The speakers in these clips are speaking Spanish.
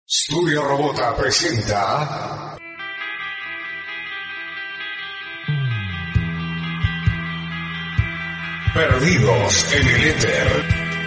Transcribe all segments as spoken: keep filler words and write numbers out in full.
Studio Robota presenta Perdidos en el Éter.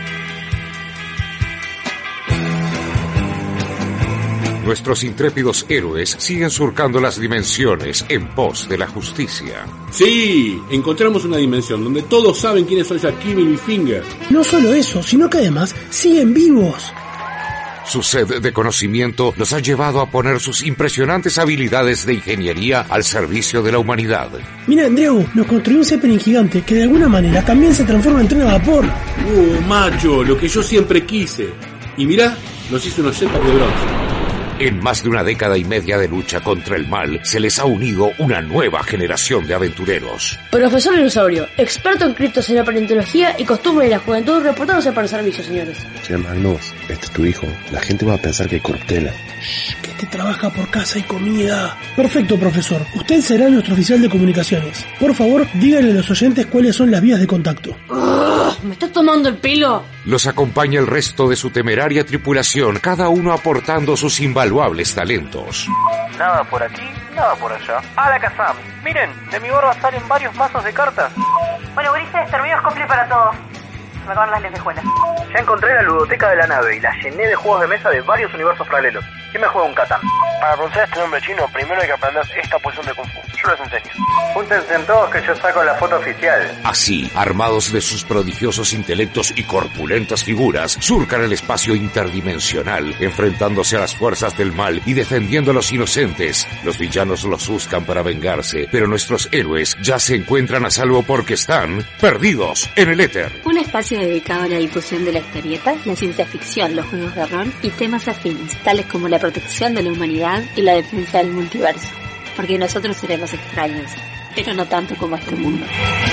Nuestros intrépidos héroes siguen surcando las dimensiones en pos de la justicia. Sí, encontramos una dimensión donde todos saben quiénes son Kimmy y Littlefinger. No solo eso, sino que además siguen vivos. Su sed de conocimiento los ha llevado a poner sus impresionantes habilidades de ingeniería al servicio de la humanidad. Mira, Andreu, nos construyó un Zeppelin gigante que de alguna manera también se transforma en tren a vapor. Uh, macho, lo que yo siempre quise. Y mirá, nos hizo unos jetpacks de bronce. En más de una década y media de lucha contra el mal, se les ha unido una nueva generación de aventureros. Profesor Dinosaurio, experto en criptos, paleontología y costumbres de la juventud, reportándose para el servicio, señores. Señor Magnus, este es tu hijo. La gente va a pensar que hay corruptela. Shh, que te trabaja por casa y comida. Perfecto, profesor. Usted será nuestro oficial de comunicaciones. Por favor, díganle a los oyentes cuáles son las vías de contacto. Ugh, ¿me estás tomando el pelo? Los acompaña el resto de su temeraria tripulación, cada uno aportando sus invaluables talentos. Nada por aquí, nada por allá. ¡Hala, Kazam! Miren, de mi barba salen varios mazos de cartas. Bueno, Ulises, terminamos cumple para todos. Se me acaban las lentejuelas. Ya encontré la ludoteca de la nave y la llené de juegos de mesa de varios universos paralelos. ¿Quién me juega un Catán? Para pronunciar este nombre chino, primero hay que aprender esta posición de Kung Fu. Yo les enseño. Júntense en todos que yo saco la foto oficial. Así, armados de sus prodigiosos intelectos y corpulentas figuras, surcan el espacio interdimensional, enfrentándose a las fuerzas del mal y defendiendo a los inocentes. Los villanos los buscan para vengarse, pero nuestros héroes ya se encuentran a salvo porque están perdidos en el éter. Un espacio dedicado a la difusión de la historieta, la ciencia ficción, los juegos de rol y temas afines, tales como la protección de la humanidad y la defensa del multiverso. Porque nosotros seremos extraños, pero no tanto como este mundo.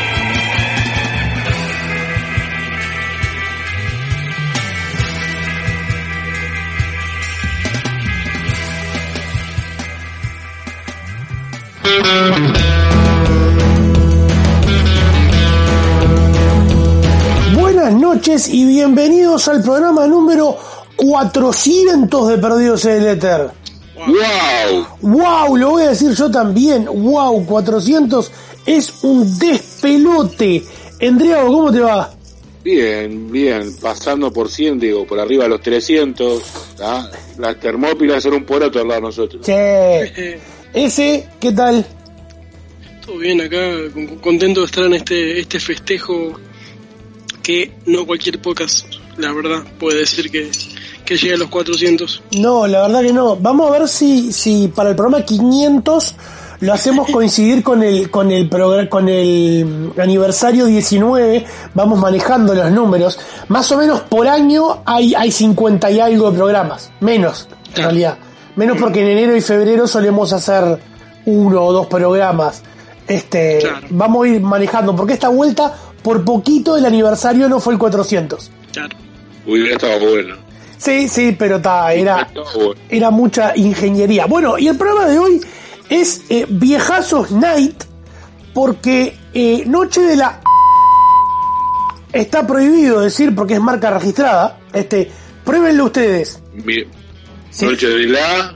Buenas noches y bienvenidos al programa número cuatrocientos de Perdidos en el Éter. ¡Wow! ¡Wow! Lo voy a decir yo también. ¡Wow! cuatrocientos es un despelote. Andrea, ¿cómo te va? Bien, bien. Pasando por cien, digo, por arriba de los trescientos. ¿Ah? Las Termópilas son un poroto al lado de nosotros. Che. Ese, ¿qué tal? Todo bien acá, contento de estar en este, este festejo que no cualquier podcast, la verdad, puede decir que, que llegue a los cuatrocientos. No, la verdad que no. Vamos a ver si, si para el programa quinientos lo hacemos coincidir con el, con el programa, con el aniversario diecinueve. Vamos manejando los números. Más o menos por año hay, hay cincuenta y algo de programas. Menos, en claro. realidad. Menos porque en enero y febrero solemos hacer uno o dos programas. Este, claro. Vamos a ir manejando, porque esta vuelta, por poquito, el aniversario no fue el cuatrocientos. Claro. Hubiera estado bueno. Sí, sí, pero ta, era, era mucha ingeniería. Bueno, y el programa de hoy es eh, Viejazos Night, porque eh, Noche de la... está prohibido decir porque es marca registrada. Este, pruébenlo ustedes. Bien. ¿Sí? Noche de la...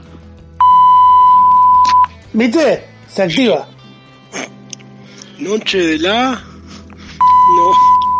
¿Viste? Se activa. Noche de la... No.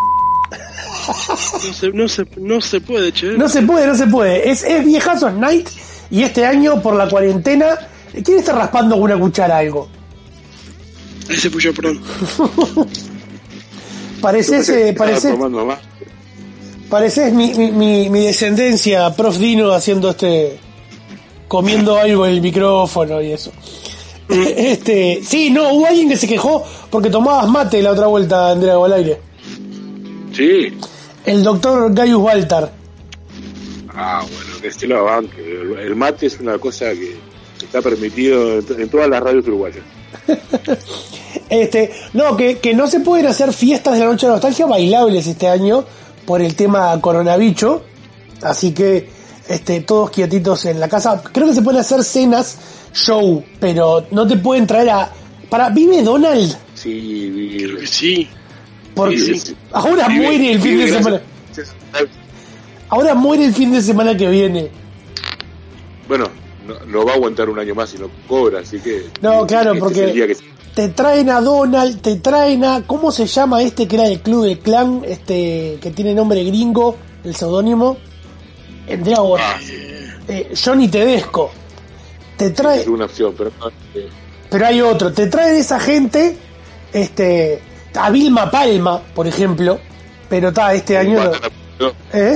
No se, no se, no se puede, che. No se puede, no se puede. Es, es Viejazos Night y este año por la cuarentena... ¿Quién está raspando con una cuchara algo? Ese fui yo, perdón. Pareces... Eh, pareces... Pareces mi, mi, mi, mi descendencia, Prof Dino, haciendo este... comiendo algo en el micrófono y eso. Este, sí, no, hubo alguien que se quejó porque tomabas mate la otra vuelta, Andrea Golaire. Sí. El doctor Gaius Baltar. Ah, bueno, que se lo banque. El, el mate es una cosa que está permitido en, en todas las radios uruguayas. Este, no, que, que no se pueden hacer fiestas de la noche de nostalgia bailables este año por el tema coronavirus. Así que este, todos quietitos en la casa. Creo que se pueden hacer cenas show, pero no te pueden traer a... Para, ¿vive Donald? Sí, vive. Creo que sí. Porque sí, sí. ahora vive, muere el fin de semana. Ahora muere el fin de semana que viene. bueno, no, no va a aguantar un año más si no cobra, así que... No, claro, este porque que... te traen a Donald, te traen a... ¿Cómo se llama este que era del Club del Clan? Este, que tiene nombre gringo, el seudónimo. Entre agua. Ah, sí. eh, Johnny Tedesco. Te trae... Es una opción, pero... Eh. Pero hay otro. Te traen esa gente, este... a Vilma Palma, por ejemplo. Pero está, este año... No. ¿Eh?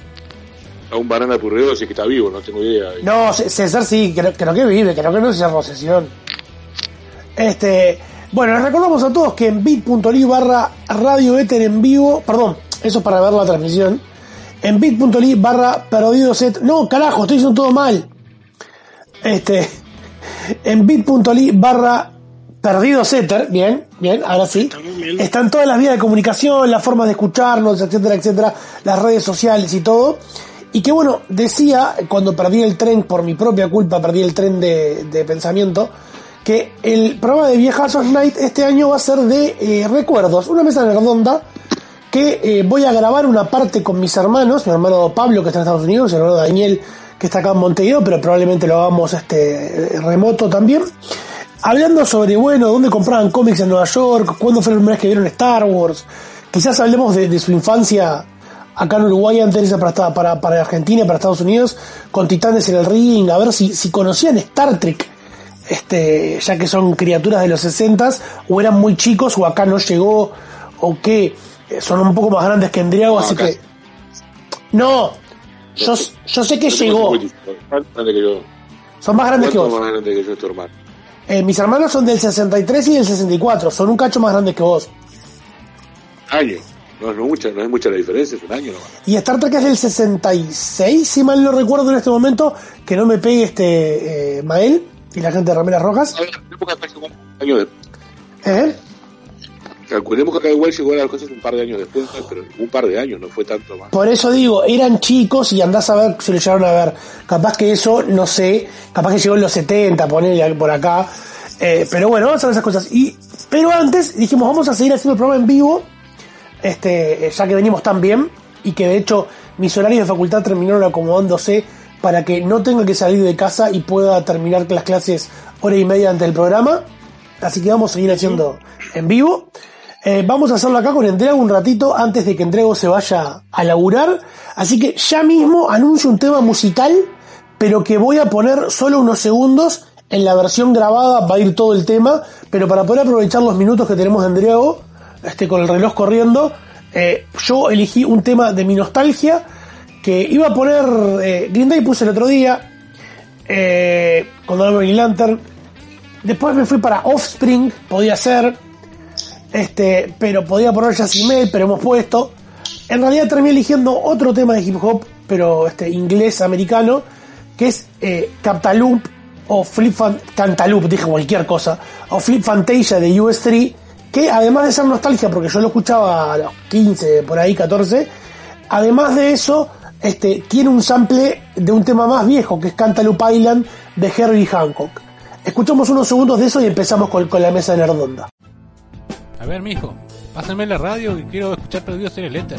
A un Banana Purreo sí que está vivo, no tengo idea. No, César sí, creo, creo que vive, creo que no se cerró sesión. Este, bueno, les recordamos a todos que en bit.ly barra radio éter en vivo, perdón, eso es para ver la transmisión, en bit.ly barra perdido set, no, carajo, estoy diciendo todo mal. Este, en bit.ly barra perdido setter, bien, bien, ahora sí. Están todas las vías de comunicación, las formas de escucharnos, etcétera, etcétera, las redes sociales y todo. Y que bueno, decía, cuando perdí el tren, por mi propia culpa, perdí el tren de, de pensamiento, que el programa de Viejazos Night este año va a ser de eh, recuerdos, una mesa redonda, que eh, voy a grabar una parte con mis hermanos, mi hermano Pablo, que está en Estados Unidos, mi hermano Daniel, que está acá en Montevideo, pero probablemente lo hagamos este remoto también, hablando sobre, bueno, dónde compraban cómics en Nueva York, cuándo fue la primera vez que vieron Star Wars, quizás hablemos de, de su infancia acá en Uruguay, antes de para, para, para Argentina y para Estados Unidos, con Titanes en el Ring, a ver si, si conocían Star Trek, este, ya que son criaturas de los sesentas, o eran muy chicos, o acá no llegó, o que son un poco más grandes que Endriago, no, así acá. que... No, yo, yo sé que yo llegó. Son más grandes que vos. Más grandes que yo, tu hermano. Eh, mis hermanos son del sesenta y tres y del sesenta y cuatro, son un cacho más grandes que vos. Año. No es, no, mucha, no es mucha la diferencia, es un año nomás. Y Star Trek es del sesenta y seis, si mal no recuerdo en este momento, que no me pegue este eh, Mael y la gente de Rameras Rojas. Años de... ¿Eh? Calculemos que acá igual llegó a las cosas un par de años después, pero un par de años, no fue tanto más. Por eso digo, eran chicos y andás a ver si lo llegaron a ver. Capaz que eso, no sé, capaz que llegó en los setenta, ponele por acá. Eh, pero bueno, vamos a ver esas cosas. Y, pero antes dijimos, vamos a seguir haciendo el programa en vivo. Este, ya que venimos tan bien y que de hecho mis horarios de facultad terminaron acomodándose para que no tenga que salir de casa y pueda terminar las clases hora y media antes del programa, así que vamos a seguir haciendo en vivo. Eh, vamos a hacerlo acá con Endriago un ratito antes de que Endriago se vaya a laburar, así que ya mismo anuncio un tema musical, pero que voy a poner solo unos segundos. En la versión grabada va a ir todo el tema, pero para poder aprovechar los minutos que tenemos de Endriago, Este, con el reloj corriendo, eh, yo elegí un tema de mi nostalgia que iba a poner eh, Green Day, puse el otro día eh, con Green Lantern. Después me fui para Offspring, podía ser este, pero podía poner Jazzy Mail, pero hemos puesto. En realidad terminé eligiendo otro tema de hip hop, pero este inglés americano, que es eh, Cantaloupe o Flip Fan- Cantaloupe, dije cualquier cosa, o Flip Fantasia de U S tres, que además de ser nostalgia, porque yo lo escuchaba a los quince, por ahí, catorce, además de eso, este, tiene un sample de un tema más viejo, que es Cantaloupe Island, de Herbie Hancock. Escuchamos unos segundos de eso y empezamos con, con la mesa de Nerdonda. A ver, mijo, pásame la radio y quiero escuchar Perdidos en el Éter.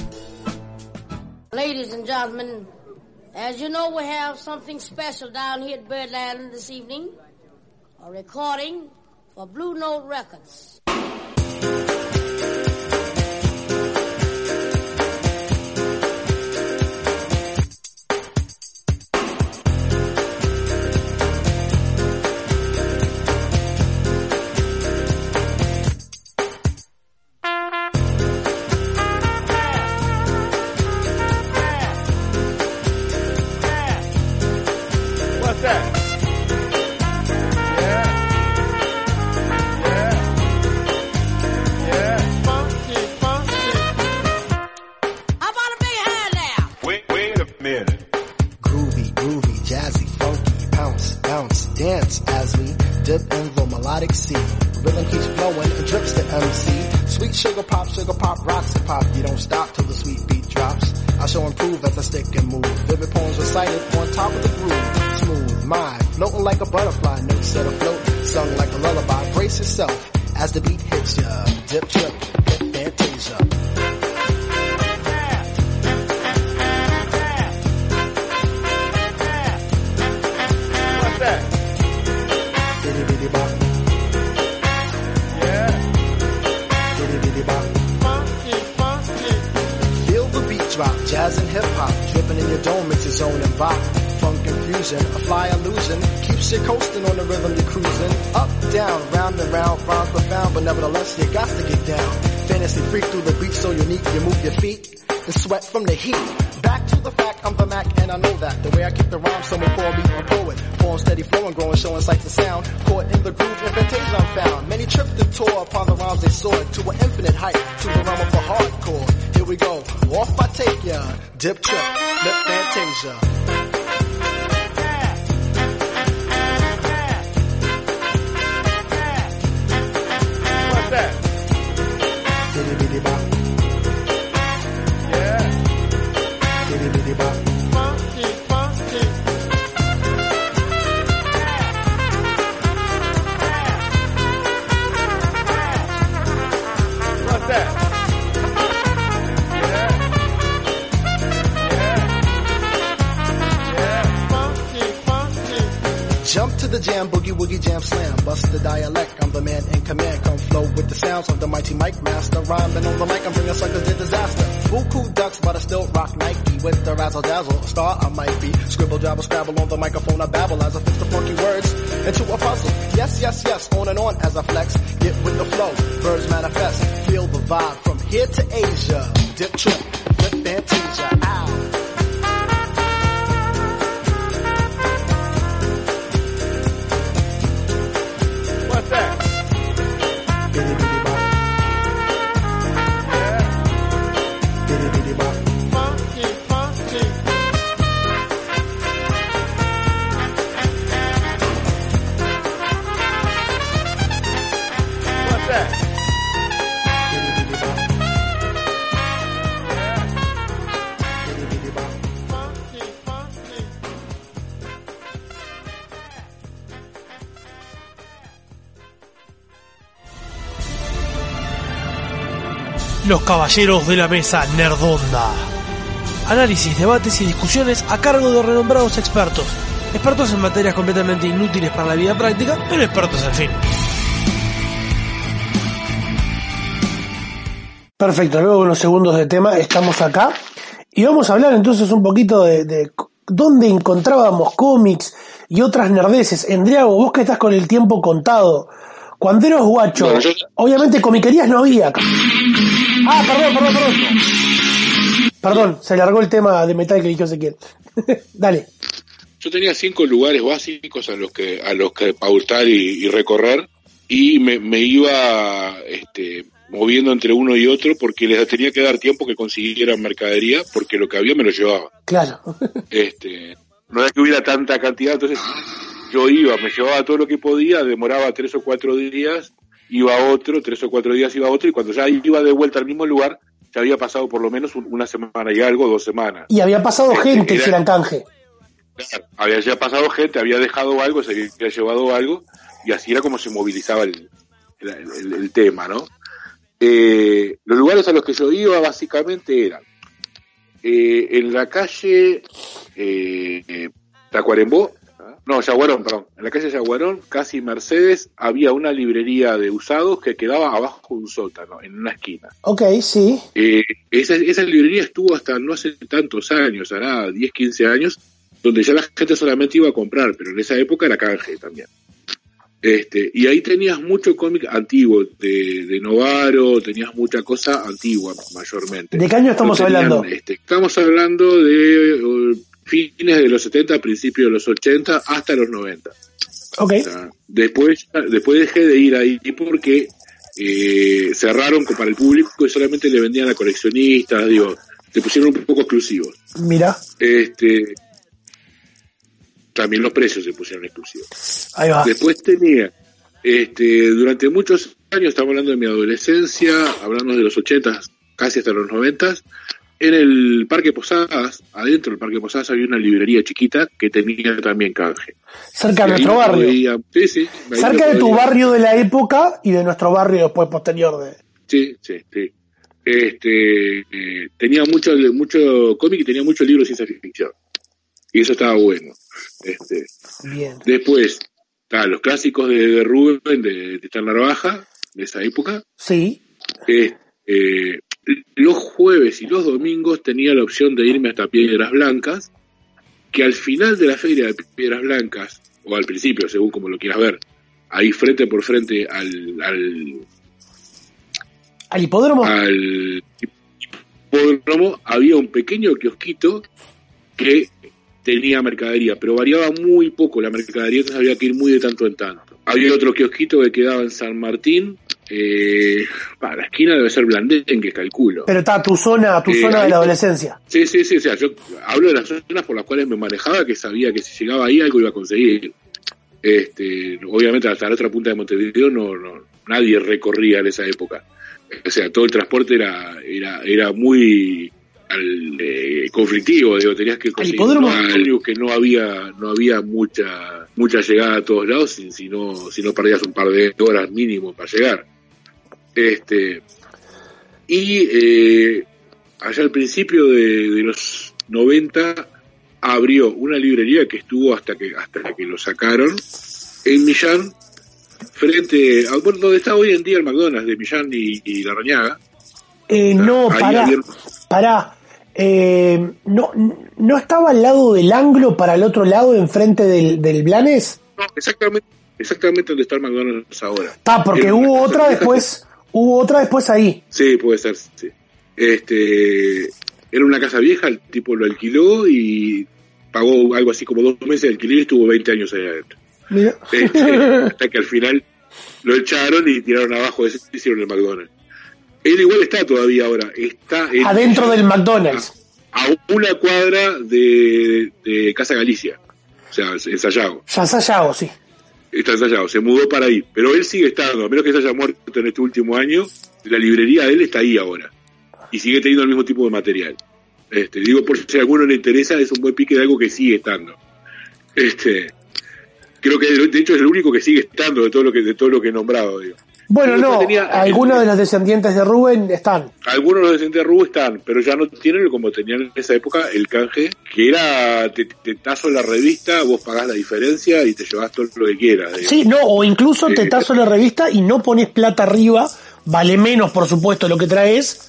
Ladies and gentlemen, as you know, we have something special down here at Birdland this evening. A recording for Blue Note Records. Sugar pop, sugar pop, rocks and pop. You don't stop till the sweet beat drops. I shall improve as I stick and move. Vivid poems recited on top of the groove. Smooth mind, floating like a butterfly. Notes set afloat, sung like a lullaby. Brace yourself as the beat hits ya. Dip, trip, hit, fantasia. Bitty bitty bop. Yeah. Bitty bitty bop. Funky, funky. Feel the beat drop, jazz and hip hop, dripping in your dome, it's your zone and bop. Funk infusion, a fly illusion, keeps you coasting on the rhythm you're cruising. Up, down, round and round, rhymes profound, but nevertheless you got to get down. Fantasy freak through the beat so unique, you move your feet, the sweat from the heat. Back to the fact, I'm the Mac and I know that. The way I kick the rhyme, someone call me a poet. Form steady flowing, growing, showing sights and sound. Caught in the groove, invitation I'm found. Many tripped and tore upon the rhymes they soared to an infinite height, to the realm of the hardcore. Here we go, off I take ya, dip trip, lip fantasia. What's that? Bitty bitty bop. Yeah. Bitty bitty bop. Funky, funky. What's that? Yeah. Yeah. Yeah. Funky, funky. Jump to the jam, boogie woogie jam slam. Bust the dialect, I'm the man in command. Come flow with the sounds of the mighty mic master. Rhyming on the mic, I'm bringing suckers to disaster. Buku ducks, but I still rock Nike. With the razzle dazzle, a star I might be. Scribble, jabble, scrabble on the microphone, I babble as I fix the funky words into a puzzle. Yes, yes, yes, on and on as I flex. Get with the flow, birds manifest. Feel the vibe from here to Asia. Dip trip, dip fantasia, ow. What's that? Bitty bitty bop. Yeah. Bitty bitty bop. Funky, funky. What's that? Bitty bitty bop. Yeah. Bitty bitty bop. Funky, funky. Los caballeros de la mesa nerdonda. Análisis, debates y discusiones a cargo de renombrados expertos. Expertos en materias completamente inútiles para la vida práctica, pero expertos al fin. Perfecto, luego de unos segundos de tema estamos acá y vamos a hablar entonces un poquito de, de dónde encontrábamos cómics y otras nerdeces. Endriago, vos que estás con el tiempo contado, cuando eras guacho, bueno, yo... obviamente comiquerías no había. Ah, perdón, perdón, perdón. Perdón, se largó el tema de metal que eligió Ezequiel. Dale. Yo tenía cinco lugares básicos a los que a los que pautar y, y recorrer, y me, me iba este, moviendo entre uno y otro porque les tenía que dar tiempo que consiguieran mercadería, porque lo que había me lo llevaba. Claro. Este, no era que hubiera tanta cantidad, entonces yo iba, me llevaba todo lo que podía, demoraba tres o cuatro días, iba a otro, tres o cuatro días iba a otro, y cuando ya iba de vuelta al mismo lugar, ya había pasado por lo menos una semana y algo, dos semanas. Y había pasado este, gente, era, si eran canje. Claro, había ya pasado gente, había dejado algo, se había llevado algo, y así era como se movilizaba el, el, el, el tema, ¿no? Eh, los lugares a los que yo iba básicamente eran eh, en la calle eh, Tacuarembó, no, Yaguarón, perdón, en la calle Yaguarón, casi Mercedes, había una librería de usados que quedaba abajo de un sótano, en una esquina. Ok, sí. Eh, esa, esa librería estuvo hasta no hace tantos años, hará diez, quince años, donde ya la gente solamente iba a comprar, pero en esa época era canje también. Este, y ahí tenías mucho cómic antiguo, de, de Novaro, tenías mucha cosa antigua mayormente. ¿De qué año estamos tenían, hablando? Este, estamos hablando de uh, fines de los setenta, principios de los ochenta, hasta los noventa. Ok. O sea, después, después dejé de ir ahí porque eh, cerraron para el público y solamente le vendían a coleccionistas, digo, te pusieron un poco exclusivos. Mira. Este... También los precios se pusieron exclusivos. Ahí va. Después tenía, este, durante muchos años, estamos hablando de mi adolescencia, hablando de los ochentas, casi hasta los noventas, en el Parque Posadas, adentro del Parque Posadas había una librería chiquita que tenía también canje. Cerca de nuestro barrio. Podía, sí, sí. Cerca de tu barrio de la época y de nuestro barrio después posterior de... Sí, sí, sí. Este, eh, tenía mucho, mucho cómic y tenía mucho libro de ciencia ficción. Y eso estaba bueno. Este, Bien. Después, está, los clásicos de, de Rubén, de, de Star Narvaja, de esa época. Sí. Eh, eh, los jueves y los domingos tenía la opción de irme hasta Piedras Blancas, que al final de la feria de Piedras Blancas, o al principio, según como lo quieras ver, ahí frente por frente al... al ¿Al hipódromo? Al hipódromo había un pequeño kiosquito que tenía mercadería, pero variaba muy poco la mercadería, entonces había que ir muy de tanto en tanto. Había otro kiosquito que quedaba en San Martín, eh, para la esquina debe ser Blandengue, calculo. Pero está tu zona, tu Eh, zona de ahí- la adolescencia. Sí, sí, sí, o sea, yo hablo de las zonas por las cuales me manejaba, que sabía que si llegaba ahí algo iba a conseguir. Este, obviamente hasta la otra punta de Montevideo no, no nadie recorría en esa época. O sea, todo el transporte era era era muy al, eh, conflictivo, digo, tenías que conseguir hipódromo? algo que no había no había mucha mucha llegada a todos lados, si, si no si no perdías un par de horas mínimo para llegar. Este y eh, allá al principio de, de los noventa abrió una librería que estuvo hasta que hasta que lo sacaron en Millán, frente a bueno, donde está hoy en día el McDonald's de Millán y, y La Rañaga. Eh, no, Ahí pará, había- pará. Eh, no, ¿No estaba al lado del Anglo para el otro lado, enfrente del, del Blanes? No, exactamente, exactamente donde está el McDonald's ahora. Está, porque Era una hubo casa otra vieja después, hubo otra después ahí. Sí, puede ser, sí. Este, era una casa vieja, el tipo lo alquiló y pagó algo así como dos meses de alquiler y estuvo veinte años ahí adentro. Mira. Este, hasta que al final lo echaron y tiraron abajo ese y hicieron el McDonald's. Él igual está todavía ahora, está en- Adentro del McDonald's. a una cuadra de, de Casa Galicia, o sea, en Sayago. Ya Sayago, sí. Está en Sayago, se mudó para ahí, pero él sigue estando, a menos que se haya muerto en este último año, la librería de él está ahí ahora, y sigue teniendo el mismo tipo de material. Este, digo, por si a alguno le interesa, es un buen pique de algo que sigue estando. Este, creo que de hecho es el único que sigue estando de todo lo que de todo lo que he nombrado, digo. Bueno, Y después no, tenía- algunos de los descendientes de Rubén están. Algunos de los descendientes de Rubén están, pero ya no tienen como tenían en esa época el canje, que era te, te tazo la revista, vos pagás la diferencia y te llevas todo lo que quieras. digo. Sí, no, o incluso te Eh, tazo la revista y no pones plata arriba, vale menos, por supuesto, lo que traes.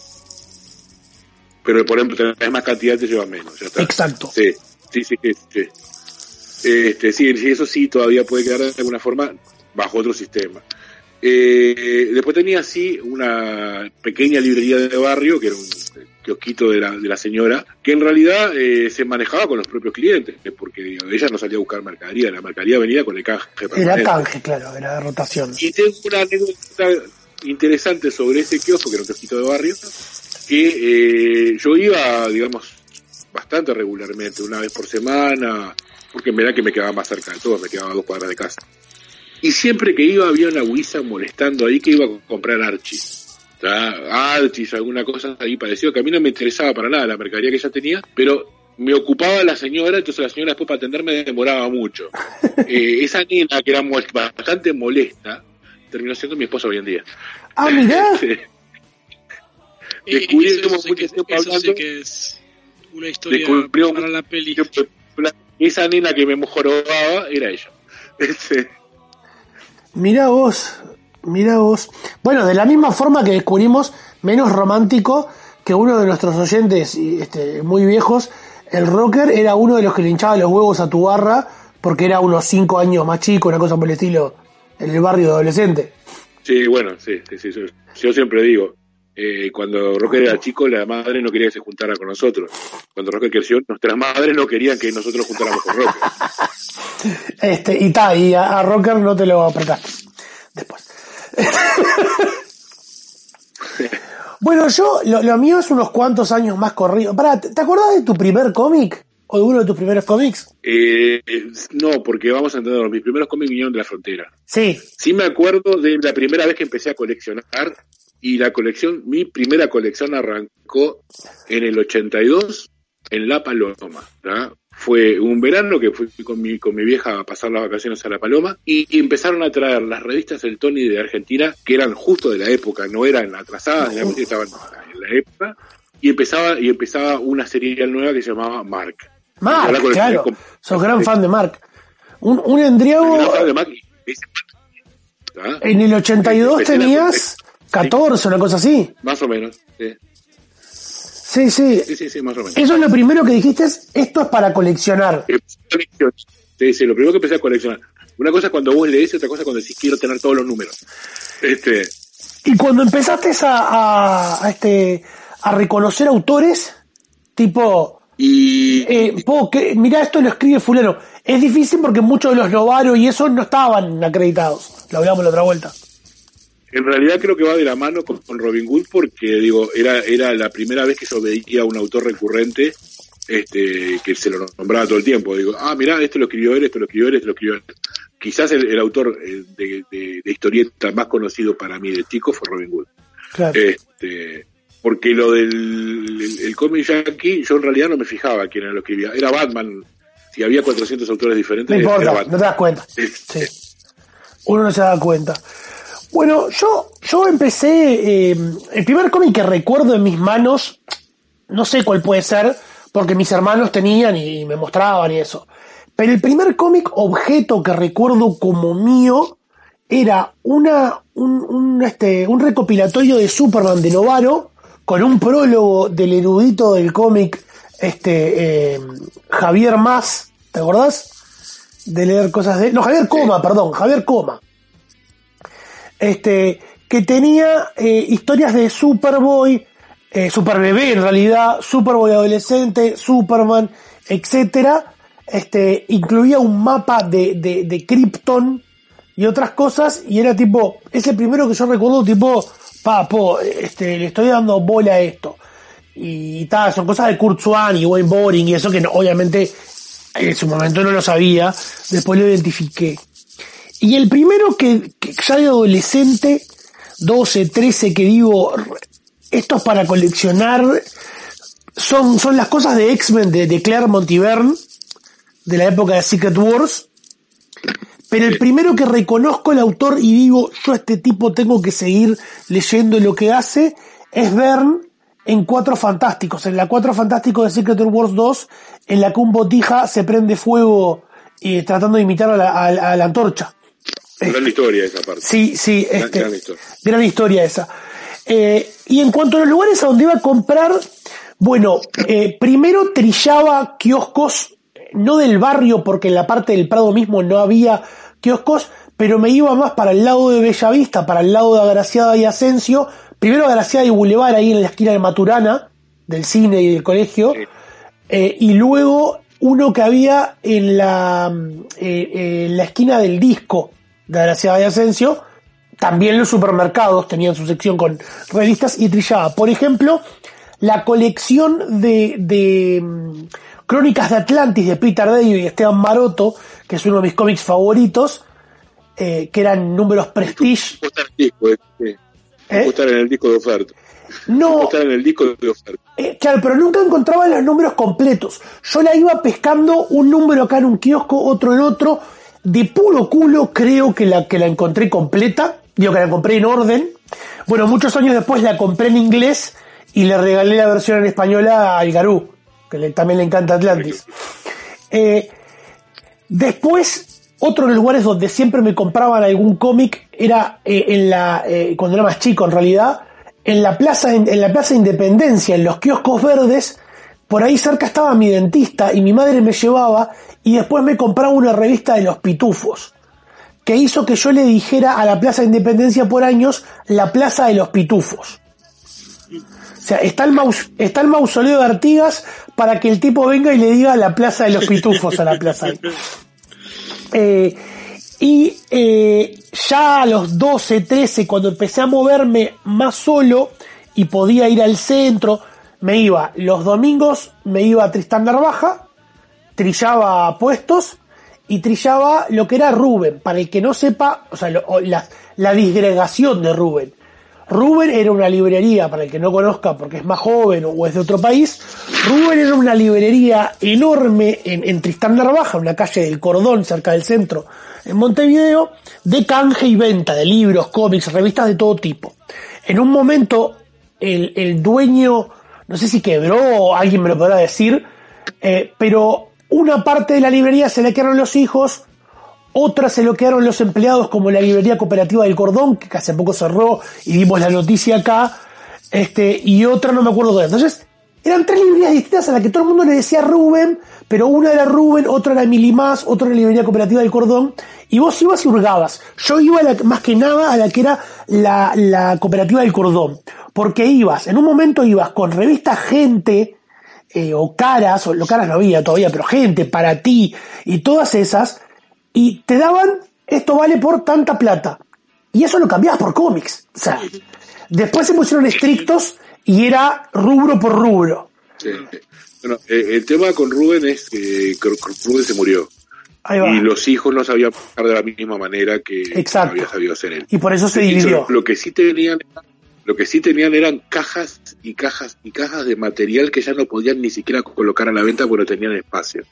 Pero por ejemplo, tenés más cantidad, te llevas menos. Ya está. Exacto. Sí, sí, sí, sí. sí. Este, sí, sí, eso sí todavía puede quedar de alguna forma bajo otro sistema. Eh, después tenía así una pequeña librería de barrio, que era un kiosquito de la, de la señora, que en realidad eh, se manejaba con los propios clientes, porque digo, ella no salía a buscar mercadería, la mercadería venía con el canje Era permanente. canje, claro, era de rotación. Y tengo una anécdota interesante sobre ese kiosco, que era un kiosquito de barrio, que eh, yo iba, digamos, bastante regularmente, una vez por semana, porque en verdad que me quedaba más cerca de todo, me quedaba a dos cuadras de casa. Y siempre que iba había una guisa molestando ahí que iba a comprar Archis. Archis, alguna cosa ahí parecido, que a mí no me interesaba para nada la mercadería que ella tenía, pero me ocupaba la señora, entonces la señora después para atenderme demoraba mucho. Eh, esa nena que era mo- bastante molesta, terminó siendo mi esposa hoy en día. Ah, mirá. Sí. Eh, Descubrimos eso sí mucho que- tiempo eso sí hablando. que es una historia Descubrimos para la peli. esa nena que me jorobaba era ella. Este, Mirá vos, mirá vos. Bueno, de la misma forma que descubrimos, menos romántico, que uno de nuestros oyentes y, este, muy viejos, el rocker era uno de los que le hinchaba los huevos a tu barra porque era unos cinco años más chico, una cosa por el estilo, en el barrio de adolescente. sí, bueno, sí, sí, sí, sí. Yo siempre digo, eh, cuando Rocker era chico, la madre no quería que se juntara con nosotros. Cuando Rocker creció, nuestras madres no querían que nosotros juntáramos con Rocker. Este, y ta, y a, a rocker no te lo apretaste después. Bueno, yo, lo, lo mío es unos cuantos años más corrido. Pará, ¿te, te acordás de tu primer cómic? ¿O de uno de tus primeros cómics? Eh, no, porque vamos a entender, mis primeros cómics vinieron de la frontera. Sí. Sí me acuerdo de la primera vez que empecé a coleccionar, y la colección, mi primera colección arrancó en el ochenta y dos en La Paloma, ¿verdad? Fue un verano que fui con mi, con mi vieja a pasar las vacaciones a La Paloma y, y empezaron a traer las revistas El Tony de Argentina, que eran justo de la época, no eran atrasadas, digamos, estaban en la época, y empezaba, y empezaba una serie nueva que se llamaba Mark. Mark, claro. Sos gran fan de Mark. Un, un Endriago... ¿Ah? En el ochenta y dos tenías catorce, una cosa así. Más o menos, sí. Sí, sí. Sí, sí, sí, más o menos. Eso es lo primero que dijiste, esto es para coleccionar. Sí, sí, lo primero que empecé a coleccionar. Una cosa es cuando vos lees y otra cosa es cuando decís quiero tener todos los números. Este... Y cuando empezaste a, a, a, este, a reconocer autores, tipo... Y... Eh, po, que, mirá, esto lo escribe fulano. Es difícil porque muchos de los Novaro y eso no estaban acreditados. Lo hablamos la otra vuelta. En realidad creo que va de la mano con, con Robin Hood porque, digo, era era la primera vez que yo veía a un autor recurrente este que se lo nombraba todo el tiempo. Digo, ah, mirá, esto lo escribió él, esto lo escribió él, esto lo escribió él. Quizás el, el autor de, de, de historieta más conocido para mí de chico fue Robin Hood. Claro. Este, porque lo del el, el cómic yankee, yo en realidad no me fijaba quién era lo que escribía. Era Batman. Si había cuatrocientos autores diferentes, no importa, era Batman. No te das cuenta. Sí. Sí. Uno no se da cuenta. Bueno, yo, yo empecé, eh, el primer cómic que recuerdo en mis manos, no sé cuál puede ser, porque mis hermanos tenían y me mostraban y eso. Pero el primer cómic objeto que recuerdo como mío era una, un, un, este, un recopilatorio de Superman de Novaro con un prólogo del erudito del cómic, este, eh, Javier Mas, ¿te acordás? De leer cosas de... No, Javier Coma, perdón, Javier Coma. Este, que tenía eh, historias de Superboy, eh, Superbebé en realidad, Superboy adolescente, Superman, etcétera. Este, incluía un mapa de, de, de Krypton y otras cosas, y era tipo, es el primero que yo recuerdo, tipo, papo, este, le estoy dando bola a esto. Y tal, son cosas de Kurt Swan y Wayne Boring y eso que no, obviamente en su momento no lo sabía, después lo identifiqué. Y el primero que, que ya de adolescente, doce, trece, que digo, esto es para coleccionar, son, son las cosas de X-Men de, de Claremont y Byrne, de la época de Secret Wars. Pero el primero que reconozco el autor y digo, yo a este tipo tengo que seguir leyendo lo que hace, es Byrne en Cuatro Fantásticos, en la Cuatro Fantásticos de Secret Wars dos, en la que un botija se prende fuego eh, tratando de imitar a la, a, a la antorcha. Gran historia esa parte. Sí, sí, gran, este, gran historia. Gran historia esa. Eh, y en cuanto a los lugares a donde iba a comprar, bueno, eh, primero trillaba kioscos, no del barrio, porque en la parte del Prado mismo no había kioscos, pero me iba más para el lado de Bellavista, para el lado de Agraciada y Asensio, primero Agraciada y Boulevard, ahí en la esquina de Maturana, del cine y del colegio, sí. eh, y luego uno que había en la, eh, eh, en la esquina del Disco, de Agraciada y Asensio, también los supermercados tenían su sección con revistas y trillaba. Por ejemplo, la colección de, de um, Crónicas de Atlantis de Peter David y Esteban Maroto, que es uno de mis cómics favoritos, eh, que eran números Prestige. ¿Eh? Estar en el disco de oferta. No. Estar en el disco de oferta. Eh, claro, pero nunca encontraba los números completos. Yo la iba pescando un número acá en un kiosco, otro en otro. De puro culo creo que la que la encontré completa, digo que la compré en orden. Bueno, muchos años después la compré en inglés y le regalé la versión en española a Garú, que le, también le encanta Atlantis. Eh, después, otro de los lugares donde siempre me compraban algún cómic era eh, en la eh, cuando era más chico en realidad, en la plaza en, en la plaza Independencia, en los kioscos verdes. Por ahí cerca estaba mi dentista y mi madre me llevaba y después me compraba una revista de los Pitufos, que hizo que yo le dijera a la Plaza Independencia por años la Plaza de los Pitufos. O sea, está el, maus, está el mausoleo de Artigas para que el tipo venga y le diga la Plaza de los Pitufos a la plaza. Eh, y eh, ya a los doce, trece, cuando empecé a moverme más solo y podía ir al centro, me iba los domingos, me iba a Tristán Narvaja, trillaba puestos y trillaba lo que era Rubén. Para el que no sepa, o sea, lo, la, la disgregación de Rubén. Rubén era una librería, para el que no conozca porque es más joven o es de otro país, Rubén era una librería enorme en, en Tristán Narvaja, una calle del Cordón, cerca del centro, en Montevideo, de canje y venta de libros, cómics, revistas de todo tipo. En un momento, el, el dueño, no sé si quebró o alguien me lo podrá decir, eh, pero una parte de la librería se la quedaron los hijos, otra se lo quedaron los empleados, como la librería cooperativa del Cordón, que hace poco cerró y vimos la noticia acá, este, y otra no me acuerdo dónde. Entonces, eran tres librerías distintas a las que todo el mundo le decía Rubén, pero una era Rubén, otra era Milimás, otra era la librería cooperativa del Cordón, y vos ibas y hurgabas. Yo iba a la, más que nada a la que era la, la cooperativa del Cordón, porque ibas, en un momento ibas con revistas Gente, eh, o Caras, o lo Caras no había todavía, pero Gente, Para Ti, y todas esas, y te daban, esto vale por tanta plata. Y eso lo cambiabas por cómics. O sea, después se pusieron estrictos y era rubro por rubro. Sí. Bueno, eh, el tema con Rubén es que Rubén se murió. Ahí va. Y los hijos no sabían trabajar de la misma manera que Exacto. había sabido hacer él. Y por eso se dividió. Lo que sí tenían, lo que sí tenían eran cajas y cajas y cajas de material que ya no podían ni siquiera colocar a la venta porque no tenían espacio.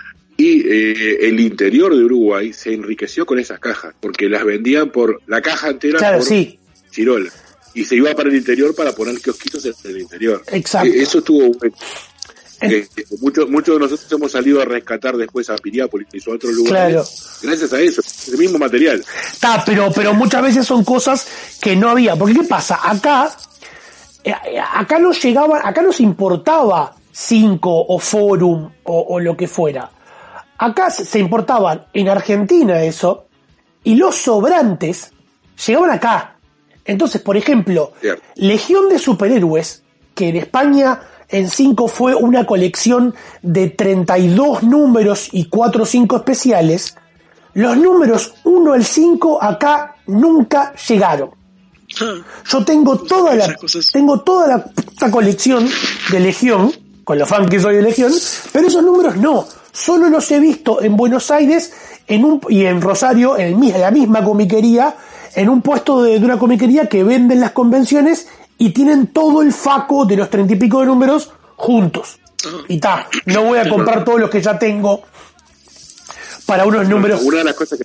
Y eh, el interior de Uruguay se enriqueció con esas cajas, porque las vendían por la caja entera, claro, por sí. Chirola. Y se iba para el interior para poner kiosquitos en el interior. Exacto. Eh, eso estuvo bueno. Eh, muchos muchos de nosotros hemos salido a rescatar después a Piriápolis y a otros lugares. Claro. Gracias a eso, el mismo material. Está, pero, pero muchas veces son cosas que no había. Porque ¿qué pasa? Acá, eh, acá no llegaban, acá no se importaba Cinco o Forum o, o lo que fuera. Acá se importaban en Argentina eso, y los sobrantes llegaban acá. Entonces, por ejemplo, Cierto. Legión de Superhéroes, que en España en Cinco fue una colección de treinta y dos números y cuatro o cinco especiales, los números uno al cinco acá nunca llegaron. Yo tengo toda la, tengo toda la puta colección de Legión, con lo fan que soy de Legión, pero esos números no. Solo los he visto en Buenos Aires en un, y en Rosario, en, el, en la misma comiquería, en un puesto de, de una comiquería que venden las convenciones y tienen todo el faco de los treinta y pico de números juntos. Y ta, no voy a comprar todos los que ya tengo para unos números. Una de las cosas que,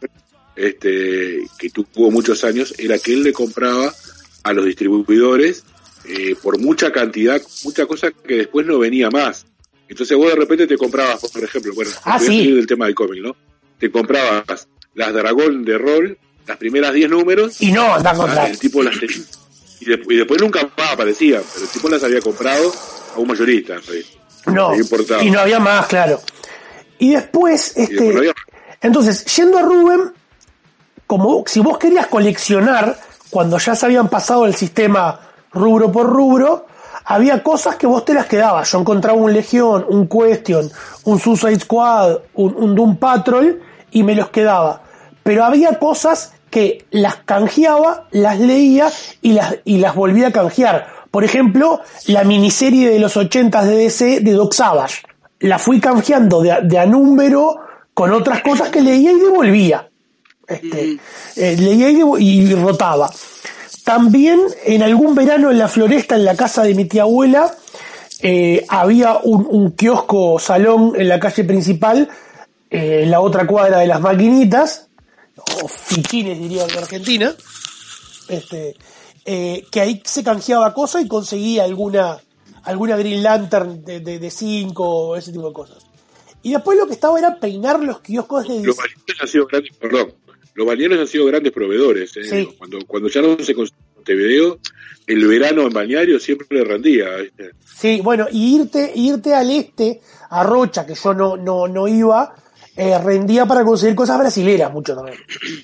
este, que tuvo muchos años era que él le compraba a los distribuidores eh, por mucha cantidad, mucha cosa que después no venía más. Entonces vos de repente te comprabas, por ejemplo, bueno, ah, voy sí. a seguir del tema del cómic, ¿no? Te comprabas las Dragón de rol, las primeras diez números, y no, andan con el tipo las tenía, y, de, y después nunca más aparecían, pero el tipo las había comprado a un mayorista, ¿sí? No, y no había más, claro. Y después, este, y después no había... entonces, yendo a Rubén, como si vos querías coleccionar, cuando ya se habían pasado el sistema rubro por rubro, había cosas que vos te las quedabas. Yo encontraba un Legión, un Question, un Suicide Squad, un, un Doom Patrol, y me los quedaba. Pero había cosas que las canjeaba, las leía y las, y las volvía a canjear. Por ejemplo, la miniserie de los ochentas de D C de Doc Savage. La fui canjeando de a, de a número con otras cosas que leía y devolvía. Este, eh, leía y, devo- y rotaba. También en algún verano en la Floresta, en la casa de mi tía abuela, eh, había un, un kiosco salón en la calle principal, eh, en la otra cuadra de las maquinitas, o fichines diría en Argentina, este, eh, que ahí se canjeaba cosas y conseguía alguna, alguna Green Lantern de, de, de cinco o ese tipo de cosas. Y después lo que estaba era peinar los kioscos de... Los balnearios han sido grandes, perdón, los balnearios han sido grandes proveedores. ¿eh? Sí. Cuando, cuando ya no se consume Montevideo, el verano en balneario siempre le rendía. ¿viste? Sí, bueno, y irte, irte al este, a Rocha, que yo no, no, no iba, eh, rendía para conseguir cosas brasileras mucho también.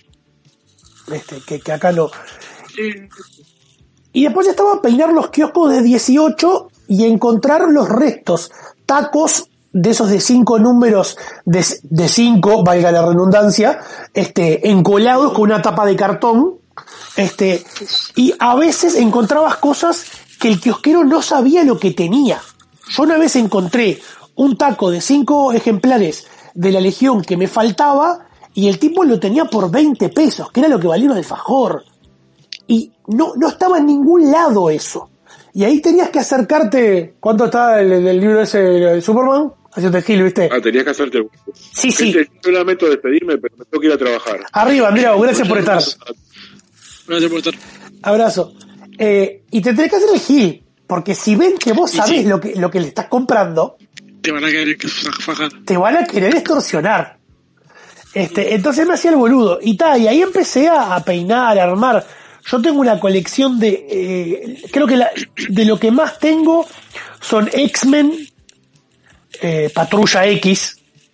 Este, que, que acá no. Y después estaba a peinar los kioscos de dieciocho y encontrar los restos, tacos de esos de cinco números, de, de cinco, valga la redundancia, este, encolados con una tapa de cartón, este, y a veces encontrabas cosas que el kiosquero no sabía lo que tenía. Yo una vez encontré un taco de cinco ejemplares de la Legión que me faltaba y el tipo lo tenía por veinte pesos, que era lo que valía un alfajor. Y no, no estaba en ningún lado eso. Y ahí tenías que acercarte. ¿Cuánto está el, el libro ese de Superman? Haciendo gil, ¿viste? Ah, tenías que hacerte el... Sí, sí. Yo lamento despedirme, pero me tengo que ir a trabajar. Arriba, Andrea, gracias por estar. Gracias por estar. Abrazo. Eh, y te tenés que hacer el gil, porque si ven que vos sabés sí, sí. lo que lo que le estás comprando, Te van a querer fajar. Te van a querer extorsionar. Este, entonces me hacía el boludo. Y ta, y ahí empecé a, a peinar, a armar. Yo tengo una colección de, eh, creo que la, de lo que más tengo son X-Men, eh, Patrulla X,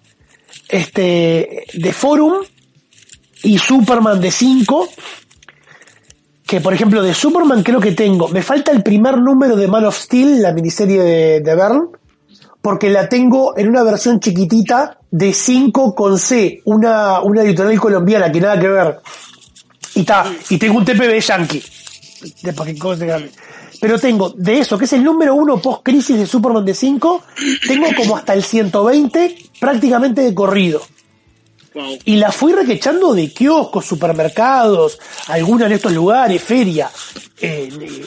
este, de Forum y Superman de cinco. Que por ejemplo de Superman creo que tengo, me falta el primer número de Man of Steel, la miniserie de, de Byrne, porque la tengo en una versión chiquitita de cinco con C, una, una editorial colombiana que nada que ver. Y ta, y tengo un T P B yankee. De para qué cosa grande. Pero tengo de eso, que es el número uno post crisis de Superman de cinco, tengo como hasta el ciento veinte prácticamente de corrido. Wow. Y la fui requechando de kioscos, supermercados, alguna en estos lugares, feria. Eh, eh,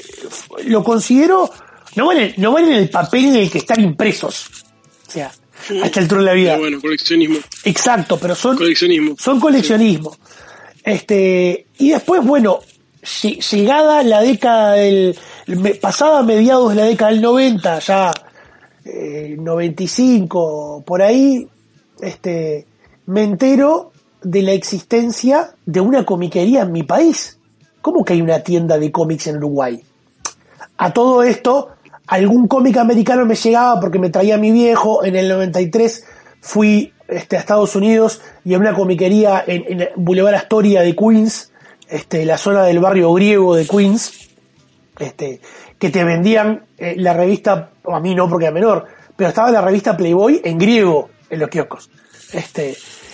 lo considero, no valen, no valen el papel en el que están impresos. O sea, a esta altura de la vida. Pero bueno, coleccionismo. Exacto, pero son coleccionismo. Son coleccionismo. Sí. Este, y después, bueno, llegada la década del, pasada a mediados de la década del noventa, ya eh, noventa y cinco, por ahí, este, me entero de la existencia de una comiquería en mi país. ¿Cómo que hay una tienda de cómics en Uruguay? A todo esto, algún cómic americano me llegaba porque me traía mi viejo. En el noventa y tres fui este, a Estados Unidos y a una comiquería en, en Boulevard Astoria de Queens, este, la zona del barrio griego de Queens, este, que te vendían eh, la revista, a mí no porque era menor, pero estaba la revista Playboy en griego en los kioscos. Este,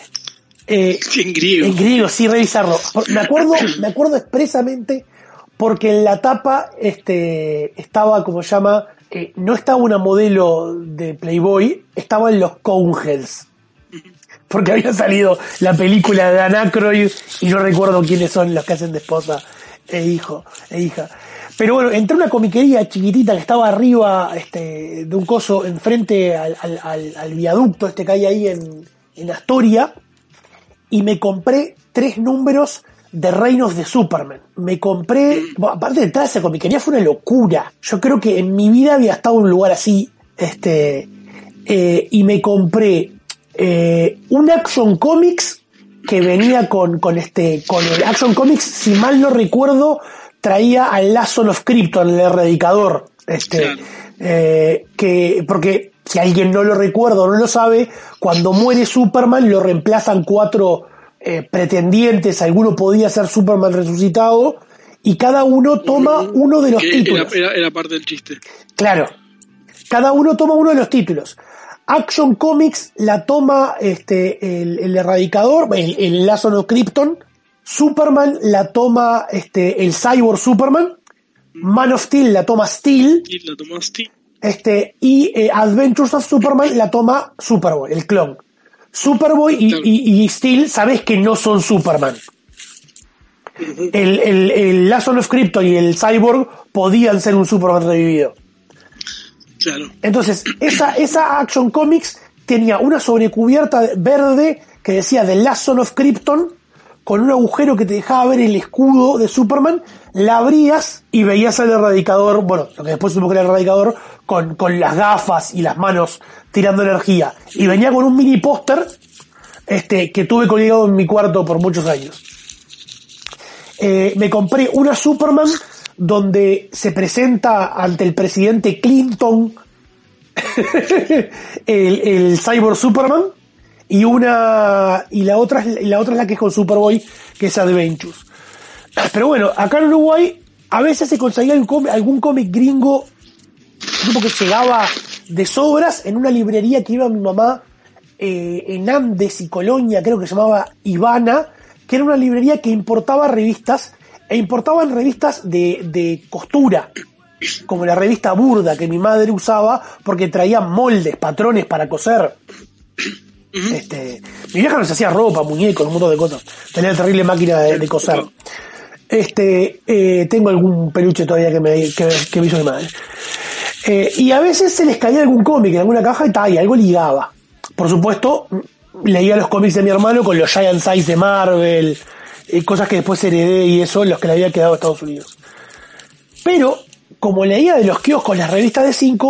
eh, en griego. En griego, sí, revisarlo. Me acuerdo, me acuerdo expresamente porque en la tapa este, estaba, como se llama, eh, no estaba una modelo de Playboy, estaban los Coneheads. Porque había salido la película de Dan Aykroyd y no recuerdo quiénes son los que hacen de esposa e hijo, e hija. Pero bueno, entré a una comiquería chiquitita que estaba arriba este, de un coso enfrente al, al, al, al viaducto este que hay ahí en, en Astoria, y me compré tres números de Reinos de Superman. Me compré, bueno, aparte de entrar a esa comiquería fue una locura. Yo creo que en mi vida había estado en un lugar así, este, eh, y me compré eh, un Action Comics que venía con, con este, con el Action Comics, si mal no recuerdo, traía al Last Son of Krypton, el erradicador, este, claro. eh, que, porque si alguien no lo recuerda o no lo sabe, cuando muere Superman lo reemplazan cuatro eh, pretendientes, alguno podía ser Superman resucitado, y cada uno toma uno de los que títulos. Era, era, era parte del chiste. Claro, cada uno toma uno de los títulos. Action Comics la toma este el, el erradicador, el, el Last Son of Krypton. Superman la toma este el Cyborg Superman. Man of Steel la toma Steel. Y la toma Steel. Este, y eh, Adventures of Superman la toma Superboy, el clon. Superboy y, claro. y, y Steel, sabes que no son Superman. Uh-huh. El, el, el Last Son of Krypton y el Cyborg podían ser un Superman revivido. Claro. Entonces, esa, esa Action Comics tenía una sobrecubierta verde que decía The Last Son of Krypton, con un agujero que te dejaba ver el escudo de Superman. La abrías y veías al erradicador, bueno, lo que después supo que era el erradicador, con, con las gafas y las manos tirando energía. Y venía con un mini póster este, que tuve colgado en mi cuarto por muchos años. Eh, me compré una Superman donde se presenta ante el presidente Clinton el, el Cyborg Superman, y una y la otra y la otra es la que es con Superboy, que es Adventures. Pero bueno, acá en Uruguay a veces se conseguía algún cómic, algún cómic gringo tipo que llegaba de sobras en una librería que iba mi mamá eh, en Andes y Colonia, creo que se llamaba Ivana, que era una librería que importaba revistas, e importaban revistas de, de costura, como la revista Burda que mi madre usaba porque traía moldes, patrones para coser. Uh-huh. Este, mi vieja nos hacía ropa, muñecos, un montón de cosas. Tenía una terrible máquina de, de coser. Este, eh, tengo algún peluche todavía que me, que, que me hizo mi madre. Eh, y a veces se les caía algún cómic en alguna caja y tal, y algo ligaba. Por supuesto, leía los cómics de mi hermano con los Giant Size de Marvel, eh, cosas que después heredé y eso, los que le había quedado a Estados Unidos. Pero, como leía de los kioscos las revistas de cinco,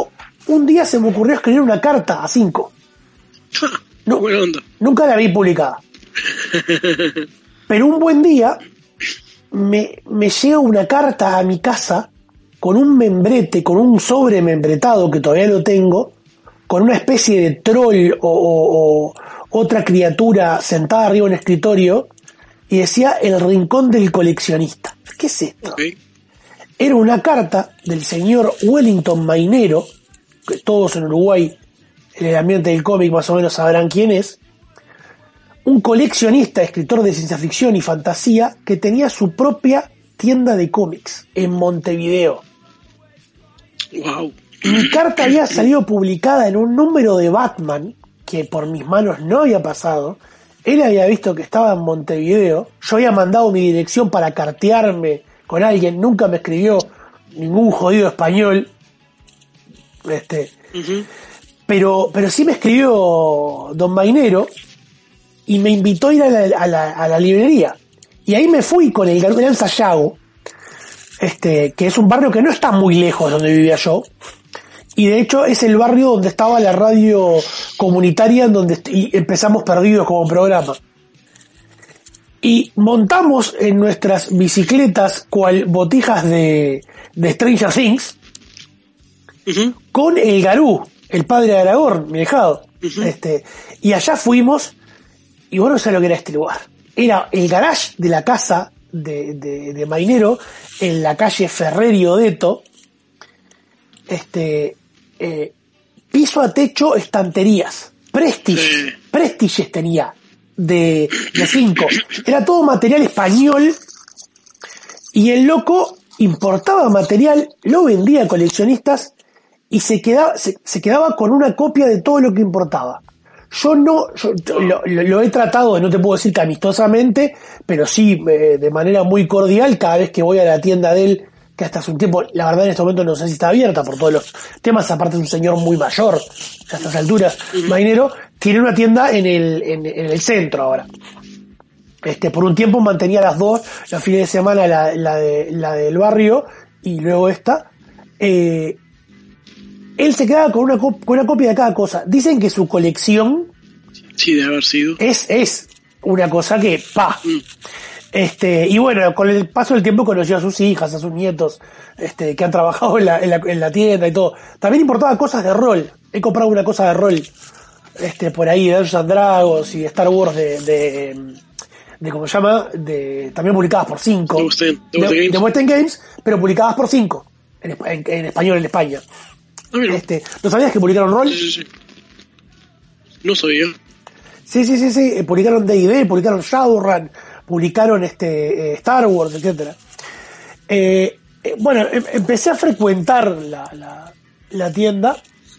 un día se me ocurrió escribir una carta a Cinco. No, buena onda. Nunca la vi publicada. Pero un buen día me, me llega una carta a mi casa con un membrete, con un sobre membretado que todavía lo tengo, con una especie de troll o, o, o otra criatura sentada arriba en un escritorio, y decía El Rincón del Coleccionista. ¿Qué es esto? Okay. Era una carta del señor Wellington Mainero, que todos en Uruguay, en el ambiente del cómic más o menos sabrán quién es, un coleccionista, escritor de ciencia ficción y fantasía, que tenía su propia tienda de cómics en Montevideo. Wow. Mi carta había salido publicada en un número de Batman que por mis manos no había pasado. Él había visto que estaba en Montevideo. Yo había mandado mi dirección para cartearme con alguien. Nunca me escribió ningún jodido español. Este, uh-huh. pero, pero sí me escribió Don Mainero y me invitó a ir a la, a la, a la librería. Y ahí me fui con el Gran Sayago, este, que es un barrio que no está muy lejos de donde vivía yo. Y de hecho es el barrio donde estaba la radio comunitaria en donde empezamos Perdidos como programa. Y montamos en nuestras bicicletas cual botijas de, de Stranger Things, uh-huh, con el Garú, el padre de Aragorn, mi dejado. Uh-huh. Este, y allá fuimos, y bueno, sé lo que era este lugar. Era el garage de la casa de, de, de Mainero, en la calle Ferrer y Odeto. Este, eh, piso a techo, estanterías, Prestige, Prestiges tenía de, de cinco, era todo material español, y el loco importaba material, lo vendía a coleccionistas y se quedaba, se, se quedaba con una copia de todo lo que importaba. Yo no, yo, yo lo, lo, lo he tratado, no te puedo decir que amistosamente, pero sí eh, de manera muy cordial cada vez que voy a la tienda de él, que hasta hace un tiempo, la verdad en este momento no sé si está abierta por todos los temas, aparte es un señor muy mayor, a estas alturas, uh-huh, Mainero, tiene una tienda en el, en, en el centro ahora. Este, por un tiempo mantenía las dos, los fines de semana la, la, de, la del barrio, y luego esta. Eh, él se quedaba con una, con una copia de cada cosa. Dicen que su colección, sí, debe haber sido, es, es una cosa que, pa, mm. Este, y bueno, con el paso del tiempo conoció a sus hijas, a sus nietos, este, que han trabajado en la, en la, en la tienda y todo. También importaba cosas de rol. He comprado una cosa de rol, este, por ahí, de Dungeons and Dragons y de Star Wars de, de, de ¿cómo se llama? De, también publicadas por cinco. De Western, de Western Games. De Western Games, pero publicadas por cinco. En, en, en español en España. Ah, este, ¿no sabías que publicaron rol? Sí, sí, sí. No sabía. Sí, sí, sí, sí. Publicaron D and D, publicaron Shadowrun, publicaron este eh, Star Wars, etcétera. Eh, eh, bueno, em, empecé a frecuentar la, la, la tienda,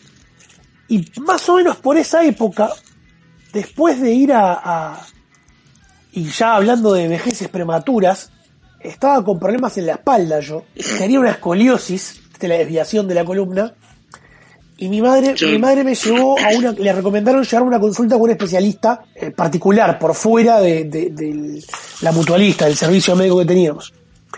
y más o menos por esa época, después de ir a, a y ya hablando de vejeces prematuras, estaba con problemas en la espalda yo, tenía una escoliosis, de la desviación de la columna, y mi madre, sí. mi madre me llevó a una, le recomendaron llevar una consulta con un especialista eh, particular, por fuera de, de, de la mutualista, del servicio médico que teníamos.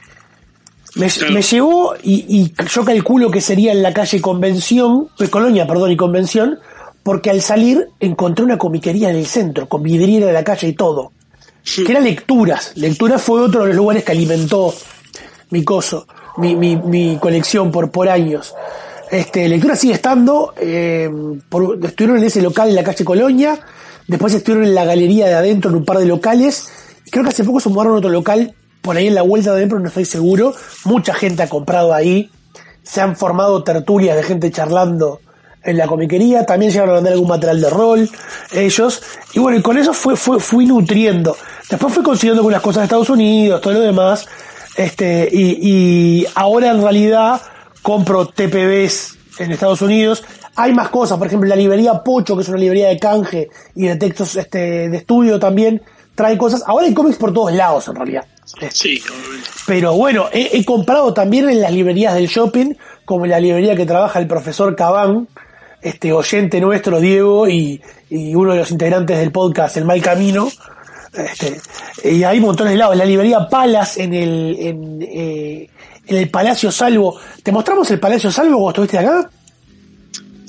Me, claro. me llevó y, y yo calculo que sería en la calle Convención, pues Colonia, perdón, y Convención, porque al salir encontré una comiquería en el centro, con vidriera de la calle y todo, sí. que era Lecturas. Lecturas fue otro de los lugares que alimentó mi coso, mi, mi, mi colección por, por años. Este, Lectura sigue estando, eh, por, estuvieron en ese local en la calle Colonia, después estuvieron en la galería de adentro en un par de locales, creo que hace poco se mudaron a otro local por ahí en la vuelta de adentro, no estoy seguro, mucha gente ha comprado ahí, se han formado tertulias de gente charlando en la comiquería, también llegaron a vender algún material de rol ellos, y bueno, y con eso fue, fue, fui nutriendo, después fui consiguiendo algunas cosas de Estados Unidos, todo lo demás, este, y, y ahora en realidad compro T P Bs en Estados Unidos. Hay más cosas, por ejemplo, la librería Pocho, que es una librería de canje y de textos este, de estudio también, trae cosas. Ahora hay cómics por todos lados, en realidad. Sí, obviamente. Pero bueno, he, he comprado también en las librerías del shopping, como en la librería que trabaja el profesor Cabán, este oyente nuestro, Diego, y, y uno de los integrantes del podcast, El Mal Camino. Este, y hay montones de lados. En la librería Palas, en el... En, eh, en el Palacio Salvo. ¿Te mostramos el Palacio Salvo cuando estuviste acá?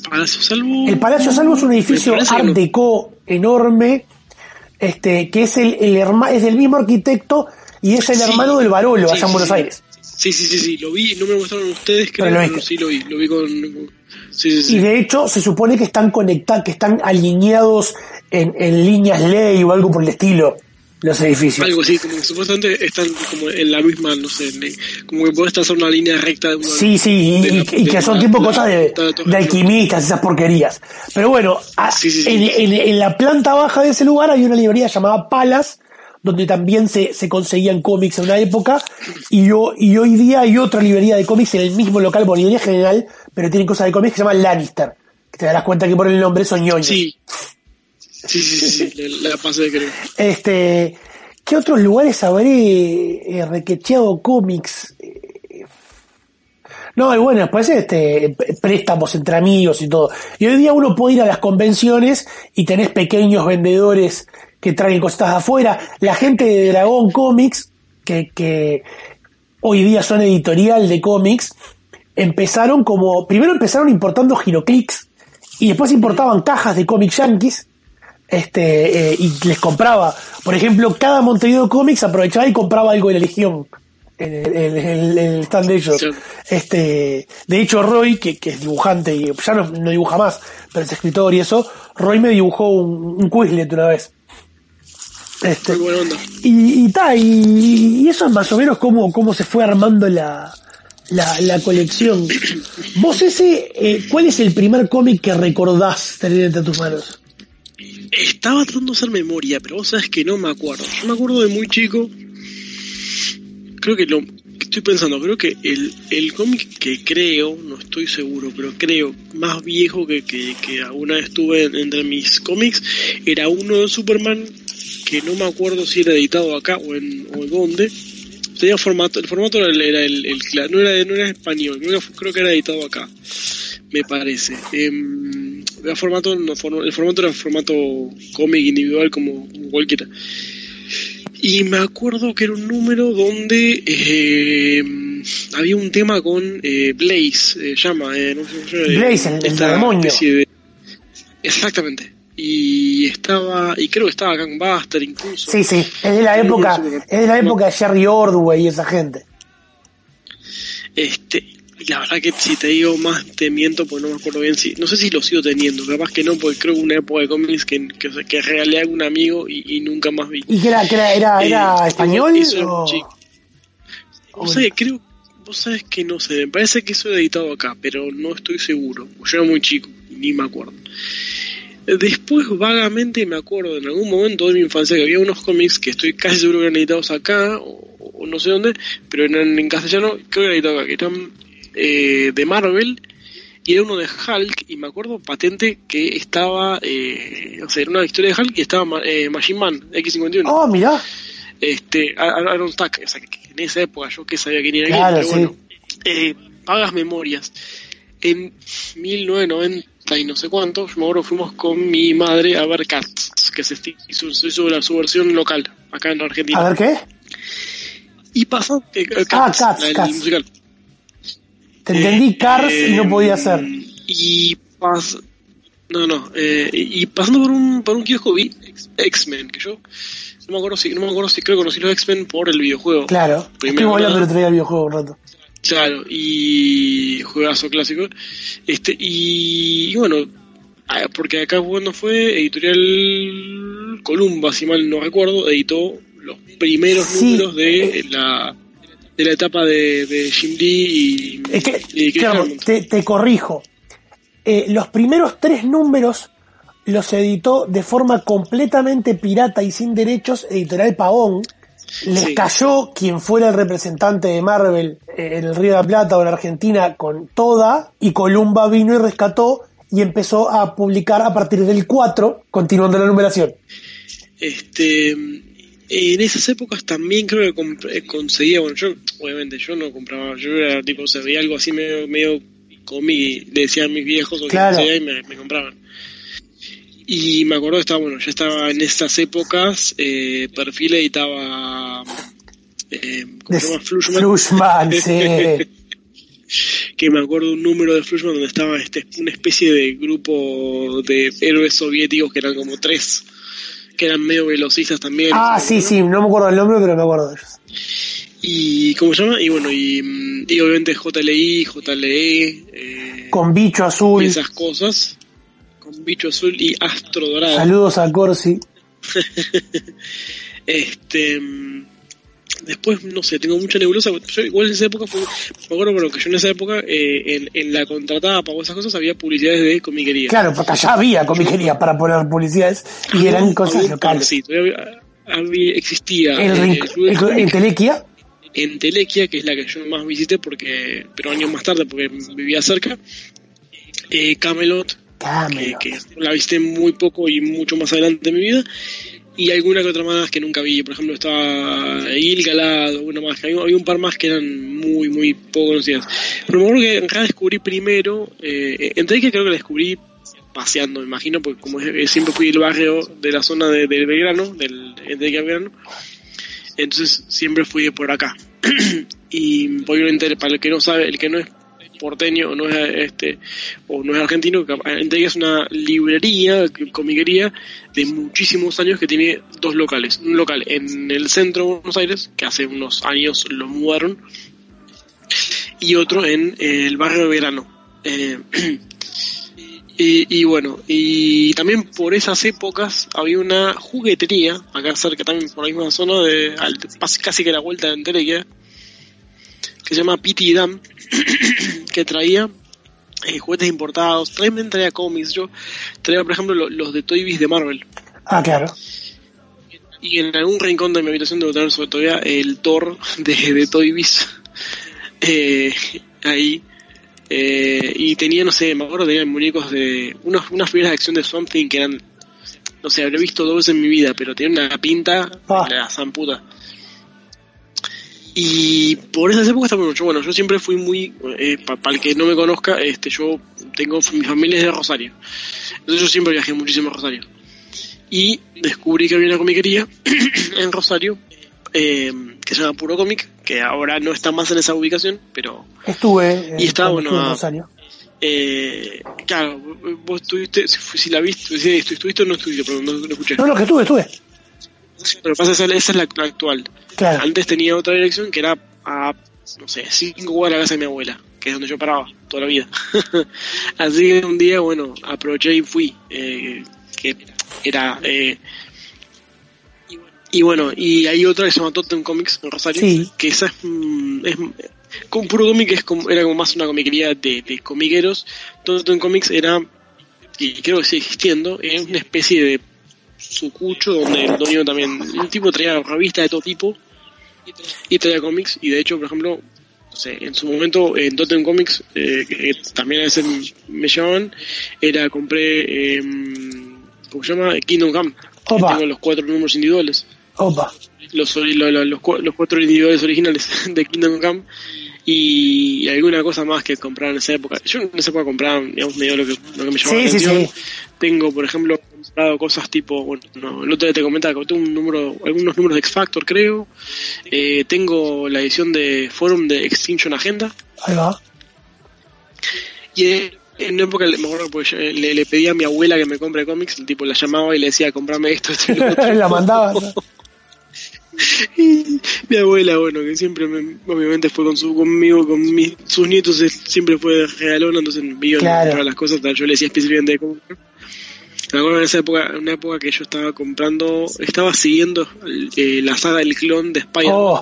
Palacio Salvo. El Palacio Salvo es un edificio Art Deco enorme, este, que es el, el herma, es del mismo arquitecto y es el sí, hermano del Barolo, sí, allá en Buenos sí. Aires. Sí, sí, sí, sí, lo vi, no me lo mostraron ustedes, creo, pero, pero sí lo vi, lo vi con... Sí, sí, sí. Y de hecho se supone que están conectados, que están alineados en, en líneas ley o algo por el estilo, los edificios. Algo así, como que supuestamente están como en la misma, no sé, como que podés trazar una línea recta de una... Sí, sí, y, la, y que son la, tipo la, cosas de, de alquimistas, esas porquerías. Pero bueno, a, sí, sí, sí. En, en, en la planta baja de ese lugar hay una librería llamada Palas, donde también se, se conseguían cómics en una época, y, yo, y hoy día hay otra librería de cómics en el mismo local, por librería general, pero tienen cosas de cómics que se llama Lannister, que te darás cuenta que por el nombre son ñoños. Sí, sí, sí, sí, sí. la, la pasé, creo. Este, ¿qué otros lugares habré eh, requecheado cómics? No, y bueno, después este, préstamos entre amigos y todo. Y hoy día uno puede ir a las convenciones y tenés pequeños vendedores que traen cosas afuera. La gente de Dragón Comics, que, que hoy día son editorial de cómics, empezaron como, primero empezaron importando Giroclix y después importaban cajas de cómics yankees, este, eh, y les compraba, por ejemplo, cada Montevideo Comics aprovechaba y compraba algo de la Legión en el, en el, en el stand de ellos. Sí. Este, de hecho Roy, que, que es dibujante y ya no, no dibuja más, pero es escritor y eso, Roy me dibujó un, un Quizlet una vez. Este, muy buena onda. Y, y, ta, y, y eso es más o menos cómo, cómo se fue armando la, la, la colección. Vos ese, eh, ¿cuál es el primer cómic que recordás tener entre tus manos? Estaba tratando de hacer memoria, pero vos sabés que no me acuerdo. Yo me acuerdo de muy chico. Creo que lo estoy pensando, creo que el, el cómic que creo, no estoy seguro, pero creo más viejo que, que, que alguna vez tuve entre mis cómics, era uno de Superman, que no me acuerdo si era editado acá o en, o en dónde. Tenía formato, el formato era el, era el, el no era no era español, creo, creo que era editado acá, me parece. Eh, el formato, no, el formato era formato cómic individual como, como cualquiera. Y me acuerdo que era un número donde eh, había un tema con eh, Blaze, eh, llama, eh, no sé, eh, Blaze, el, el demonio. De... Exactamente. Y estaba, y creo que estaba Gangbuster incluso. Sí, sí, es de la época, es de la época de Jerry Ordway y esa gente. Este, la verdad que si te digo más te miento, pues no me acuerdo bien si, no sé si lo sigo teniendo, capaz que no, porque creo que una época de cómics que, que, que regalé a un amigo y, y nunca más vi. ¿Y que era, que era, era, era eh, español? O... o sea, creo, vos sabés que no sé, me parece que eso es editado acá, pero no estoy seguro, yo era muy chico y ni me acuerdo. Después vagamente me acuerdo en algún momento de mi infancia que había unos cómics que estoy casi seguro que eran editados acá o, o no sé dónde, pero eran en castellano, creo que eran editados acá, que eran eh, de Marvel y era uno de Hulk y me acuerdo patente que estaba, eh, o sea, era una historia de Hulk y estaba eh, Machine Man X cincuenta y uno. Oh, mirá. Este, Aaron Stack, o sea, que en esa época yo que sabía quién era claro, quién, pero sí. bueno, eh, vagas memorias. En mil novecientos noventa y no sé cuánto, yo me acuerdo fuimos con mi madre a ver Cats, que se hizo, se hizo la, su versión local, acá en Argentina. ¿A ver qué? Y pasó eh, Cats, ah, Cats, la, Cats. El musical. Te entendí eh, Cars eh, y no podía ser. Y pas, no, no, eh, y pasando por un por un kiosco vi X-Men, que yo no me acuerdo si, no me acuerdo si creo que conocí los X-Men por el videojuego. Claro, estuve hablando el otro día del videojuego un rato. Claro, y juegazo clásico. Este, y, y bueno, porque acá cuando fue Editorial Columba, si mal no recuerdo, editó los primeros sí, números de la de la etapa de, de Jim Lee y, es que, y claro, te, te corrijo. Eh, los primeros tres números los editó de forma completamente pirata y sin derechos Editorial Pavón. Les sí. cayó quien fuera el representante de Marvel en el Río de la Plata o en Argentina con toda, y Columba vino y rescató y empezó a publicar a partir del cuatro, continuando la numeración. Este, en esas épocas también creo que comp- conseguía, bueno, yo obviamente yo no compraba, yo era tipo, se veía algo así medio, medio comí, le decía a mis viejos o claro. que y me, me compraban. Y me acuerdo que estaba, bueno, ya estaba en estas épocas, eh, Perfil editaba, eh, ¿cómo se llama? Flushman. Flushman, sí. que me acuerdo un número de Flashman donde estaba este una especie de grupo de héroes soviéticos que eran como tres, que eran medio velocistas también. Ah, sí, ¿no? Sí, no me acuerdo el nombre, pero me acuerdo de ellos. Y ¿cómo se llama? Y bueno, y, y obviamente J L I, J L E, eh, con bicho azul, y esas cosas, con bicho azul y astro dorado. Saludos a Corsi. este después no sé, tengo mucha nebulosa. Yo igual en esa época fue, me acuerdo bueno, que yo en esa época eh, en, en la contratapa o esas cosas había publicidades de comiquería. Claro, porque allá había comiquería para poner publicidades y había, eran cosas había, locales. Sí, todavía había, existía el, eh, el, el, en Telequia. En Telequia, que es la que yo más visité, porque pero años más tarde, porque vivía cerca. Eh, Camelot, Camelot. Que, que la visité muy poco y mucho más adelante en mi vida. Y alguna que otra más que nunca vi. Por ejemplo, estaba Gil-galad, una más. Había, había un par más que eran muy, muy poco conocidas. Pero me acuerdo que acá descubrí primero, eh, en Telequia creo que la descubrí paseando, me imagino, porque como es, siempre fui del barrio de la zona de, de Belgrano, del de Telequia Belgrano, entonces siempre fui por acá. Y obviamente para el que no sabe, el que no es porteño o no es este o no es argentino, en Telequia es una librería, comiquería de muchísimos años que tiene dos locales. Un local en el centro de Buenos Aires, que hace unos años lo mudaron, y otro en eh, el barrio de Belgrano. Eh, Y, y bueno, y también por esas épocas había una juguetería, acá cerca también por la misma zona, de casi que la vuelta de Telequia, que se llama Pity Dam, que traía eh, juguetes importados, también traía cómics. Yo traía, por ejemplo, los, los de Toy Biz de Marvel. Ah, claro. Y en algún rincón de mi habitación debo tener sobre todavía el Thor de, de Toy Biz. Eh, ahí. Eh, y tenía, no sé, me acuerdo, tenía muñecos de unos, unas figuras de acción de Swamp Thing que eran, no sé, habré visto dos veces en mi vida, pero tenían una pinta ah. de la zamputa. Y por esas épocas también, yo, bueno, yo siempre fui muy, eh, para pa el que no me conozca, este, yo tengo, mi familia es de Rosario, entonces yo siempre viajé muchísimo a Rosario. Y descubrí que había una comiquería en Rosario, eh, que se llama Puro Cómic, que ahora no está más en esa ubicación, pero estuve y está bueno en Rosario. Eh, claro, vos estuviste, si la viste, si estuviste o no estuviste, pero no, no escuché. No, no, que estuve, estuve. Pero pasa, esa, esa es la, la actual. Claro. Antes tenía otra dirección que era a, no sé, cinco cuadras de la casa de mi abuela, que es donde yo paraba toda la vida. Así que un día, bueno, aproveché y fui, eh, que era eh, y bueno, y hay otra que se llama Totem Comics en Rosario, sí. Que esa es, es con Puro Cómic es como, era como más una comiquería de, de comiqueros. Totem Comics era, y creo que sigue existiendo, era una especie de sucucho donde el dueño también, un tipo traía revistas de todo tipo y traía cómics, y de hecho, por ejemplo, no sé, en su momento en Totem Comics, eh, que también a veces me llamaban, era, compré, eh, ¿cómo se llama? Kingdom Come. Tengo los cuatro números individuales. Opa. Los, los, los, los cuatro individuales originales de Kingdom Come y, y alguna cosa más que compraban en esa época. Yo en esa época compraba, digamos, medio lo que, lo que me llamaba sí, la atención. Sí, sí. Tengo, por ejemplo, comprado cosas tipo, bueno, no, el otro día te comentaba que tengo un número, algunos números de X Factor, creo. Eh, tengo la edición de Forum de Extinction Agenda. Ahí va. Y eh, en una época, me acuerdo, porque le, le pedí a mi abuela que me compre cómics, el tipo la llamaba y le decía, comprame esto, esto y lo otro. La mandaba, ¿no? Y mi abuela, bueno, que siempre me, obviamente fue con su conmigo, con mis, sus nietos, siempre fue regalona, entonces vio claro. las cosas, yo le decía específicamente de comprar. Me acuerdo en esa época, en una época que yo estaba comprando, estaba siguiendo eh, la saga del clon de Spider-Man. Oh.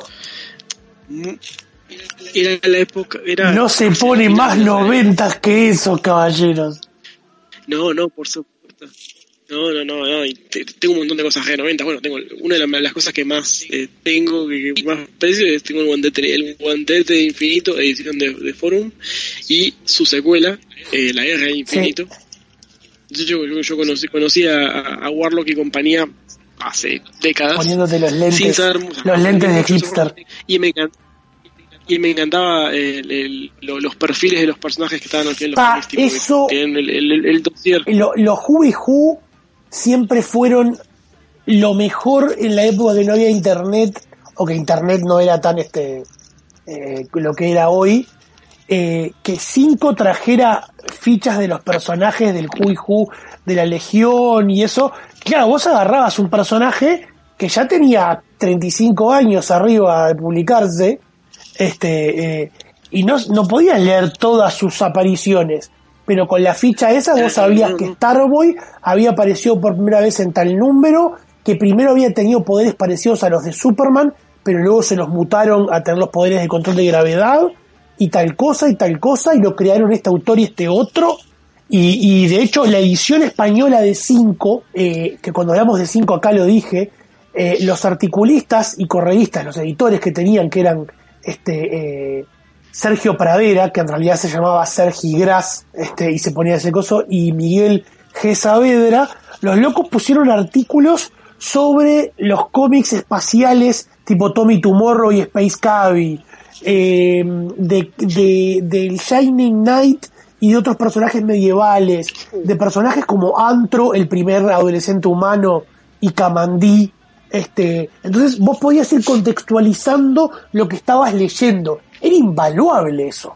Era la época, era, no se pone más noventas que eso, caballeros. No, no, por supuesto. No, no, no, no. Y te, tengo un montón de cosas de noventa. Bueno, tengo una de las, las cosas que más eh, tengo, que, que más aprecio, es tengo el guantete, el guantete de Infinito, edición de, de Forum, y su secuela, eh, la Guerra de Infinito. Sí. Yo, yo, yo conocí, conocí a, a Warlock y compañía hace décadas. Poniéndote los lentes, sin saber, los lentes de hipster. Y me encantó. Y me encantaba el, el, lo, los perfiles de los personajes que estaban aquí en los ah, cómics, eso, que el, el, el, el dossier. Lo, los Who y Who siempre fueron lo mejor en la época que no había internet, o que internet no era tan este eh, lo que era hoy, eh, que Cinco trajera fichas de los personajes del Who y Who de la Legión y eso. Claro, vos agarrabas un personaje que ya tenía treinta y cinco años arriba de publicarse, este, eh, y no, no podías leer todas sus apariciones, pero con la ficha esa vos sabías que Starboy había aparecido por primera vez en tal número, que primero había tenido poderes parecidos a los de Superman, pero luego se los mutaron a tener los poderes de control de gravedad, y tal cosa, y tal cosa, y lo crearon este autor y este otro, y, y de hecho la edición española de Cinco, eh, que cuando hablamos de Cinco acá lo dije, eh, los articulistas y correístas, los editores que tenían, que eran este eh, Sergio Pradera, que en realidad se llamaba Sergi Gras, este, y se ponía ese coso, y Miguel G. Saavedra, los locos pusieron artículos sobre los cómics espaciales tipo Tommy Tomorrow y Space Cabbie, eh, de, de, del Shining Knight y de otros personajes medievales, de personajes como Antro, el primer adolescente humano, y Kamandí. Este, entonces vos podías ir contextualizando lo que estabas leyendo. Era invaluable eso.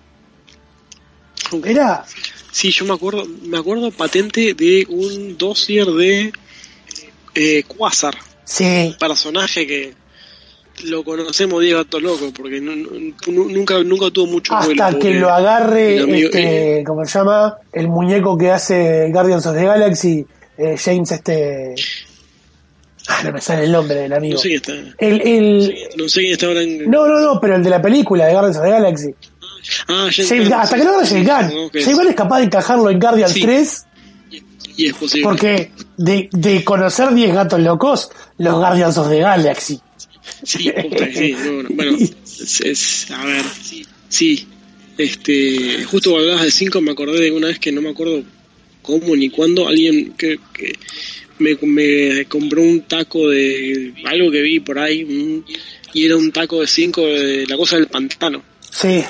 Era... Sí, yo me acuerdo, me acuerdo patente de un dossier de eh, Quasar. Sí. Personaje que lo conocemos de Gato Loco, porque no, no, nunca nunca tuvo mucho vuelo. Hasta que lo agarre, este, ¿cómo se llama? El muñeco que hace Guardians of the Galaxy, eh, James este... Ah, no me sale el nombre del amigo. No sé quién está. El, el... No sé quién está ahora en... No, no, no, pero el de la película de Guardians of the Galaxy. Ah, James James Gunn. Hasta que lo agarre James Gunn. Okay. James Gunn es capaz de encajarlo en Guardians sí. tres. Y es posible. Porque de, de conocer diez gatos locos, los Guardians of the Galaxy. Sí, puta, sí, no, no, bueno, es, es, a ver, sí, sí, este, justo cuando hablabas de cinco me acordé de una vez que no me acuerdo cómo ni cuándo, alguien que, que me, me compró un taco de algo que vi por ahí, un, y era un taco de cinco de la cosa del pantano. Sí.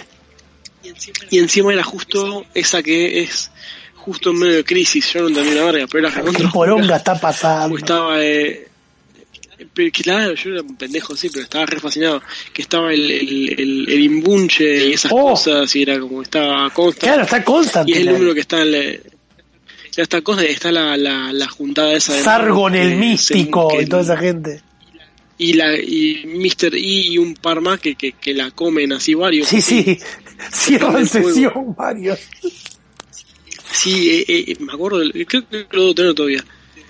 Y encima era justo esa que es justo en medio de crisis, yo no entendí una verga, pero era recontra. ¿Qué poronga está pasando? Estaba, eh, pero claro, yo era un pendejo, sí, pero estaba re fascinado. Que estaba el, el, el, el imbunche y esas oh. cosas, y era como estaba Constant. Claro, está Constant. Y es el número que está en la, ya está Constant, y está la, la, la juntada esa de Sargon el místico que, y toda esa gente. Y la y mister E y un par más que, que, que la comen así varios. Sí, sí, cierran sesión varios. Sí, eh, eh, me acuerdo, creo que lo debo tener todavía.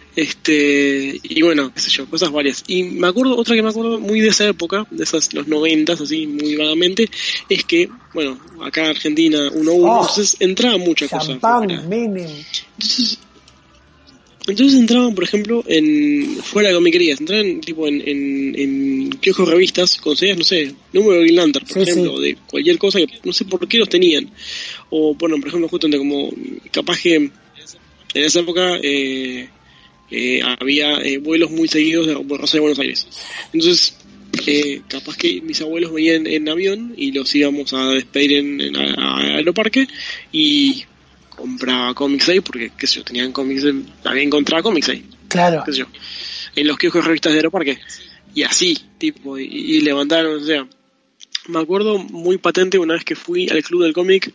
Este, y bueno, qué sé yo, cosas varias. Y me acuerdo, otra que me acuerdo muy de esa época, de esas, los noventas, así, muy vagamente, es que, bueno, acá en Argentina, uno a uno, oh, entonces entraba mucha cosa. Entonces, entonces entraban, por ejemplo, en fuera de comiquerías, entraban tipo en, en, en kioscos revistas, conseguías, no sé, número de Green Lantern, por sí, ejemplo, sí. de cualquier cosa que no sé por qué los tenían. O, bueno, por ejemplo, justamente como, capaz que en esa época, eh, Eh, había eh, vuelos muy seguidos de Rosario a Buenos Aires. Entonces, eh, capaz que mis abuelos venían en avión y los íbamos a despedir en, en a, a Aeroparque y compraba cómics ahí porque, qué sé yo, tenían cómics, había encontrado cómics ahí. Claro. Qué sé yo, en los kioscos de revistas de Aeroparque. Y así, tipo, y, y levantaron, o sea, me acuerdo muy patente una vez que fui al Club del Cómic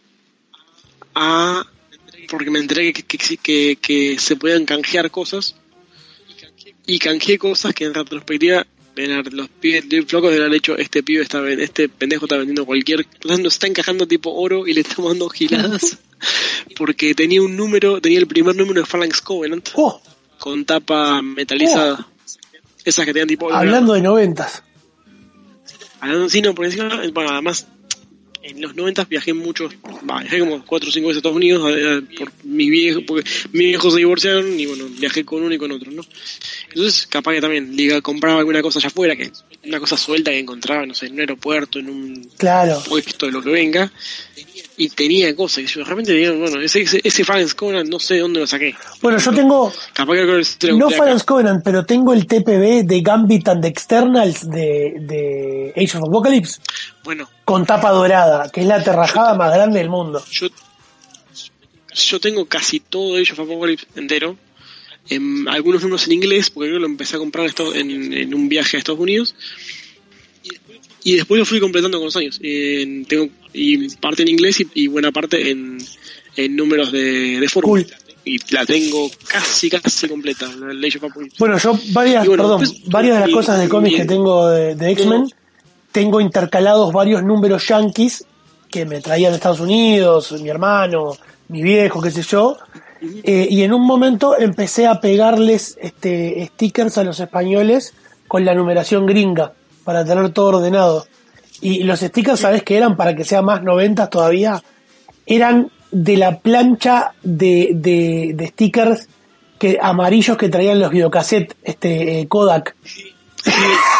a... porque me enteré que, que, que, que se podían canjear cosas y canjeé cosas que en retrospectiva los pibes flocos de haber hecho, este pibe está este pendejo está vendiendo cualquier, entonces nos está encajando tipo oro y le estamos dando giladas porque tenía un número, tenía el primer número de Phalanx Covenant oh. con tapa metalizada, oh. esas que tenían tipo hablando de noventas, hablando sí, no, por encima, bueno, además en los noventas viajé mucho, bah, viajé como cuatro o cinco veces a Estados Unidos a, a, por mis viejos, porque mis viejos se divorciaron y bueno, viajé con uno y con otro, ¿no? Entonces, capaz que también liga, compraba alguna cosa allá afuera, que una cosa suelta que encontraba, no sé, en un aeropuerto, en un claro. puesto de lo que venga, y tenía cosas, y yo de repente digo, bueno, ese, ese, ese Phalanx Covenant no sé de dónde lo saqué. Bueno, yo tengo, capaz que no Phalanx Covenant, pero tengo el T P B de Gambit and Externals de, de Age of Apocalypse. Bueno. Con tapa dorada, que es la terrajada más grande del mundo. Yo, yo tengo casi todo Age of Apocalypse entero. En algunos números en inglés, porque yo lo empecé a comprar en, en, en un viaje a Estados Unidos. Y después lo fui completando con los años. Eh, tengo y parte en inglés y, y buena parte en, en números de, de fórmula. Cool. Y la tengo casi, casi completa, la Age of Apocalypse. Bueno, yo varias, bueno, perdón, pues, varias de las y, cosas de cómics que tengo de, de X-Men, no. tengo intercalados varios números yankees que me traían de Estados Unidos, mi hermano, mi viejo, qué sé yo. Uh-huh. Eh, y en un momento empecé a pegarles este stickers a los españoles con la numeración gringa, para tener todo ordenado. Y los stickers, ¿sabés qué eran? Para que sea más noventas todavía, eran de la plancha de, de, de stickers que amarillos que traían los videocassettes este eh, Kodak. Sí, sí,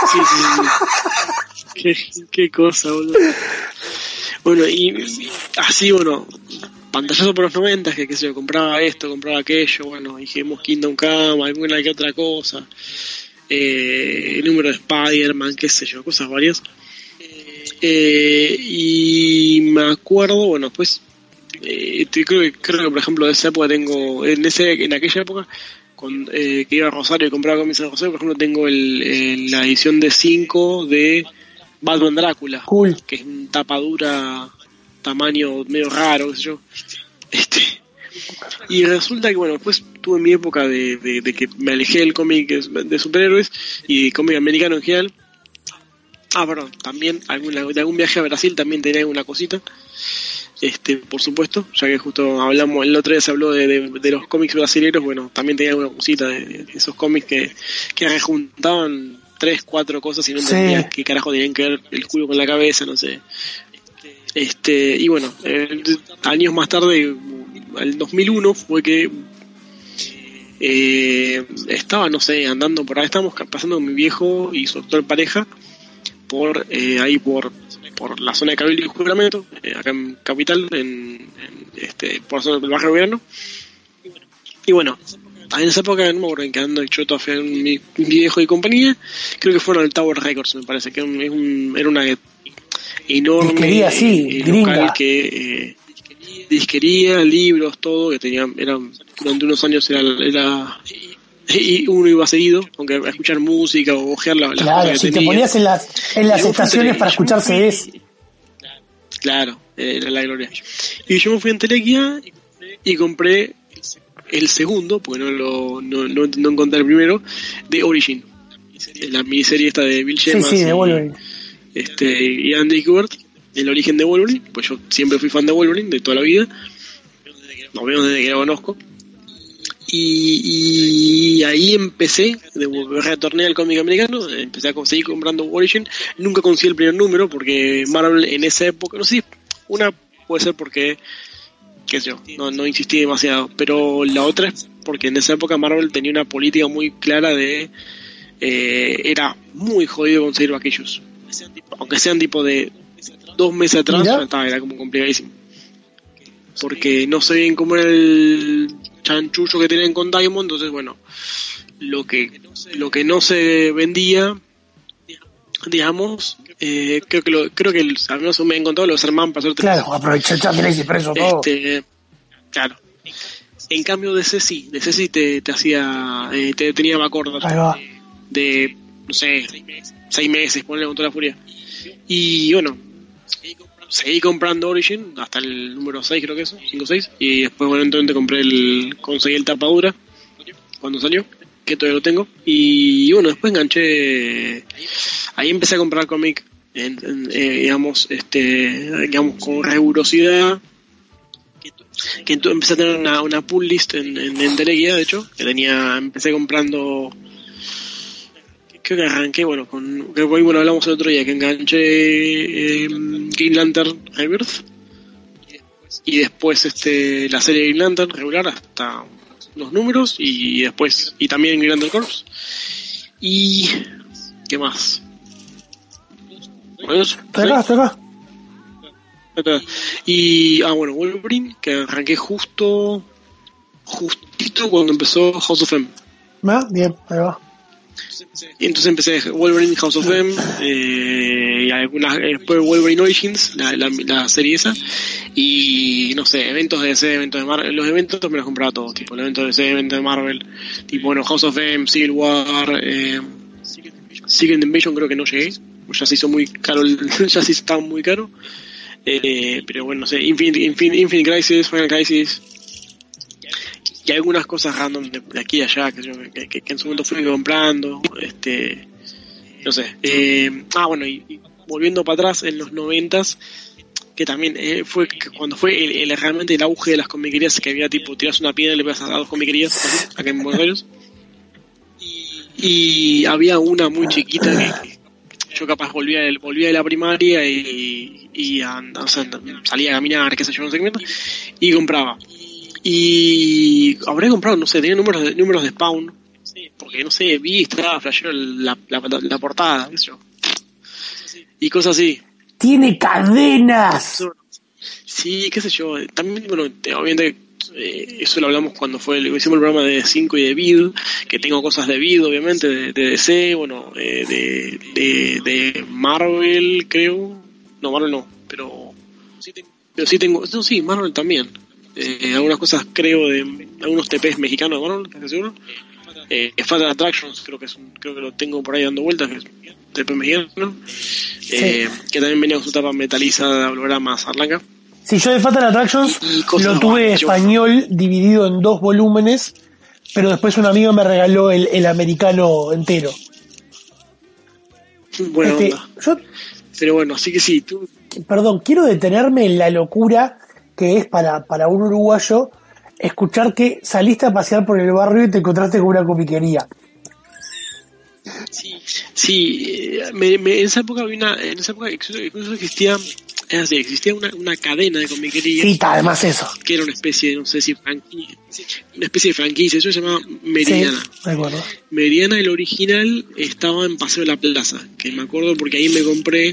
sí. qué, qué cosa, boludo. Bueno, y así, bueno, pantallazo por los noventas, que qué sé yo, compraba esto, compraba aquello, bueno, dijimos Kingdom Come, alguna que otra cosa, eh, el número de Spider-Man, qué sé yo, cosas varias. Eh, y me acuerdo, bueno, después eh, creo que creo que por ejemplo de esa época tengo en ese en aquella época con, eh, que iba a Rosario y compraba cómics en Rosario, por ejemplo tengo el, el la edición de cinco de Batman Drácula, cool. que es un tapadura tamaño medio raro, qué sé yo. Este y resulta que bueno, después tuve mi época de, de, de que me alejé del cómic de superhéroes y cómic americano en general. Ah, perdón, también algún, de algún viaje a Brasil también tenía alguna cosita, este, por supuesto, ya que justo hablamos, el otro día se habló de, de, de los cómics brasileños, bueno, también tenía alguna cosita de, de esos cómics que, que rejuntaban tres, cuatro cosas y no entendía sí. qué carajo tenían que ver el culo con la cabeza, no sé. Este, y bueno, eh, años más tarde, el dos mil uno fue que eh, estaba, no sé, andando por ahí, estábamos pasando con mi viejo y su actual pareja por eh, ahí por por la zona de Cabildo y Juramento, eh, acá en Capital, en, en este por la zona del barrio Gobierno. Y bueno, en esa época, no me acuerdo en qué ando, yo todavía en mi viejo y compañía, creo que fueron al Tower Records, me parece, que un, un, era una enorme disquería, sí, eh, local que eh, disquería, libros, todo, que tenían, eran, durante unos años era, era y uno iba seguido, aunque a escuchar música o ojear la, la claro, si te ponías en las en las estaciones para escuchar C Ds. Claro, era la gloria. Y yo me fui a Telequia y compré el segundo, porque no lo no, no, no encontré el primero, de Origin, la miniserie esta de Bill Jemas sí, sí, de Wolverine. Y, este, y Andy Kubert, el origen de Wolverine, pues yo siempre fui fan de Wolverine de toda la vida, no menos desde que lo conozco. Y, y ahí empecé, retorné al cómic americano, empecé a seguir comprando Origin, nunca conseguí el primer número porque Marvel en esa época, no sé, una puede ser porque, qué sé yo, no, no insistí demasiado, pero la otra es porque en esa época Marvel tenía una política muy clara de, eh, era muy jodido conseguir vaquillos, aunque sean tipo de dos meses atrás, estaba, era como complicadísimo, porque no sé bien cómo era el chanchullo que tenían con Diamond, entonces bueno, lo que lo que no se vendía, digamos, eh, creo que lo, creo que el, al menos me he encontrado los hermanos para hacer claro, aprovechar el chat y preso todo. Este, claro. En cambio de Ceci, de Ceci te, te hacía, eh, te tenía bacordas de, no sé, seis meses, ponle con toda la furia. Y bueno, seguí comprando Origin hasta el número seis, creo que es, cinco o seis, y después bueno, entonces compré el, conseguí el tapadura cuando salió, que todavía lo tengo, y bueno, después enganché, ahí empecé a comprar cómic, en, en, eh, digamos, este, digamos, con rigurosidad, que entonces empecé a tener una, una pull list en, en, en Teleguía, de hecho, que tenía, empecé comprando, creo que arranqué, bueno, con, que hoy, bueno, hablamos el otro día, que enganché eh, Green Lantern Rebirth, y después este la serie Green Lantern regular hasta los números, y después, y también Green Lantern Corps, y ¿qué más? Bueno, eso, está acá, está acá. Y, ah, bueno, Wolverine, que arranqué justo, justito cuando empezó House of M. Ah, bien, ahí va. Y entonces empecé Wolverine, House of M, eh, y algunas, después Wolverine Origins, la, la, la serie esa, y no sé, eventos de D C, eventos de Marvel, los eventos me los compraba todos, tipo, los eventos de D C, eventos de Marvel, tipo, bueno, House of M, Civil War, eh, Secret Invasion creo que no llegué, ya se hizo muy caro, el, ya se estaba muy caro. Eh, pero bueno, no sé, Infinite, Infinite, Infinite Crisis, Final Crisis, y algunas cosas random de, de aquí y allá que, yo, que, que, que en su momento fui comprando, este, no sé. Eh, ah, bueno, y, y volviendo para atrás en los noventas, que también eh, fue que cuando fue el, el, realmente el auge de las comiquerías, que había tipo, tiras una piedra y le pegas a dos comiquerías, así, acá en Buenos Aires, y había una muy chiquita que, que yo capaz volvía de, volvía de la primaria y, y and, o sea, salía a caminar, qué sé yo, no sé qué, y compraba. Y habré comprado, no sé, tenía números de, números de Spawn, porque no sé, vi, estaba flashero la, la, la, la portada, qué sé yo, y cosas así. ¡Tiene cadenas! Sí, qué sé yo, también, bueno, obviamente eh, eso lo hablamos cuando fue el, hicimos el programa de cinco y de Vid, que tengo cosas de Vid, obviamente, de, de D C, bueno, eh, de, de, de Marvel, creo, no, Marvel no, pero pero sí tengo, no, sí, Marvel también, eh, algunas cosas creo de algunos T Pes mexicanos de Marvel, ¿estás seguro? Eh, Fatal Attractions, creo que es un, creo que lo tengo por ahí dando vueltas, que es T P mexicano, eh, sí. Que también venía con su tapa metalizada, holograma, Sarlanga. Sí, yo de Fatal Attractions lo tuve en español dividido en dos volúmenes, pero después un amigo me regaló el, el americano entero. Buena este, onda. Yo, pero bueno, así que sí, tú... Perdón, quiero detenerme en la locura que es para, para un uruguayo escuchar que saliste a pasear por el barrio y te encontraste con una comiquería. Sí, sí, me, me, en esa época había una, en esa época incluso existía, es así, existía una, una cadena de comiquerías. Sí, además eso. Que era una especie, no sé si franquicia, una especie de franquicia, eso se llamaba Meridiana. Sí, me acuerdo. Meridiana, el original, estaba en Paseo de la Plaza, que me acuerdo porque ahí me compré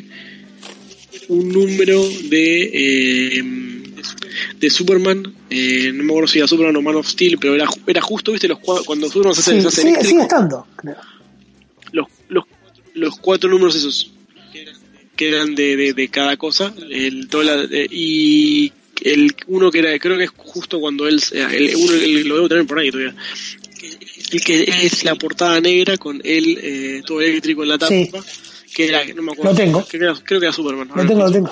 un número de eh, de Superman, eh, no me acuerdo si era Superman o Man of Steel, pero era, era justo, viste, los cuatro, cuando Superman se hace, sí, se hace sí, eléctrico, sigue estando, creo. Los, los, los cuatro números esos que eran de, de, de cada cosa, el, toda la, de, y el uno que era, creo que es justo cuando él, el, uno el, lo debo tener por ahí todavía, el que es la portada negra con él eh, todo eléctrico en la tapa, sí. Que era, no me acuerdo, lo tengo, que era, creo que era Superman, lo tengo, lo tengo.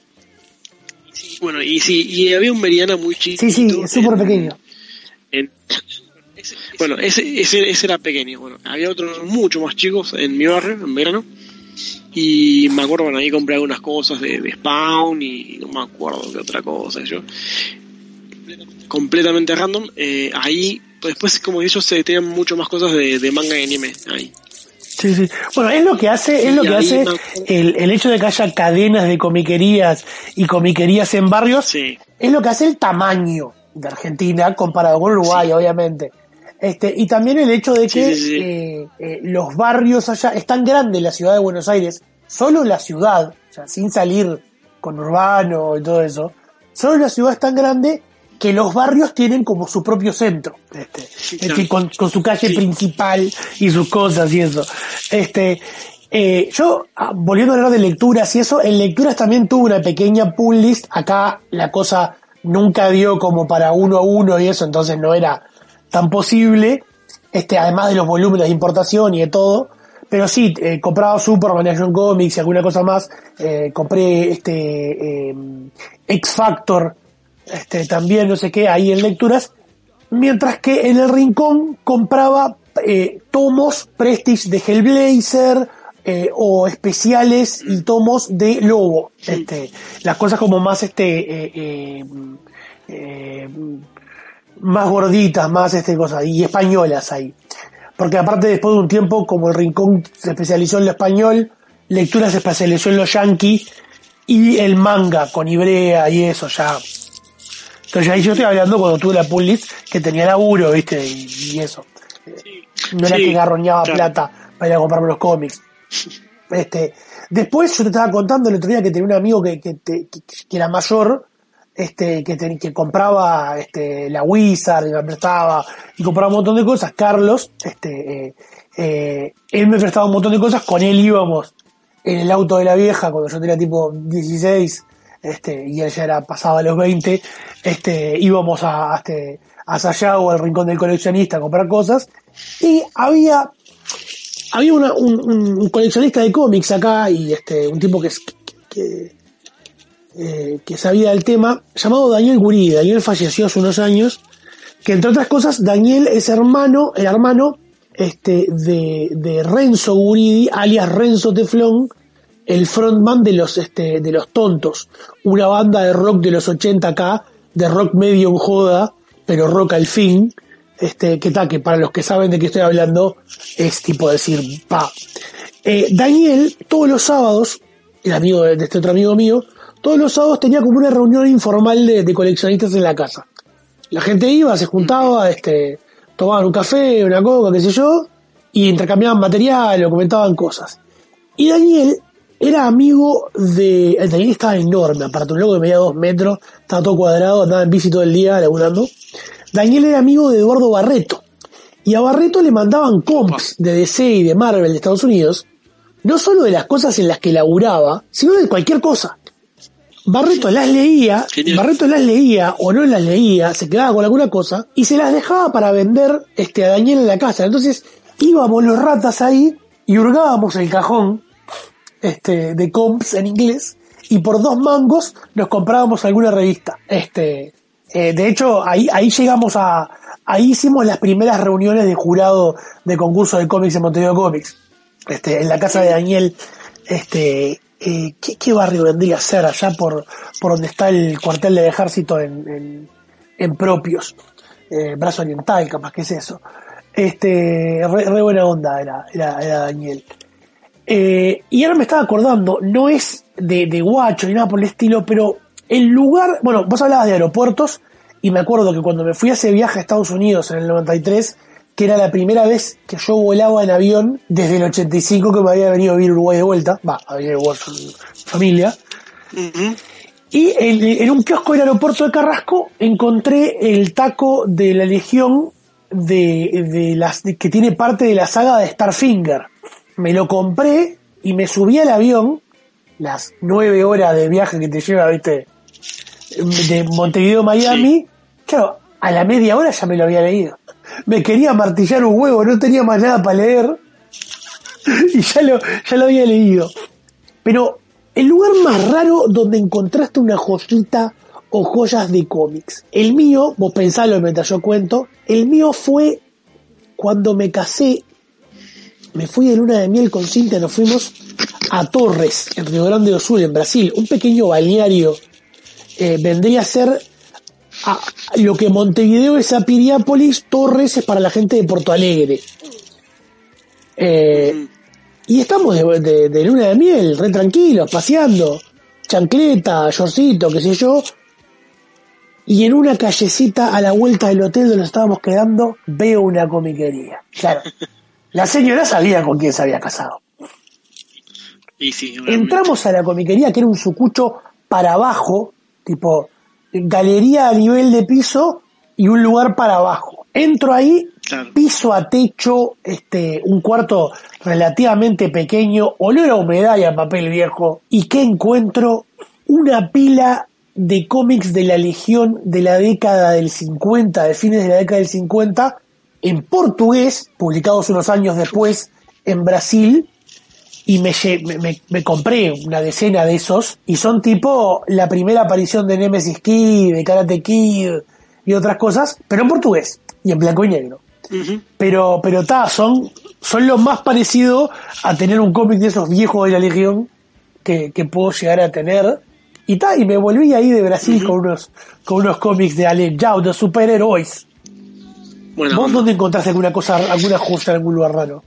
Bueno, y sí, y había un Meridiana muy chiquito. Sí, sí, súper pequeño. En, bueno, ese, ese ese era pequeño. Bueno, había otros mucho más chicos en mi barrio, en verano. Y me acuerdo, bueno, ahí compré algunas cosas de, de Spawn y no me acuerdo qué otra cosa. Yo completamente random. Eh, ahí, pues después, como ellos se tenían mucho más cosas de, de manga y anime ahí. Sí, sí. Bueno, es lo que hace, es lo que hace el, el hecho de que haya cadenas de comiquerías y comiquerías en barrios, sí. Es lo que hace el tamaño de Argentina comparado con Uruguay, sí. Obviamente. Este, y también el hecho de que sí, sí, sí. Eh, eh, los barrios allá, es tan grande la ciudad de Buenos Aires, solo la ciudad, o sea, sin salir con urbano y todo eso, solo la ciudad es tan grande que los barrios tienen como su propio centro, este, sí, claro. Este, con, con su calle sí. principal y sus cosas y eso. Este, eh, yo, volviendo a hablar de lecturas y eso, en lecturas también tuve una pequeña pull list. Acá la cosa nunca dio como para uno a uno y eso, entonces no era tan posible, este, además de los volúmenes de importación y de todo. Pero sí, eh, compraba Superman, Action Comics y alguna cosa más. Eh, compré este eh, X Factor, este también no sé qué, ahí en lecturas, mientras que en el rincón compraba eh, tomos Prestige de Hellblazer eh, o especiales y tomos de Lobo, este las cosas como más este eh, eh, eh, más gorditas, más este cosas y españolas ahí, porque aparte después de un tiempo como el rincón se especializó en lo español, lecturas se especializó en lo yankee y el manga con Ibrea y eso ya. Entonces ahí yo estoy hablando cuando tuve la pull list que tenía laburo, viste, y, y eso. No era sí, que garroñaba claro. plata para ir a comprarme los cómics. Este, después yo te estaba contando el otro día que tenía un amigo que, que, que, que era mayor, este, que, te, que compraba este, la Wizard, y me prestaba, y compraba un montón de cosas. Carlos, este, eh, eh, él me prestaba un montón de cosas, con él íbamos en el auto de la vieja cuando yo tenía tipo dieciséis, este, y él ya era pasaba a los veinte, este, íbamos a, a este, a Sayago, al rincón del coleccionista, a comprar cosas, y había, había una, un, un coleccionista de cómics acá y este un tipo que que, eh, que sabía del tema, llamado Daniel Guridi. Daniel falleció hace unos años, que entre otras cosas Daniel es hermano, el hermano este de, de Renzo Guridi, alias Renzo Teflón, el frontman de los este de los Tontos, una banda de rock de los ochenta acá, de rock medio en joda, pero rock al fin. Este, que tal, que para los que saben de qué estoy hablando, es tipo decir, pa. Eh, Daniel, todos los sábados, el amigo de, de este otro amigo mío, todos los sábados tenía como una reunión informal de, de coleccionistas en la casa. La gente iba, se juntaba, este, tomaban un café, una coca, qué sé yo, y intercambiaban material o comentaban cosas. Y Daniel era amigo de... El Daniel estaba enorme, aparte un loco que medía dos metros, estaba todo cuadrado, andaba en bici todo el día laburando. Daniel era amigo de Eduardo Barreto, y a Barreto le mandaban comps de D C y de Marvel de Estados Unidos, no solo de las cosas en las que laburaba, sino de cualquier cosa. Barreto las leía, Genial. Barreto las leía o no las leía, se quedaba con alguna cosa, y se las dejaba para vender este, a Daniel en la casa. Entonces íbamos los ratas ahí y hurgábamos el cajón este, de comps en inglés, y por dos mangos nos comprábamos alguna revista. Este... Eh, de hecho, ahí, ahí llegamos a, ahí hicimos las primeras reuniones de jurado de concurso de cómics en Montevideo Comics, este, en la casa de Daniel, este, eh, ¿qué, qué barrio vendría a ser? Allá por, por donde está el cuartel del ejército en, en, en Propios, eh, Brazo Oriental, capaz que es eso. Este, re, re buena onda era, era, era Daniel. Eh, y ahora me estaba acordando, no es de, de guacho ni nada por el estilo, pero el lugar, bueno, vos hablabas de aeropuertos, y me acuerdo que cuando me fui a ese viaje a Estados Unidos en el noventa y tres, que era la primera vez que yo volaba en avión desde el ochenta y cinco, que me había venido a vivir Uruguay de vuelta, va, había venido con familia, uh-huh. Y en, en un kiosco del aeropuerto de Carrasco encontré el taco de la Legión de, de las de, que tiene parte de la saga de Starfinger. Me lo compré y me subí al avión, las nueve horas de viaje que te lleva, viste, de Montevideo a Miami, sí. Claro, a la media hora ya me lo había leído. Me quería martillar un huevo, no tenía más nada para leer y ya lo, ya lo había leído. Pero el lugar más raro donde encontraste una joyita o joyas de cómics, el mío, vos pensalo mientras yo cuento, el mío fue cuando me casé. Me fui de luna de miel con Cintia, nos fuimos a Torres, en Río Grande do Sul, en Brasil, un pequeño balneario. Eh, vendría a ser a, lo que Montevideo es a Piriápolis, Torres es para la gente de Porto Alegre. Eh, y estamos de, de, de luna de miel, re tranquilos, paseando, chancleta, shortcito, qué sé yo. Y en una callecita a la vuelta del hotel donde nos estábamos quedando, veo una comiquería. Claro, la señora sabía con quién se había casado. Y sí, entramos a la comiquería, que era un sucucho para abajo, tipo galería a nivel de piso y un lugar para abajo. Entro ahí, claro. Piso a techo, este, un cuarto relativamente pequeño, olor a humedad y a papel viejo. ¿Y qué encuentro? Una pila de cómics de la Legión de la década del cincuenta, de fines de la década del cincuenta, en portugués, publicados unos años después en Brasil. Y me, me, me compré una decena de esos, y son tipo la primera aparición de Nemesis Kid, de Karate Kid y otras cosas, pero en portugués y en blanco y negro. Uh-huh. Pero pero ta, son son lo más parecido a tener un cómic de esos viejos de la Legión que, que puedo llegar a tener. Y ta, y me volví ahí de Brasil uh-huh. con unos con unos cómics de Alejao, de superhéroes. Bueno, ¿vos dónde encontraste alguna cosa, alguna joya en algún lugar raro?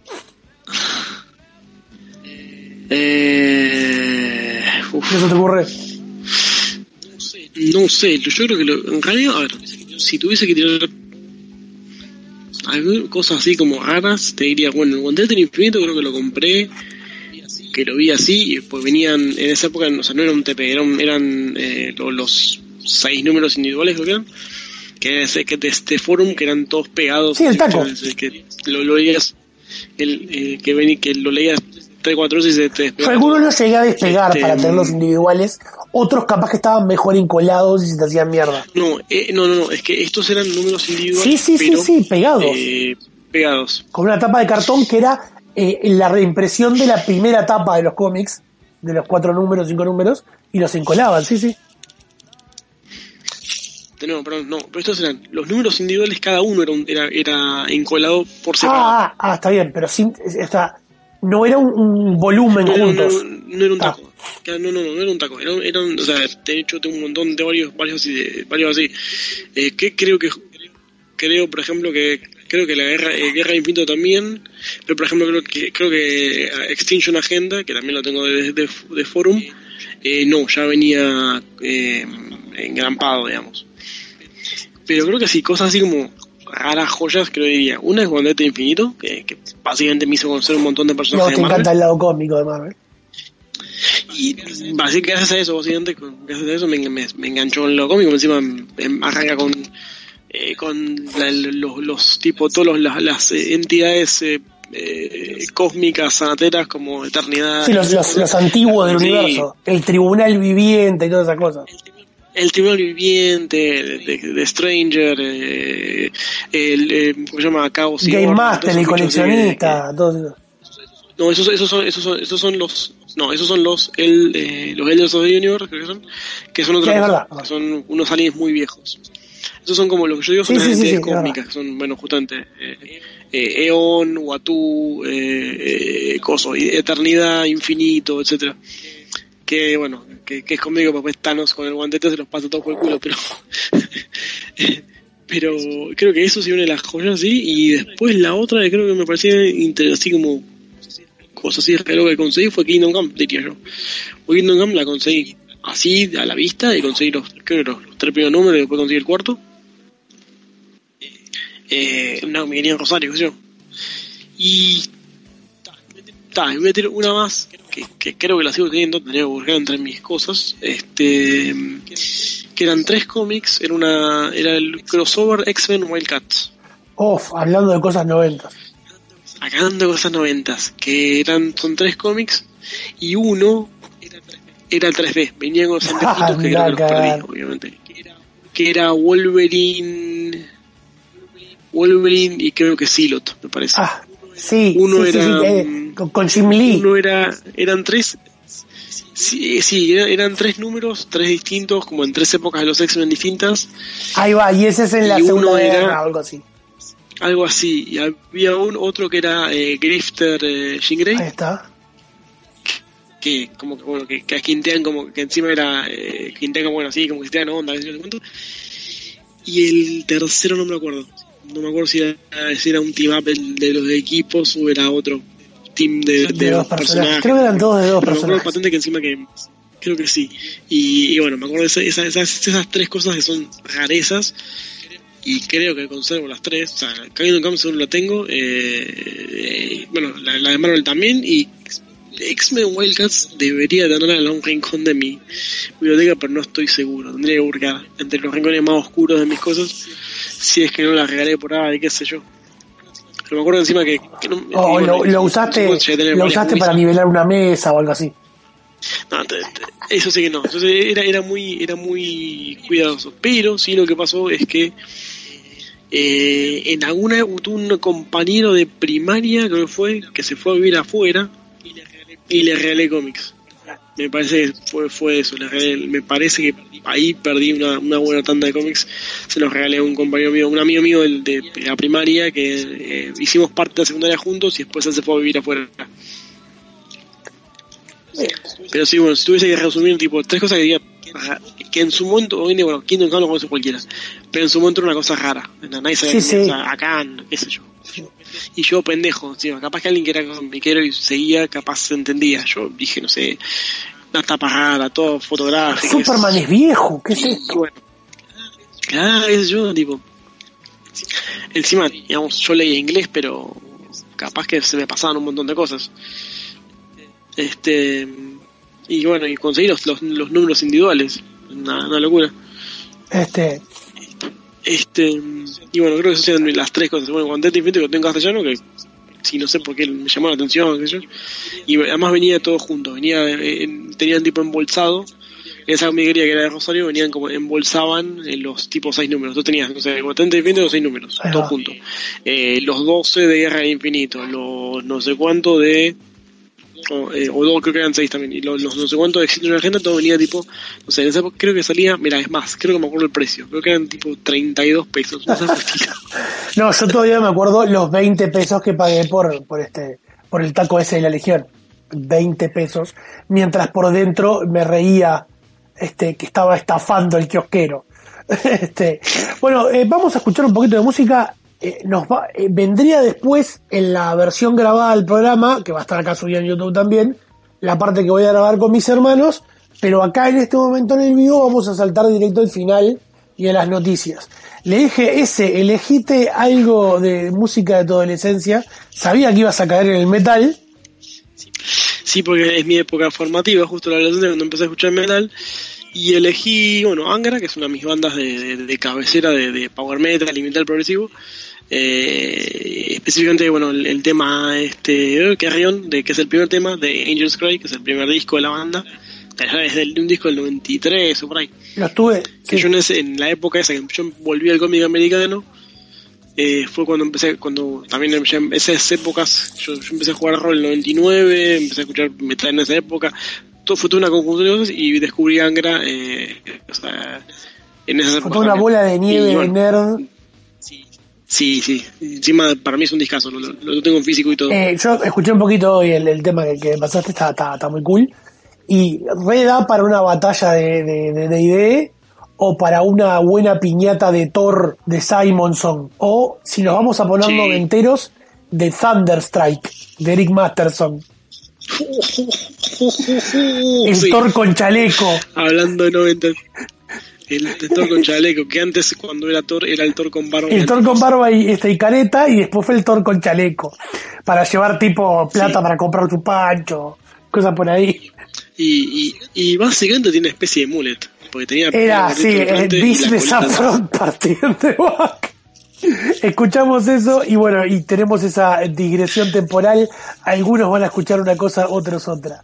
Eh, ¿Qué se te ocurre? No sé, no sé, yo creo que lo, en realidad, a ver, si tuviese que tirar algunas cosas así como raras, te diría, bueno, el guantelete del infinito creo que lo compré, que lo vi así, y pues venían, en esa época, o sea, no era un T P, eran, eran eh, los, los seis números individuales, creo que eran, que es que de este forum, que eran todos pegados. Sí, el taco. Que, que lo, lo leías, el, eh, que, ven, que lo leías tres, cuatro veces y se te despegaba. Algunos los llegué a despegar este, para tenerlos individuales, otros capaz que estaban mejor encolados y se te hacían mierda. No, eh, no, no, no, es que estos eran números individuales. Sí, sí, pero, sí, sí, pegados. Eh, pegados. Con una tapa de cartón que era eh, la reimpresión de la primera etapa de los cómics, de los cuatro números, cinco números, y los encolaban, sí, sí. No, perdón, no, pero estos eran los números individuales, cada uno era un, era, era encolado por separado. Ah, ah, está bien, pero sin, está, no era un, un volumen no, juntos. No, no, no era un taco. Ah. No, no, no, no era un taco. Era, era un, o sea, de hecho tengo un montón de varios, varios así, de, varios así. Eh, que creo que, creo, por ejemplo, que creo que la guerra, eh, guerra de Infinito también, pero por ejemplo creo que, creo que Extinction Agenda, que también lo tengo de, de, de Forum, eh, no, ya venía eh, engrampado, digamos. Pero creo que sí, cosas así como raras joyas, creo que diría. Una es Guantelete Infinito, que, que básicamente me hizo conocer un montón de personajes. No, te de encanta el lado cómico de Marvel. Y básicamente gracias a eso, básicamente, gracias a eso me, me, me enganchó en lo cómico. Encima me, me arranca con eh, con la, los, los tipos, todas los, las, las entidades eh, eh, cósmicas, sanateras como Eternidad. Sí, los, los, los antiguos del sí. universo. El Tribunal Viviente y todas esas cosas. El Tribunal Viviente, de, de Stranger, eh, el, eh, ¿cómo se llama? Caos y Game Master, el coleccionista, todos esos. No, esos, esos son, esos son, esos son los, no, esos son los, el, eh, los Elders of the Universe, creo que son, que son otra cosa, que son unos aliens muy viejos. Esos son como lo que yo digo, son sí, las sí, entidades sí, cósmicas, que son, bueno, justamente, eh, eh, Eon, Uatu, eh, eh, Coso, Eternidad, Infinito, etcétera. Que bueno, que, que es conmigo, porque Thanos con el guantete se los pasa todo por el culo, pero pero creo que eso sí una de las joyas, sí, y después la otra que creo que me parecía inter- así como cosas así de lo que conseguí fue Kingdom Come, diría yo. Porque Kingdom Come la conseguí así a la vista y conseguí los, creo que los, los tres primeros números y después conseguí el cuarto. Eh, no, me venía en Rosario, qué sé yo. Y ta, voy a tirar una más que, que creo que la sigo teniendo, tendría que buscar entre mis cosas, este que eran tres cómics, era una era el crossover X-Men Wildcats. Uf, hablando de cosas noventas. Acá hablando de cosas noventas, que eran son tres cómics y uno era el tres D, venía con los anteojitos que creo que los perdí, obviamente. Que era Wolverine Wolverine y creo que Silot, me parece. Ah, sí, uno sí, era sí, sí, eh, con, con Jim Lee. Uno era, eran tres, sí, sí, eran tres números, tres distintos, como en tres épocas de los X-Men distintas. Ahí va, y ese es en la segunda guerra, algo así. Algo así, y había un otro que era eh, Grifter eh, Jean Grey. Ahí está. Que, que como que bueno, que, que quintean como que encima era eh, quintean como bueno así, como que se tenían onda, ¿sí? Y el tercero no me acuerdo. No me acuerdo si era, si era un team up de los equipos o era otro team de, de, de dos personajes. personajes. Creo que eran todos de dos pero personajes. Me acuerdo patente que encima que creo que sí. Y, y bueno, me acuerdo de esas, esas, esas, esas tres cosas que son rarezas. Y creo que conservo las tres. O sea, Kingdom Come seguro la tengo. Eh, eh, bueno, la, la de Marvel también. Y X-Men Wildcats debería tener en un rincón de mi biblioteca, pero no estoy seguro. Tendría que buscar entre los rincones más oscuros de mis cosas. Si es que no la regalé por ahí, qué sé yo. Pero me acuerdo encima que... que no, oh, bueno, lo, lo usaste, lo usaste para nivelar una mesa o algo así. No, te, te, eso sí que no. Entonces era, era muy era muy cuidadoso. Pero sí lo que pasó es que eh, en alguna tuve un compañero de primaria, creo que fue, que se fue a vivir afuera y le regalé cómics. Me parece que fue, fue eso. Le regalé, me parece que ahí perdí una, una buena tanda de cómics. Se los regalé a un compañero mío, un amigo mío de, de la primaria, que eh, hicimos parte de la secundaria juntos y después él se fue a vivir afuera. Pero sí, bueno, si tuviese que resumir, tipo, tres cosas que diría que en su momento, hoy en día, bueno, Kingdom Come lo conoce cualquiera, pero en su momento era una cosa rara. Nadie sabía, sí, sí. O sea, acá, qué sé yo. Y yo, pendejo, ¿sí? Capaz que alguien que era comiquero y seguía, capaz se entendía. Yo dije, no sé, una tapa rara, todo fotográfico. Superman es, es viejo, ¿qué es esto? Bueno, claro, es yo, tipo. Encima, digamos, yo leía inglés, pero capaz que se me pasaban un montón de cosas. Este y bueno, y conseguí los, los, los números individuales, una, una locura. Este este y bueno, creo que esas son las tres cosas. Bueno, Guantelete Infinito que tengo en castellano, que sí, no sé por qué me llamó la atención, qué sé yo. Y además venía todo junto, venía eh, tenían tipo embolsado en esa comiquería que era de Rosario venían como, embolsaban eh, los tipos seis números. Tú tenías, o sea, el combatente infinito los seis números, Ajá. todos juntos. Eh, los doce de Guerra del Infinito, los no sé cuánto de... O, eh, o dos, creo que eran seis también, y los, los no sé cuánto de Existe una Agenda, todo venía tipo, no sé, en esa época creo que salía, mira, es más, creo que me acuerdo el precio, creo que eran tipo treinta y dos pesos, no sé. No, yo todavía me acuerdo los veinte pesos que pagué por, por este, por el taco ese de la Legión. veinte pesos, mientras por dentro me reía, este, que estaba estafando el kiosquero. este, bueno, eh, vamos a escuchar un poquito de música. Eh, nos va, eh, vendría después en la versión grabada del programa, que va a estar acá subida en YouTube también, la parte que voy a grabar con mis hermanos, pero acá en este momento en el vivo vamos a saltar directo al final y a las noticias. Le dije, ese, elegite algo de música de tu adolescencia, sabía que ibas a caer en el metal. Sí, porque es mi época formativa, justo la adolescencia, cuando empecé a escuchar metal, y elegí, bueno, Angra, que es una de mis bandas de, de, de cabecera de, de power metal y metal progresivo. Eh, específicamente, bueno, el, el tema este Carrion, de que es el primer tema de Angel's Cry, que es el primer disco de la banda, es de un disco del noventa y tres o por ahí. Lo estuve. Que sí. Yo en, ese, en la época esa que yo volví al cómic americano, eh, fue cuando empecé, cuando también en esas épocas, yo, yo empecé a jugar rol en el noventa y nueve, empecé a escuchar metal en esa época, todo fue toda una conjunción de cosas y descubrí Angra, eh, o sea, en esas fue épocas. Fue toda una bola de nieve, y, bueno, de nerd. Sí, sí, encima para mí es un discazo, lo, lo, lo tengo en físico y todo. Eh, yo escuché un poquito hoy el, el tema que, que pasaste, está, está, está muy cool. Y re da para una batalla de de, de, de idea, o para una buena piñata de Thor de Simonson, o si nos vamos a poner sí. noventeros, de Thunderstrike de Eric Masterson. El sí. Thor con chaleco. Hablando de noventa. El, el Thor con chaleco, que antes cuando era Thor era el Thor con barba. El Thor con barba y, este, y careta, y después fue el Thor con chaleco. Para llevar tipo plata sí. para comprar su pancho, cosas por ahí. Y, y, y básicamente tiene una especie de mullet. Porque tenía era, sí, el Business Upfront partiendo de back. Escuchamos eso y bueno, y tenemos esa digresión temporal. Algunos van a escuchar una cosa, otros otra.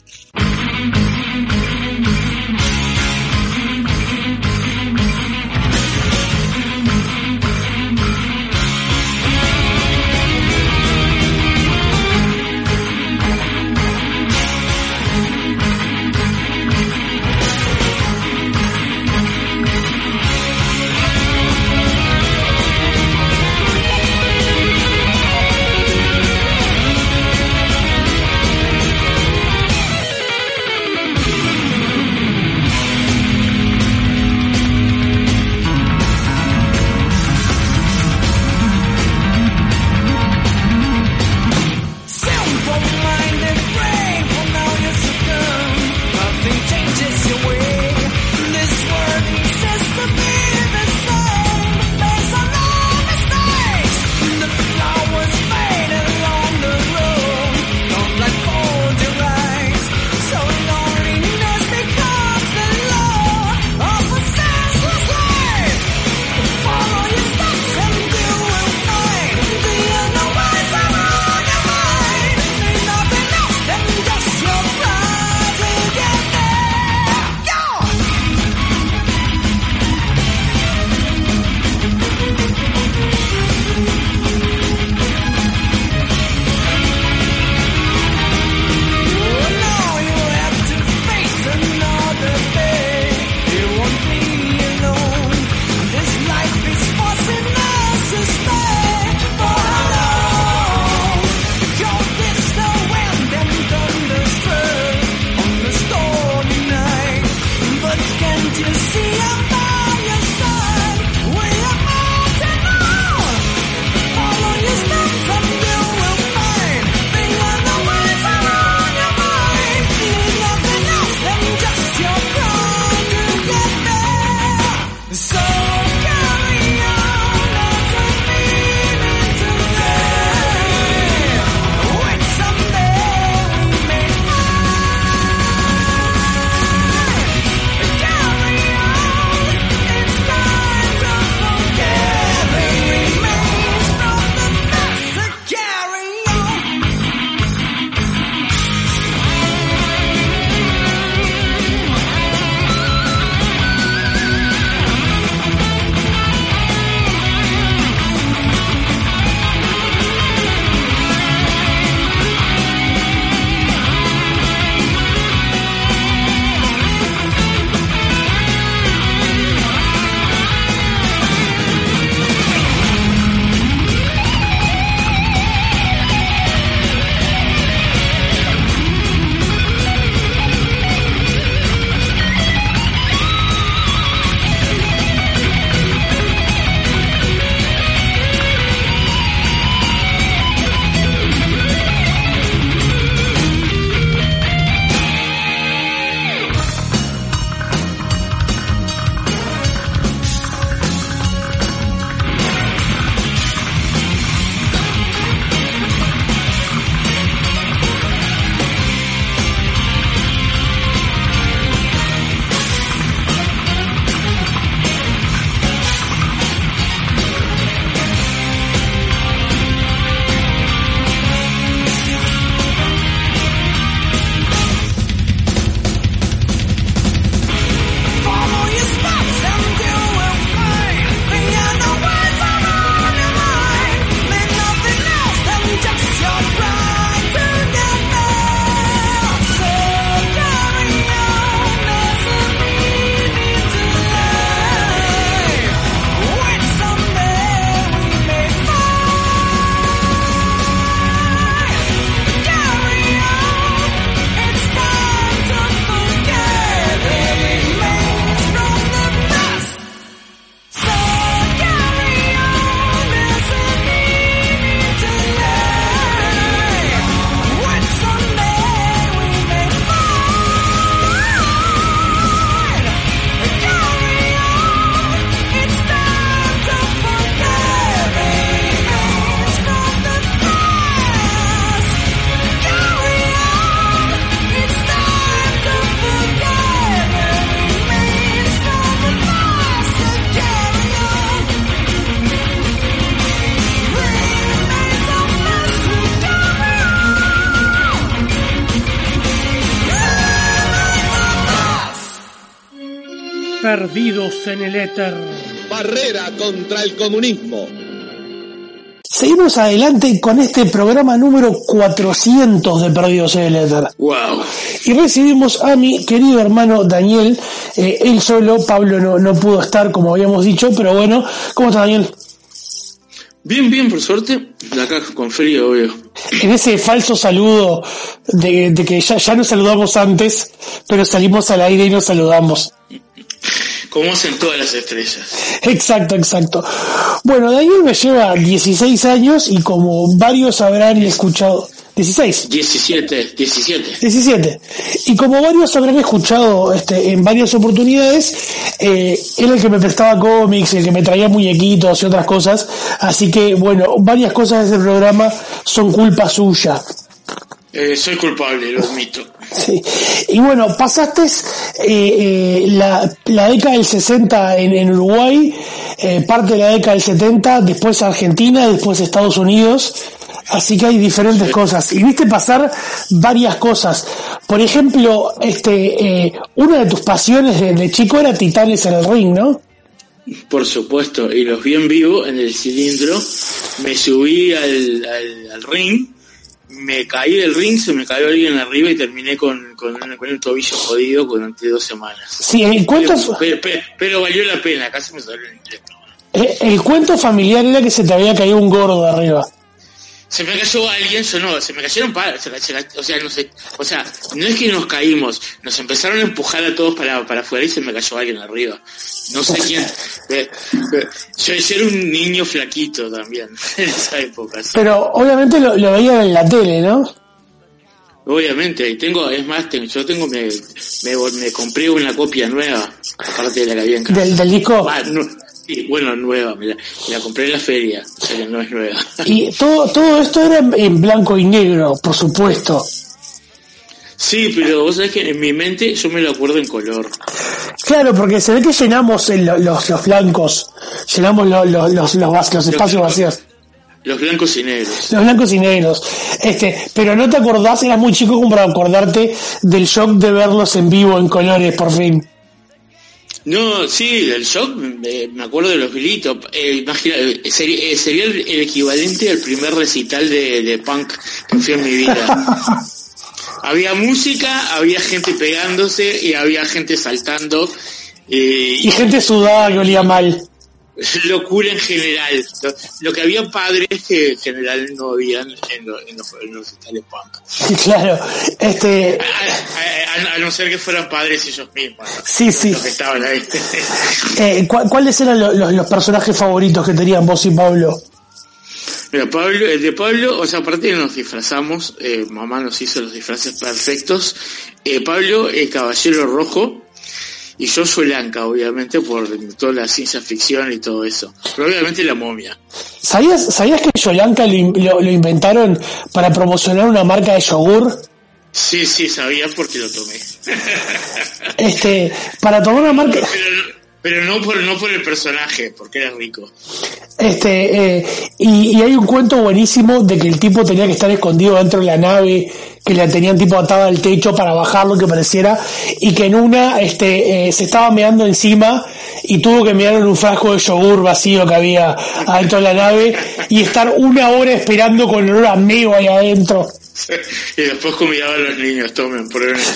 Perdidos en el éter. Barrera contra el comunismo. Seguimos adelante con este programa número cuatrocientos de Perdidos en el éter. Wow. Y recibimos a mi querido hermano Daniel, eh, él solo, Pablo no, no pudo estar como habíamos dicho, pero bueno, ¿cómo estás, Daniel? Bien, bien, por suerte, acá con frío, obvio. En ese falso saludo de, de que ya, ya nos saludamos antes, pero salimos al aire y nos saludamos. Como hacen todas las estrellas. Exacto, exacto. Bueno, Daniel me lleva dieciséis años y como varios habrán escuchado... ¿dieciséis? diecisiete, diecisiete. diecisiete. Y como varios habrán escuchado este, en varias oportunidades, eh, era el que me prestaba cómics, el que me traía muñequitos y otras cosas. Así que, bueno, varias cosas de ese programa son culpa suya. Eh, soy culpable, lo admito. Sí. Y bueno, pasaste eh, eh, la, la década del sesenta en, en Uruguay, eh, parte de la década del setenta, después Argentina, después Estados Unidos, así que hay diferentes sí. cosas. Y viste pasar varias cosas. Por ejemplo, este, eh, una de tus pasiones de, de chico era Titanes en el Ring, ¿no? Por supuesto, y los vi en vivo en el cilindro, me subí al, al, al ring, me caí del ring, se me cayó alguien arriba y terminé con, con, con el tobillo jodido durante dos semanas. Sí, el cuento... Pero, pero, pero valió la pena, casi me salió el intento. El, el cuento familiar era que se te había caído un gordo de arriba. Se me cayó alguien, yo no, se me cayeron para, se, se, o sea, no sé, o sea, no es que nos caímos, nos empezaron a empujar a todos para, para afuera y se me cayó alguien arriba. No sé quién, eh, eh, yo, yo era un niño flaquito también, en esa época. ¿Sí? Pero obviamente lo, lo veían en la tele, ¿no? Obviamente, y tengo, es más, tengo, yo tengo, me, me, me compré una copia nueva, aparte de la que había en casa. ¿Del, del disco? Ah, no, sí, bueno, nueva, me la, me la compré en la feria, o sea que no es nueva. Y todo, todo esto era en blanco y negro, por supuesto. Sí, pero vos sabés que en mi mente yo me lo acuerdo en color. Claro, porque se ve que llenamos el, los, los blancos, llenamos los, los, los, los, los espacios vacíos. Los blancos y negros. Los blancos y negros. Este, pero no te acordás, eras muy chico como para acordarte del shock de verlos en vivo en colores, por fin. No, sí, del shock, eh, me acuerdo de los gritos. Eh, imagina, eh, sería, eh, sería el, el equivalente al primer recital de, de punk que fui en mi vida. Había música, había gente pegándose y había gente saltando. Eh, y gente sudada que olía mal. Locura en general. Lo, lo que había padres que en general no habían en, lo, en, los, en los recitales punk. Claro, este... A, a, a no ser que fueran padres ellos mismos, ¿no? Sí, sí. Los que estaban ahí. eh, ¿cu- ¿Cuáles eran los, los, los personajes favoritos que tenían vos y Pablo? Mira, Pablo, el de Pablo, o sea, aparte de nos disfrazamos, eh, mamá nos hizo los disfraces perfectos. Eh, Pablo, el Caballero Rojo, y yo soy Blanca, obviamente, por toda la ciencia ficción y todo eso. Pero obviamente la momia. ¿Sabías, ¿sabías que Yolanka lo, lo, lo inventaron para promocionar una marca de yogur? Sí, sí, sabía porque lo tomé. Este, para tomar una marca... Pero, pero no por no por el personaje, porque era rico. Este, eh, y, y hay un cuento buenísimo de que el tipo tenía que estar escondido dentro de la nave, que la tenían tipo atada al techo para bajarlo, que pareciera, y que en una este eh, se estaba meando encima y tuvo que mear en un frasco de yogur vacío que había adentro de la nave y estar una hora esperando con olor a meo ahí adentro. Y después convidaba a los niños, tomen, prueben este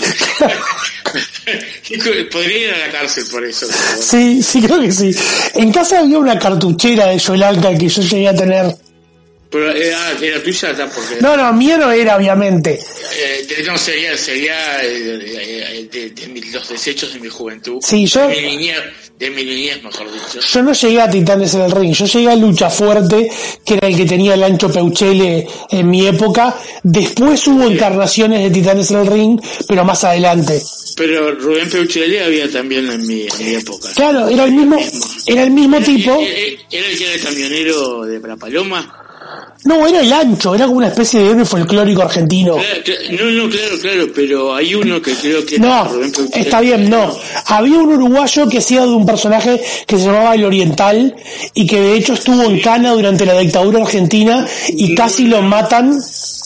yogur. Podría ir a la cárcel por eso. ¿No? Sí, sí, creo que sí. En casa había una cartuchera de Yolanka que yo llegué a tener. Pero era, era tuya, ¿está? Porque... No, no, mía no era, obviamente. Eh, no, sería, sería eh, de, de, de, de los desechos de mi juventud. Sí, yo... De mi niñez, de mi niñez, mejor dicho. Yo no llegué a Titanes en el Ring, yo llegué a Lucha Fuerte, que era el que tenía el Ancho Peuchele en mi época. Después hubo sí. encarnaciones de Titanes en el Ring, pero más adelante. Pero Rubén Peuchele había también en mi, en mi época. Claro, era el mismo, era el mismo era, tipo. Era, era, era el que era el camionero de La Paloma. No, era el Ancho, era como una especie de héroe folclórico argentino. Claro, no, no, claro, claro, pero hay uno que creo que... No, está bien, no. Había un uruguayo que hacía de un personaje que se llamaba El Oriental y que de hecho estuvo en cana durante la dictadura argentina y casi lo matan.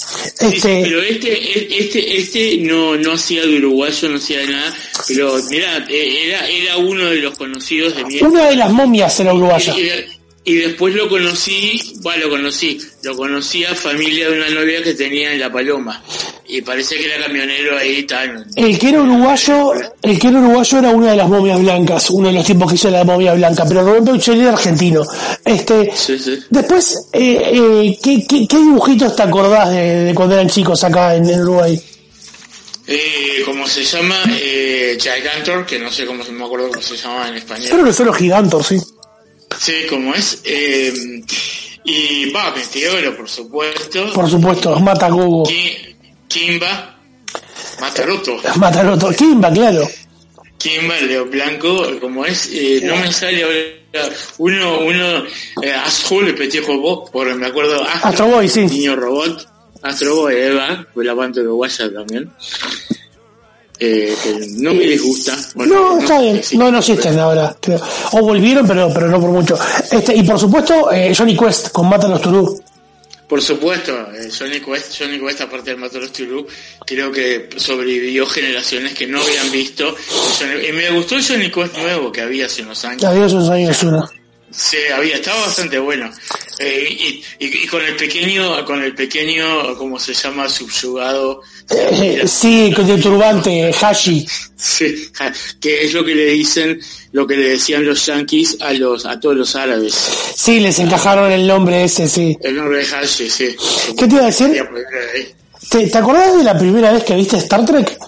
Este... Sí, pero este, este, este no, no hacía de uruguayo, no hacía de nada, pero mirá, era, era uno de los conocidos de mi... Una de las momias era uruguaya. Y, y, y después lo conocí, bueno, lo conocí, lo conocí a familia de una novia que tenía en La Paloma, y parece que era camionero ahí, tal. El que era uruguayo, el que era uruguayo era una de las momias blancas, uno de los tipos que hizo la momia blanca, pero Rubén Peuchelli era argentino. Este, sí, sí. Después, eh, eh, ¿qué, qué, ¿qué dibujitos te acordás de, de cuando eran chicos acá en, en Uruguay? Eh, ¿Cómo se llama? Eh, Gigantor, que no sé cómo me acuerdo cómo se llama en español. Creo que solo Gigantor, sí. Sí, como es. Eh, y va, Meteoro, por supuesto. Por supuesto, Matagogo. Kimba, Mataroto. Mataroto, Kimba, claro. Kimba, Leo Blanco, como es, eh, no me sale ahora uno, uno, eh, Astro, le Petit Robot, porque me acuerdo, Astro, Astro Boy, sí. Niño Robot, Astro Boy, Eva, fue la banda uruguaya también. Eh, que no me disgusta. Bueno, no, no, está bien, sí, no, no existen ahora, creo. O volvieron, pero, pero no por mucho. Este, y por supuesto, eh, Johnny Quest con Mata los Turú. Por supuesto, eh, Johnny Quest, Johnny Quest, aparte del Mata los Turú, creo que sobrevivió generaciones que no habían visto. Johnny, y me gustó el Johnny Quest nuevo que había hace unos años. Había hace unos años uno. Sí, había, estaba bastante bueno. Eh, y, y, y con el pequeño, con el pequeño, ¿cómo se llama? Subyugado. Eh, sí, con el turbante, Hashi. Sí, que es lo que le dicen, lo que le decían los yanquis a los, a todos los árabes. Sí, les encajaron el nombre ese, sí. El nombre de Hashi, sí. ¿Qué te iba a decir? ¿Te, ¿Te acordás de la primera vez que viste Star Trek?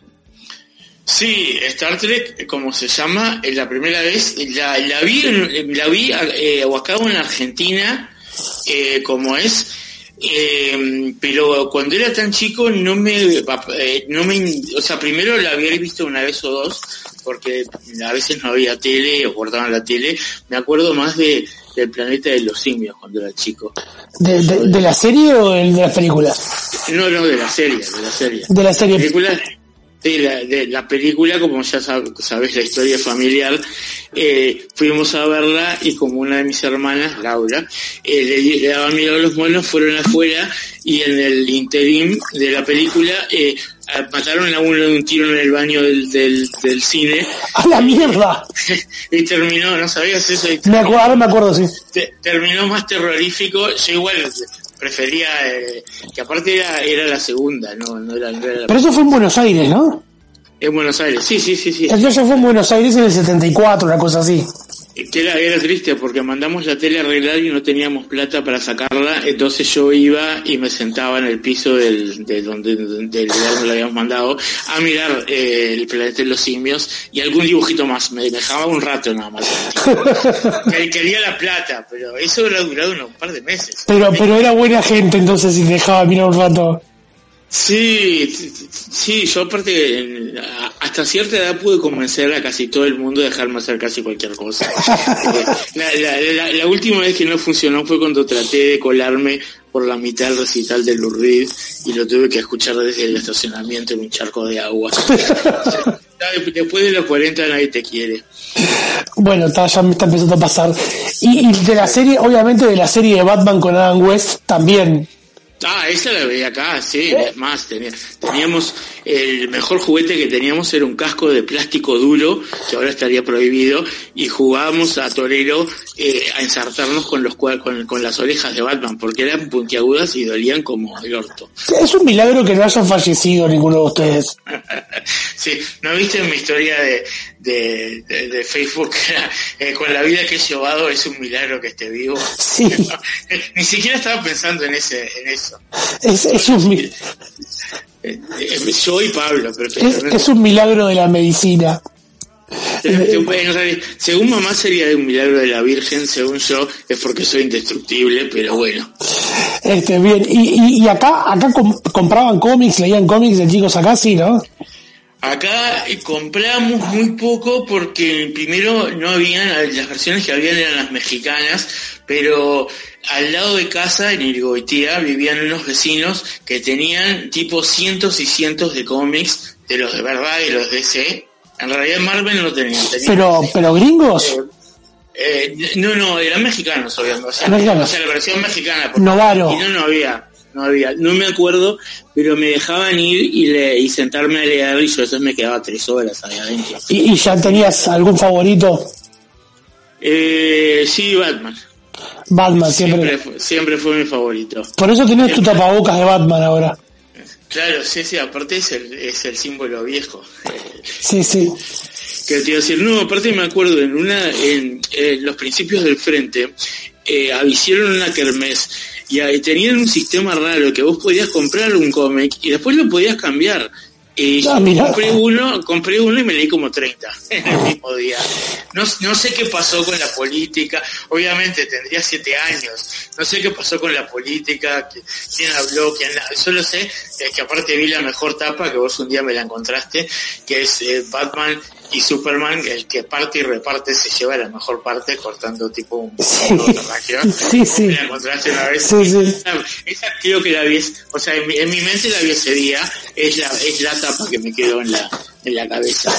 Sí, Star Trek, como se llama, la primera vez, la, la vi, la vi eh, o acá en Argentina, eh, como es, eh, pero cuando era tan chico no me, eh, no me, o sea, primero la había visto una vez o dos, porque a veces no había tele o cortaban la tele. Me acuerdo más de del Planeta de los Simios cuando era chico. ¿De, de, de la serie o de las películas? No, no, de la serie, de la serie. De la serie. Película, de la, de la película, como ya sab, sabes la historia familiar, eh, fuimos a verla y como una de mis hermanas, Laura, eh, le, le daban miedo a los monos, fueron afuera y en el interim de la película eh, mataron a uno de un tiro en el baño del, del, del cine. ¡A la mierda! Y terminó, ¿no sabías eso? Me acuerdo, ahora me acuerdo, sí. Te, terminó más terrorífico. Yo igual prefería, eh, que aparte era, era la segunda, no, no era, no era la... Pero eso fue en Buenos Aires, ¿no? En Buenos Aires, sí, sí, sí, sí. Eso fue en Buenos Aires en el setenta y cuatro, una cosa así. Que era, era triste porque mandamos la tele a arreglar y no teníamos plata para sacarla, entonces yo iba y me sentaba en el piso del, de donde, del lugar donde la habíamos mandado a mirar eh, el Planeta de los Simios y algún dibujito más, me dejaba un rato nada más. Quería la plata, pero eso habrá durado unos par de meses. Pero, pero era buena gente entonces si dejaba mirar un rato. Sí, sí, yo aparte hasta cierta edad pude convencer a casi todo el mundo de dejarme hacer casi cualquier cosa. la, la, la, la última vez que no funcionó fue cuando traté de colarme por la mitad del recital de Lou Reed y lo tuve que escuchar desde el estacionamiento en un charco de agua. Después de los cuarenta nadie te quiere. Bueno, está, ya me está empezando a pasar. Y, y de la serie, obviamente de la serie de Batman con Adam West también. Ah, esa la veía acá, sí, es más, tenía, teníamos, el mejor juguete que teníamos era un casco de plástico duro, que ahora estaría prohibido, y jugábamos a torero eh, a ensartarnos con los con, con las orejas de Batman, porque eran puntiagudas y dolían como el orto. Es un milagro que no hayan fallecido ninguno de ustedes. Sí, ¿no viste mi historia de, de, de, de Facebook? eh, con la vida que he llevado es un milagro que esté vivo. Sí. Ni siquiera estaba pensando en ese, en eso. Es, es un milagro. Yo y Pablo, pero es, es un milagro de la medicina. En realidad, según mamá sería un milagro de la Virgen, según yo es porque soy indestructible, pero bueno. Este, bien, y, y, y acá, acá comp- compraban cómics, leían cómics de chicos acá, sí, ¿no? Acá eh, compramos muy poco porque primero no habían, las versiones que habían eran las mexicanas, pero al lado de casa, en Irigoitia, vivían unos vecinos que tenían tipo cientos y cientos de cómics, de los de verdad y los de D C. En realidad Marvel no tenían. tenían pero, pero gringos. Eh, eh, no, no, eran mexicanos, obviamente. O sea, mexicanos. o sea, la versión mexicana. Novaro. Y no, no había. no había, no me acuerdo, pero me dejaban ir y, le, y sentarme a leer y yo entonces me quedaba tres horas ahí adentro. ¿Y, y ya tenías algún favorito? Eh, sí, Batman. Batman siempre. Siempre fue, siempre fue mi favorito. Por eso tenés tu tapabocas de Batman ahora. Claro, sí, sí, aparte es el, es el símbolo viejo. Sí, sí. Que te iba a decir, no, aparte me acuerdo, en una, en, en los principios del Frente, eh, hicieron una kermés y ahí tenían un sistema raro que vos podías comprar un cómic y después lo podías cambiar. Y ah, yo compré uno, compré uno y me leí como treinta en el mismo día. No, no sé qué pasó con la política, obviamente tendría siete años, no sé qué pasó con la política, que, quién habló, quién la, solo sé eh, que aparte vi la mejor tapa, que vos un día me la encontraste, que es eh, Batman y Superman, el que parte y reparte se lleva la mejor parte cortando tipo un sí, sí, sí. Me la encontraste una vez. Sí, sí. Esa, esa creo que la vi, o sea, en mi, en mi mente la vi ese día, es la, es la tapa que me quedó en la, en la cabeza.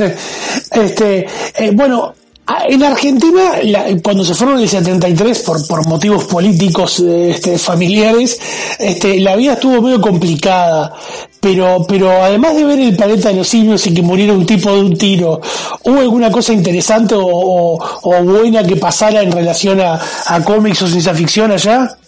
este, eh, bueno, en Argentina, la, cuando se fueron en el setenta y tres por, por motivos políticos este, familiares, este, la vida estuvo medio complicada, pero, pero además de ver el planeta de los simios y que muriera un tipo de un tiro, ¿hubo alguna cosa interesante o, o, o buena que pasara en relación a, a cómics o ciencia ficción allá?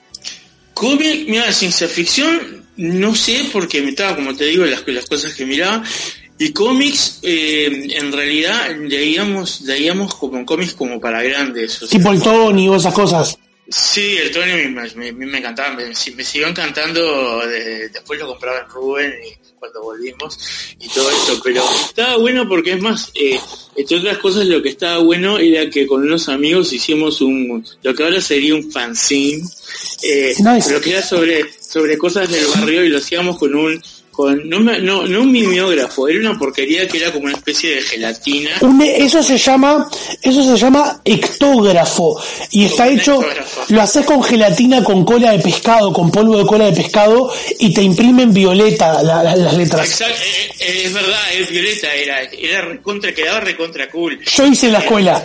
Cómic, mira, ciencia ficción, no sé, porque me estaba, como te digo, las, las cosas que miraba. Y cómics, eh, en realidad leíamos, leíamos como cómics como para grandes. O sea, tipo el Tony o esas cosas. Sí, el Tony me, me, me, me encantaba, me, me siguió encantando, de, después lo compraba en Rubén y cuando volvimos y todo esto, pero estaba bueno porque es más, eh, entre otras cosas lo que estaba bueno era que con unos amigos hicimos un, lo que ahora sería un fanzine, eh, nice. Pero que era sobre, sobre cosas del barrio y lo hacíamos con un con no, no no un mimeógrafo, era una porquería que era como una especie de gelatina. Un, eso se llama eso se llama ectógrafo y está hecho, lo haces con gelatina con cola de pescado, con polvo de cola de pescado y te imprimen violeta la, la, las letras. Exacto, es, es verdad, es violeta, era era recontra, quedaba recontra cool. Yo hice en la escuela.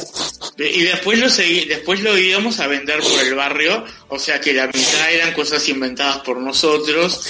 Y después lo seguí, después lo íbamos a vender por el barrio, o sea que la mitad eran cosas inventadas por nosotros.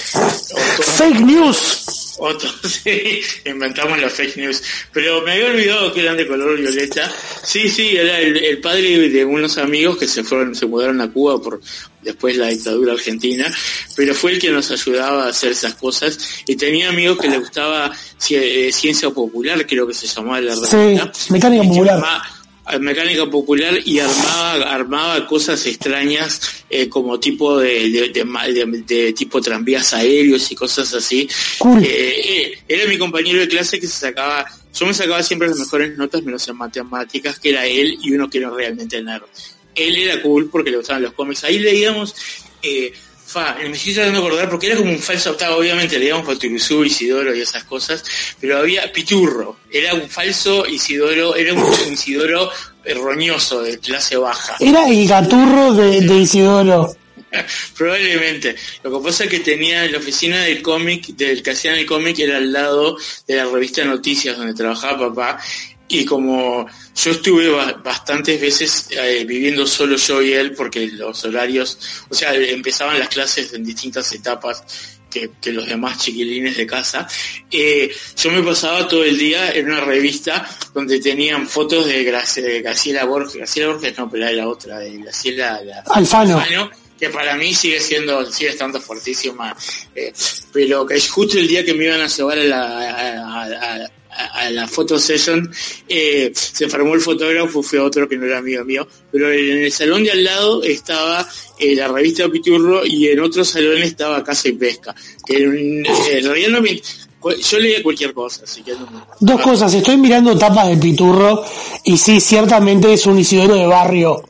Fake news. Otros, sí, inventamos las fake news. Pero me había olvidado que eran de color violeta. Sí, sí, era el, el padre de unos amigos que se fueron, se mudaron a Cuba por después la dictadura argentina, pero fue el que nos ayudaba a hacer esas cosas. Y tenía amigos que le gustaba ciencia popular, creo que se llamaba la revista. Sí, mecánica popular. Mecánica popular y armaba armaba cosas extrañas eh, como tipo de de, de, de de tipo tranvías aéreos y cosas así. Cool. Eh, eh, era mi compañero de clase que se sacaba, yo me sacaba siempre las mejores notas menos en matemáticas, que era él y uno que era realmente nerd. Él era cool porque le gustaban los cómics. Ahí leíamos eh, Fa, me estoy tratando de acordar porque era como un falso octavo, obviamente leíamos Paturuzú, Isidoro y esas cosas, pero había Piturro, era un falso Isidoro, era un Isidoro roñoso de clase baja. Era el gaturro de, de Isidoro. Probablemente. Lo que pasa es que tenía la oficina del cómic, del que hacían el cómic, era al lado de la revista Noticias donde trabajaba papá. Y como yo estuve ba- bastantes veces eh, viviendo solo yo y él, porque los horarios, o sea, empezaban las clases en distintas etapas que, que los demás chiquilines de casa, eh, yo me pasaba todo el día en una revista donde tenían fotos de, Graci- de Graciela Borges, Graciela Borges no, pero era la otra, de Graciela la, Alfano. Alfano, que para mí sigue siendo, sigue estando fuertísima, eh, pero que es justo el día que me iban a llevar a la, a, a, a, a la photo session, eh, se enfermó el fotógrafo, fue otro que no era amigo mío, pero en el salón de al lado estaba eh, la revista Piturro y en otro salón estaba Caza y Pesca, que en, en realidad no me, yo leía cualquier cosa, así que no me... Dos cosas, estoy mirando tapas de Piturro y sí, ciertamente es un Isidoro de barrio.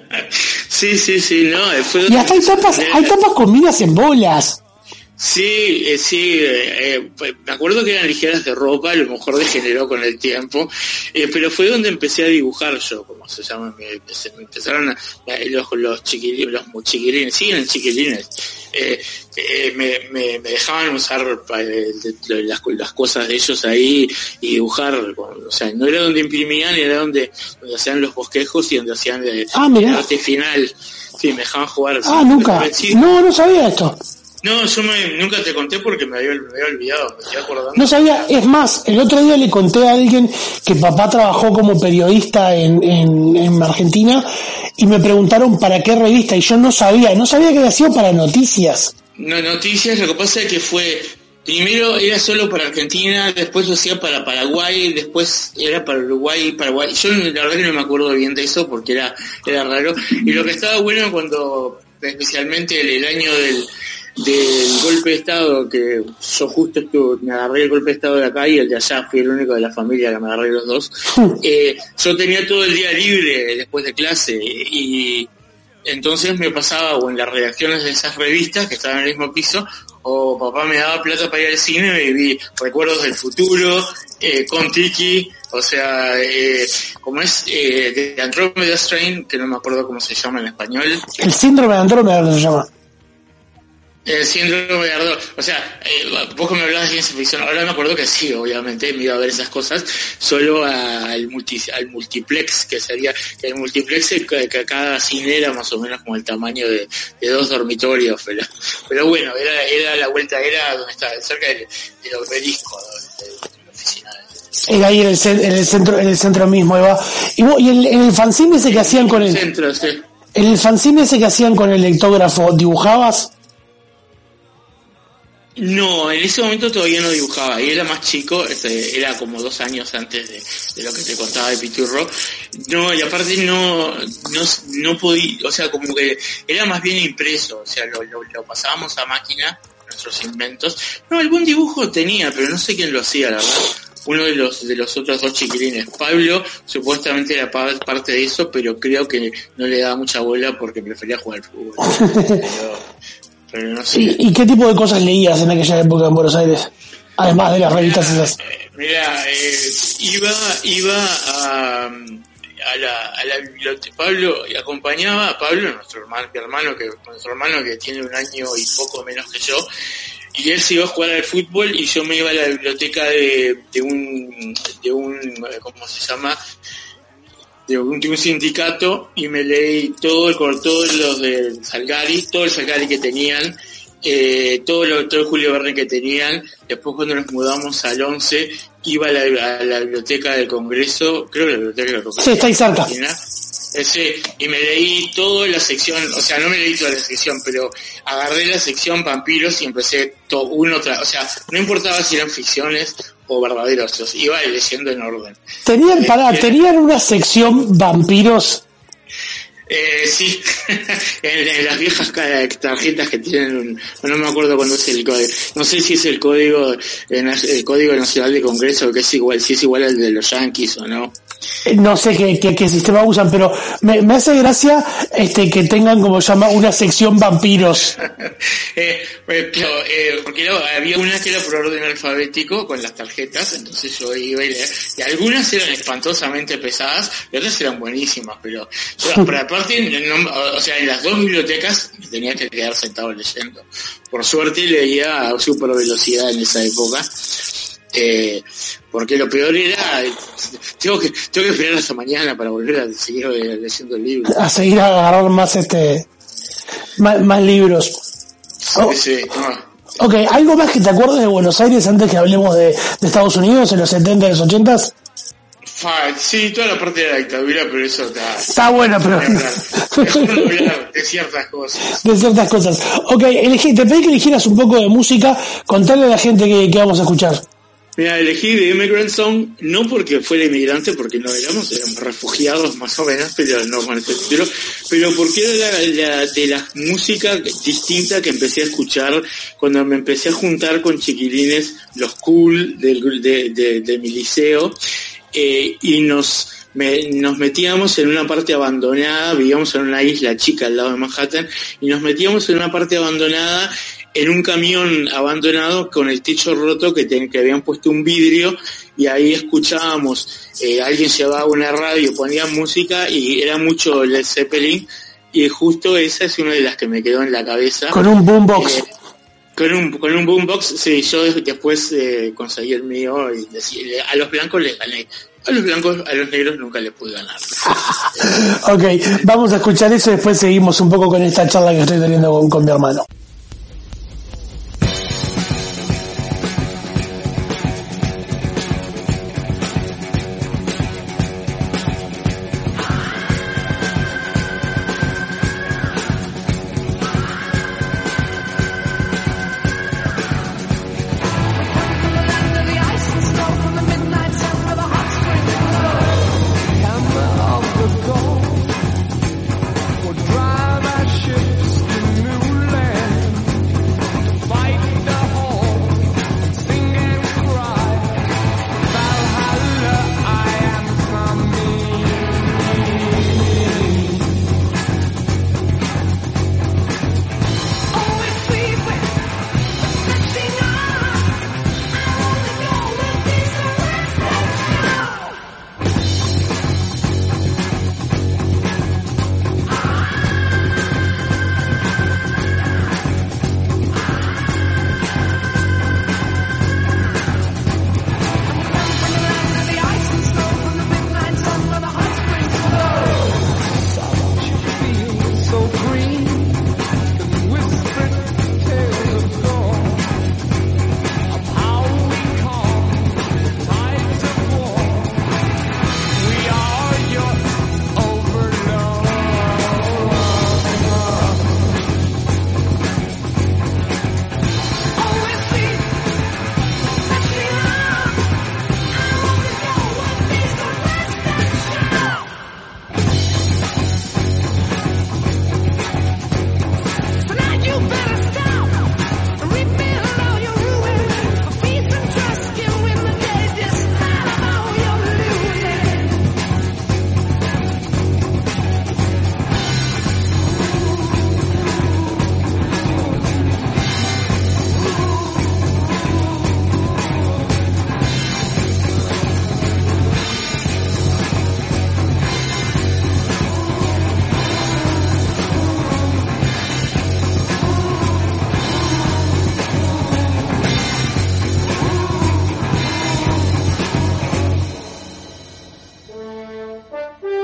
Sí, sí, sí, no. Fue y hasta hay tapas, hay tapas comidas en bolas. Sí, eh, sí, eh, eh, me acuerdo que eran ligeras de ropa, a lo mejor degeneró con el tiempo, eh, pero fue donde empecé a dibujar yo, como se llama, me, me empezaron a, los, los chiquilines, los chiquilines, siguen chiquilines, eh, eh, me, me, me dejaban usar eh, las, las cosas de ellos ahí y dibujar, o sea, no era donde imprimían, era donde, donde hacían los bosquejos y donde hacían el, ah, el arte final. Sí, me dejaban jugar. Ah, sí, nunca, sí. no, no sabía esto. No, yo me, nunca te conté porque me había, me había olvidado, me estoy acordando. No sabía, es más, el otro día le conté a alguien que papá trabajó como periodista en, en, en Argentina y me preguntaron para qué revista y yo no sabía, no sabía que había sido para noticias. No, noticias, lo que pasa es que fue, primero era solo para Argentina, después lo hacía para Paraguay, después era para Uruguay, Paraguay. Yo la verdad que no me acuerdo bien de eso porque era, era raro. Y lo que estaba bueno cuando, especialmente el, el año del del golpe de estado, que yo justo estuve, me agarré el golpe de estado de acá y el de allá, fui el único de la familia que me agarré los dos. eh, yo tenía todo el día libre después de clase y entonces me pasaba o en las redacciones de esas revistas que estaban en el mismo piso, o papá me daba plata para ir al cine y vi Recuerdos del Futuro, eh, con Tiki, o sea, eh, como es eh, de Andromeda Strain, que no me acuerdo cómo se llama en español. El síndrome de Andrómeda se llama. El síndrome de Ardor, o sea, eh, vos que me hablabas de ciencia ficción, ahora me acuerdo que sí, obviamente me iba a ver esas cosas, solo al multi, al multiplex, que sería, que el multiplex, que, que cada cine era más o menos como el tamaño de, de dos dormitorios, pero, pero bueno, era, era la vuelta, era donde estaba, cerca del, del obelisco, de, de, de la oficina. Era ahí en el, en el centro, en el centro mismo, Eva. Y, vos, y en, en el fanzine ese que hacían con el, centro, sí. En el fanzine ese que hacían con el lectógrafo, ¿dibujabas? No, en ese momento todavía no dibujaba, y era más chico, este, era como dos años antes de, de lo que te contaba de Piturro. No, y aparte no, no, no podía, o sea, como que era más bien impreso, o sea, lo, lo, lo pasábamos a máquina, nuestros inventos. No, algún dibujo tenía, pero no sé quién lo hacía, la verdad. Uno de los de los otros dos chiquilines, Pablo, supuestamente era parte de eso, pero creo que no le daba mucha bola porque prefería jugar al fútbol. Pero, pero no sé. ¿Y, ¿Y qué tipo de cosas leías en aquella época en Buenos Aires? Además de las revistas esas. Mira, eh, iba iba a, a la a la biblioteca. Pablo acompañaba a Pablo, nuestro hermano, mi hermano que nuestro hermano que tiene un año y poco menos que yo. Y él se iba a jugar al fútbol y yo me iba a la biblioteca de, de un, de un, ¿cómo se llama? De un, de un sindicato y me leí todo el, todos los de Salgari, todo el Salgari que tenían, eh, todo, lo, todo el Julio Verne que tenían. Después cuando nos mudamos al once, iba a la, a la biblioteca del Congreso, creo que la biblioteca del Congreso. Sí, está ahí cerca. Ese, y me leí toda la sección, o sea, no me leí toda la sección, pero agarré la sección vampiros y empecé todo uno tras, o sea, no importaba si eran ficciones o verdaderos, los iba leyendo en orden. Tenían, eh, pará, eh, tenían una sección vampiros. Eh, sí, en, en las viejas tarjetas que tienen, un, no me acuerdo cuándo es el código, no sé si es el código, el Código Nacional de Congreso, que es igual, si es igual al de los Yankees o no. No sé qué, qué, qué sistema usan, pero me, me hace gracia este que tengan como llama una sección vampiros. eh, pero, eh, porque no, había una que era por orden alfabético con las tarjetas, entonces yo iba y leía, y algunas eran espantosamente pesadas y otras eran buenísimas, pero yo, por aparte, no, o sea, en las dos bibliotecas me tenía que quedar sentado leyendo. Por suerte leía a super velocidad en esa época. Eh, porque lo peor era tengo que tengo que esperar hasta mañana para volver a seguir leyendo el libro, a seguir a agarrar más este más, más libros. Oh, sí, no. Ok, ¿algo más que te acuerdes de Buenos Aires antes que hablemos de, de Estados Unidos en los setenta y los ochenta? Sí, toda la parte de la dictadura, pero eso está está bueno, pero de ciertas cosas de ciertas cosas. Ok, elegí, te pedí que eligieras un poco de música, contarle a la gente que, que vamos a escuchar. Mira, elegí The Immigrant Song, no porque fuera inmigrante, porque no éramos, éramos refugiados más o menos, pero no con este título, pero porque era la, la, de la música distinta que empecé a escuchar cuando me empecé a juntar con chiquilines, los cool del, de, de, de mi liceo, eh, y nos, me, nos metíamos en una parte abandonada, vivíamos en una isla chica al lado de Manhattan, y nos metíamos en una parte abandonada, en un camión abandonado con el techo roto que, ten, que habían puesto un vidrio y ahí escuchábamos, eh, alguien llevaba una radio, ponía música y era mucho Led Zeppelin y justo esa es una de las que me quedó en la cabeza. Con un boombox. Eh, con un con un boombox, sí, yo después eh, conseguí el mío y decí, a los blancos les gané. A los blancos, a los negros nunca les pude ganar. Ok, vamos a escuchar eso y después seguimos un poco con esta charla que estoy teniendo con, con mi hermano.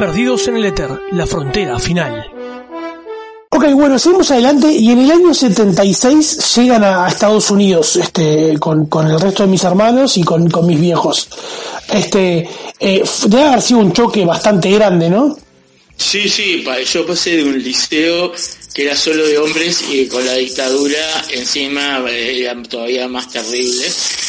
Perdidos en el éter, la frontera final. Ok, bueno, seguimos adelante y en el año setenta y seis llegan a Estados Unidos, este, con, con el resto de mis hermanos y con, con mis viejos. Este, eh, debe haber sido un choque bastante grande, ¿no? Sí, sí, yo pasé de un liceo que era solo de hombres y con la dictadura encima era todavía más terrible,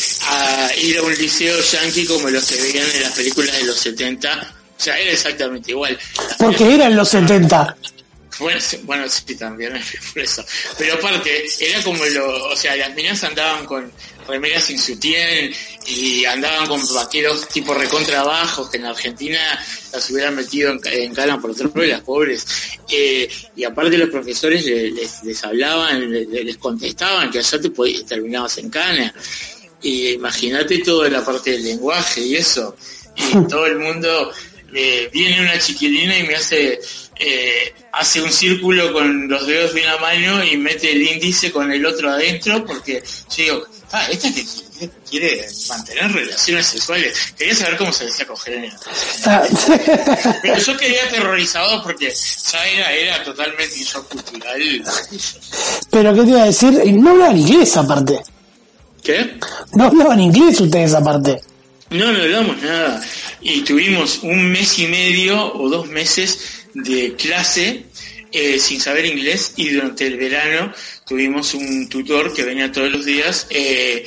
a ir a un liceo yanqui como los que veían en las películas de los setenta, o sea, era exactamente igual. Porque eran los setenta. Bueno, bueno, sí, también por eso. Pero aparte, era como lo, o sea, las minas andaban con remeras sin sutién y andaban con vaqueros tipo recontra bajos que en Argentina las hubieran metido en, en cana por otro lado, las pobres. Eh, y aparte los profesores les, les, les hablaban, les, les contestaban que allá te podías, terminabas en cana. Y imagínate toda la parte del lenguaje y eso. Y todo el mundo, eh, viene una chiquilina y me hace... Eh, hace un círculo con los dedos de una mano y mete el índice con el otro adentro, porque yo digo, ah, esta que quiere, quiere mantener relaciones sexuales. Quería saber cómo se decía coger en el ah. Pero yo quedé aterrorizado porque ya era, era totalmente un shock cultural. Pero ¿qué te iba a decir? No hablaban inglés aparte. ¿Qué? No hablaban inglés ustedes aparte. No, no hablamos nada. Y tuvimos un mes y medio o dos meses de clase eh, sin saber inglés, y durante el verano tuvimos un tutor que venía todos los días, eh,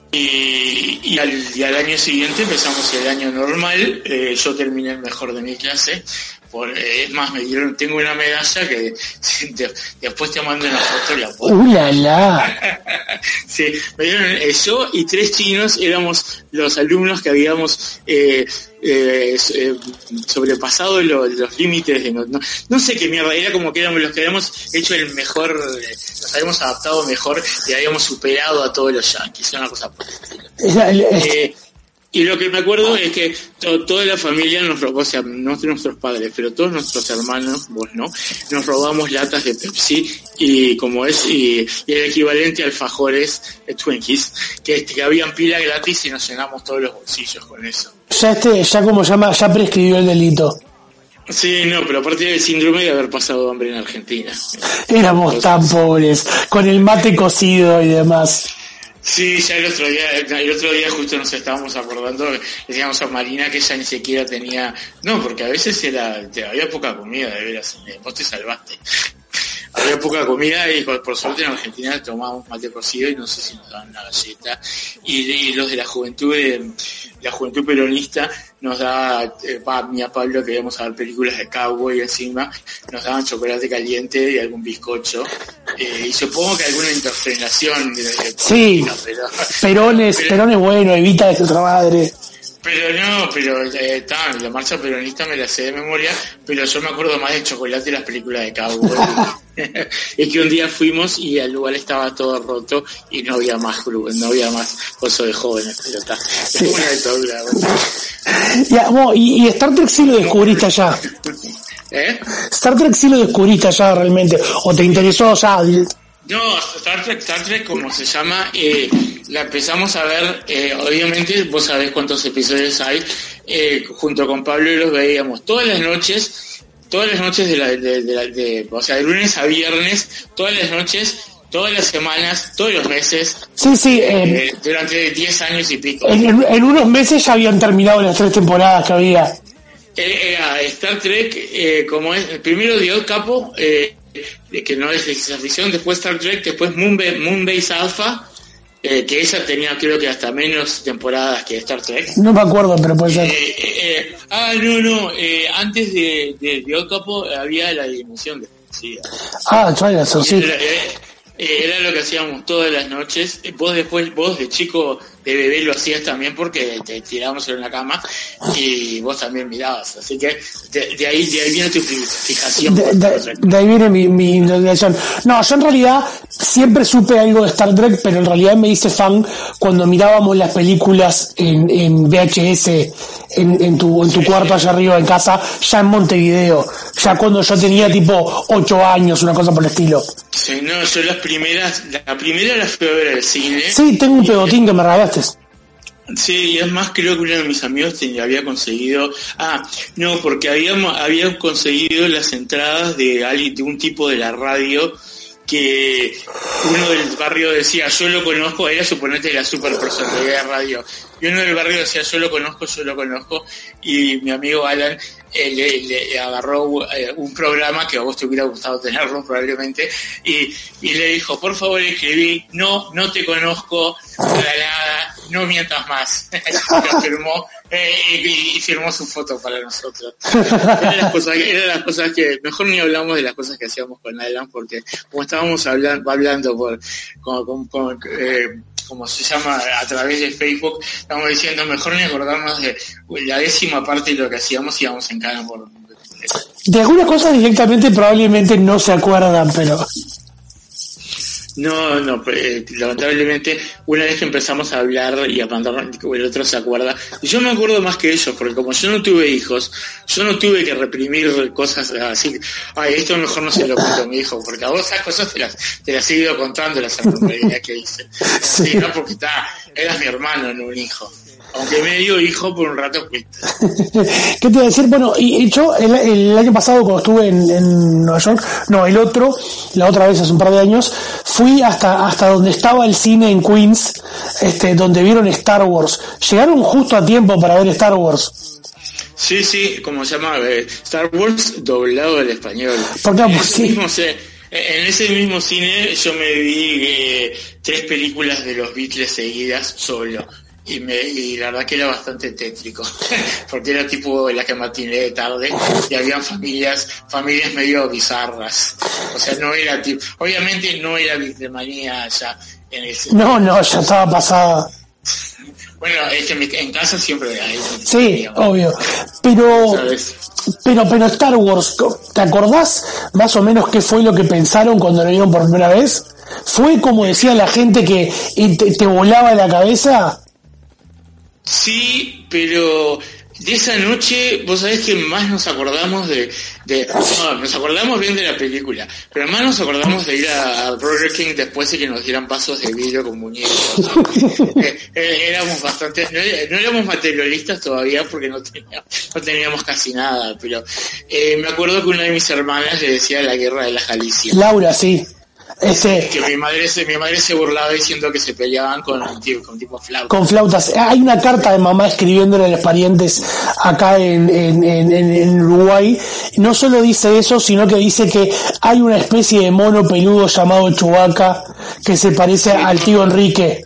y, y, al, y al año siguiente empezamos el año normal. Eh, yo terminé el mejor de mi clase. Por, eh, es más, me dieron, tengo una medalla que de, después te mando una foto y la puedo. ¡Uh, la, la! Sí, me dieron eh, yo y tres chinos éramos los alumnos que habíamos eh, eh, eh, sobrepasado lo, los límites de no, no, no sé qué mierda, era como que éramos los que habíamos hecho el mejor, eh, nos habíamos adaptado mejor y habíamos superado a todos los yanquis, una cosa por el estilo. Eh, Y lo que me acuerdo es que to, toda la familia nos robó, o sea, no nuestros padres, pero todos nuestros hermanos, vos no, nos robamos latas de Pepsi y como es, y, y el equivalente a alfajores, eh, Twinkies, que, que habían pila gratis y nos llenamos todos los bolsillos con eso. Ya este, ya como llama, ya prescribió el delito. Sí, no, pero aparte del síndrome de haber pasado hambre en Argentina. Éramos Entonces, tan pobres, con el mate cocido y demás. Sí, ya el otro día, el otro día justo nos estábamos acordando, decíamos a Marina que ella ni siquiera tenía, no, porque a veces era, había poca comida, de veras, vos te salvaste. Había poca comida y por, por suerte en Argentina tomábamos mate cocido y no sé si nos daban una galleta. Y, y los de la juventud, de, la juventud peronista nos daba, eh, a mí a Pablo que íbamos a ver películas de cowboy y encima nos daban chocolate caliente y algún bizcocho. Eh, y supongo que alguna interpretación de, de sí, pero, Perones, pero, Perón es bueno, Evita de su madre. Pero no, pero eh, ta, la marcha peronista me la sé de memoria, pero yo me acuerdo más de chocolate y las películas de cowboy. Es que un día fuimos y el lugar estaba todo roto y no había más club, no había más coso de jóvenes, pero está. Es como una dictadura. Ya, bueno, y, y Star Trek sí lo descubriste allá. ¿Eh? Star Trek sí lo descubriste allá realmente, o te interesó ya. No, Star Trek, Star Trek como se llama, eh, la empezamos a ver, eh, obviamente vos sabés cuántos episodios hay, eh, junto con Pablo y los veíamos todas las noches, todas las noches de la, de, de, la, de, o sea, de lunes a viernes, todas las noches, todas las semanas, todos los meses. Sí, sí. Eh, eh, durante diez años y pico. En, en, en unos meses ya habían terminado las tres temporadas que había. Eh, eh, Star Trek, eh, como es, primero dio Capo, eh, que no es de ciencia ficción, después Star Trek, después Moonbase, Moonbase Alpha, eh, que esa tenía creo que hasta menos temporadas que Star Trek. No me acuerdo, pero puede ser. Eh, eh, ah, no, no, eh, antes de, de, de Capo había la dimensión de sí. Ah, claro, eso sí. Era, era, era lo que hacíamos todas las noches. Vos después, vos de chico, de bebé lo hacías también porque te tirábamos en la cama y vos también mirabas, así que de, de ahí de ahí viene tu fijación. De, de, de ahí viene mi, mi intención. No, yo en realidad siempre supe algo de Star Trek, pero en realidad me hice fan cuando mirábamos las películas en, en V H S en, en tu en tu cuarto allá arriba en casa, ya en Montevideo, ya cuando yo tenía tipo ocho años, una cosa por el estilo. Sí, no, yo las primeras, la primera la fui a ver al cine. Sí, tengo un pegotín que me regalaste. Sí, y es más, creo que uno de mis amigos tenía, había conseguido, ah, no, porque habíamos, habían conseguido las entradas de alguien, de un tipo de la radio, que uno del barrio decía, yo lo conozco, era suponete la super personalidad de radio, y uno del barrio decía, yo lo conozco, yo lo conozco, y mi amigo Alan eh, le, le agarró eh, un programa que a vos te hubiera gustado tenerlo probablemente, y, y le dijo, por favor escribí, no, no te conozco, para nada, no mientas más. Y lo firmó, eh, y, y firmó su foto para nosotros. Eran las cosas, eran las cosas que, mejor ni hablamos de las cosas que hacíamos con Alan, porque como estábamos hablando, hablando por, con, con, con eh, como se llama a través de Facebook, estamos diciendo mejor ni acordarnos de la décima parte de lo que hacíamos y íbamos en cana por... De algunas cosas directamente probablemente no se acuerdan, pero... No, no, eh, lamentablemente una vez que empezamos a hablar y a mandar, el otro se acuerda. Y yo me acuerdo más que ellos, porque como yo no tuve hijos, yo no tuve que reprimir cosas así. Ay, esto mejor no se lo cuento a mi hijo, porque a vos esas cosas te las, te las he ido contando, las anormalidades que hice. Sí, no, porque está, eras mi hermano, no un hijo. Aunque me dio hijo por un rato fuiste. ¿Qué te iba a decir? Bueno, y, y yo el, el año pasado cuando estuve en, en Nueva York, no, el otro, la otra vez hace un par de años, fui hasta hasta donde estaba el cine en Queens, este, donde vieron Star Wars. Llegaron justo a tiempo para ver Star Wars. Sí, sí, como se llama, eh, Star Wars doblado al español. Porque, en, pues, ese sí. mismo, en ese mismo cine yo me vi eh, tres películas de los Beatles seguidas solo. Y, me, y la verdad que era bastante tétrico, porque era tipo la que matiné de tarde y habían familias, familias medio bizarras. O sea, no era tipo, obviamente no era Beatlemanía ya en ese. No, no, ya estaba pasada. Bueno, es que en, mi, en casa siempre hay. Sí, digamos. Obvio. Pero, ¿sabes? pero, pero Star Wars, ¿te acordás más o menos qué fue lo que pensaron cuando lo vieron por primera vez? ¿Fue como decía la gente que te, te volaba la cabeza? Sí, pero de esa noche, vos sabés que más nos acordamos de, de no, nos acordamos bien de la película, pero más nos acordamos de ir a, a Burger King después de que nos dieran pasos de vidrio con muñecos. eh, eh, éramos bastante, no, no éramos materialistas todavía porque no teníamos, no teníamos casi nada, pero eh, me acuerdo que una de mis hermanas le decía la guerra de la Galicia. Laura, sí. Ese, que mi madre se mi madre se burlaba diciendo que se peleaban con con tipo flautas. Con flautas. Hay una carta de mamá escribiéndole a los parientes acá en, en, en, en Uruguay. No solo dice eso, sino que dice que hay una especie de mono peludo llamado Chewbacca que se parece sí, al tío Enrique.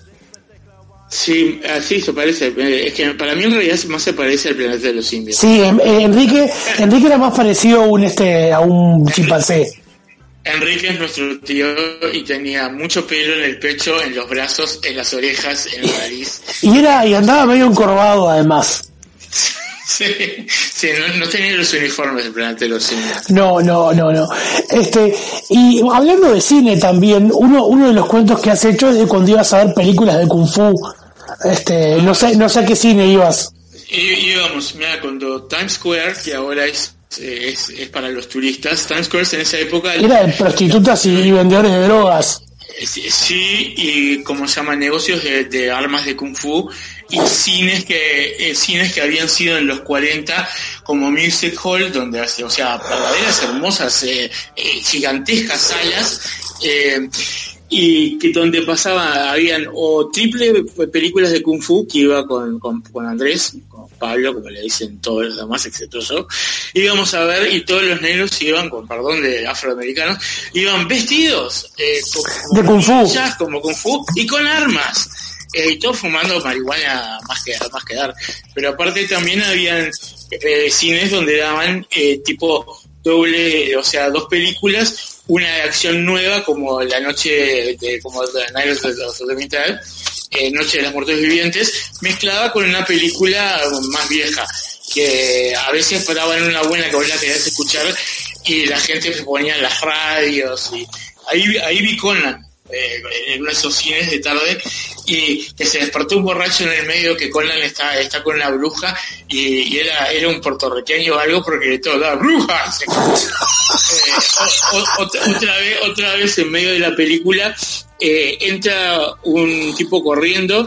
Sí, así se parece. Es que para mí en realidad más se parece al planeta de los simios. Sí, Enrique Enrique era más parecido a un este a un chimpancé. Enrique es nuestro tío y tenía mucho pelo en el pecho, en los brazos, en las orejas, en la nariz. Y era y andaba medio encorvado además. Sí, sí, no, no tenía los uniformes del planeta de los simios. No, no, no, no. Este, y hablando de cine también, uno uno de los cuentos que has hecho es de cuando ibas a ver películas de Kung Fu. Este, no sé, no sé a qué cine ibas. Y, íbamos, mira, cuando Times Square, que ahora es Es, es para los turistas. Times Square en esa época era de prostitutas y vendedores de drogas. Sí, y como se llama, negocios de, de armas de Kung Fu y cines que eh, cines que habían sido en los cuarenta como Music Hall, donde hace, o sea, verdaderas hermosas, eh, eh, gigantescas salas. Eh, y que donde pasaba, habían o triple películas de Kung Fu que iba con, con, con Andrés, con Pablo, como le dicen todos los demás, excepto yo, íbamos a ver y todos los negros iban, con perdón de afroamericanos, iban vestidos eh, como, de Kung Fu, como Kung Fu y con armas, eh, y todos fumando marihuana más que, más que dar, pero aparte también habían eh, cines donde daban eh, tipo doble, o sea, dos películas, una de acción nueva como la noche de como The Night of the Dead, eh, Noche de los Muertos Vivientes, mezclada con una película más vieja que a veces paraban una buena que vos la querías escuchar y la gente se ponía en las radios y ahí ahí vi Conan eh, en uno de esos cines de tarde y que se despertó un borracho en el medio que Conan está está con la bruja y, y era era un puertorriqueño o algo porque todo la bruja se, eh, o, o, otra, otra vez otra vez en medio de la película eh, entra un tipo corriendo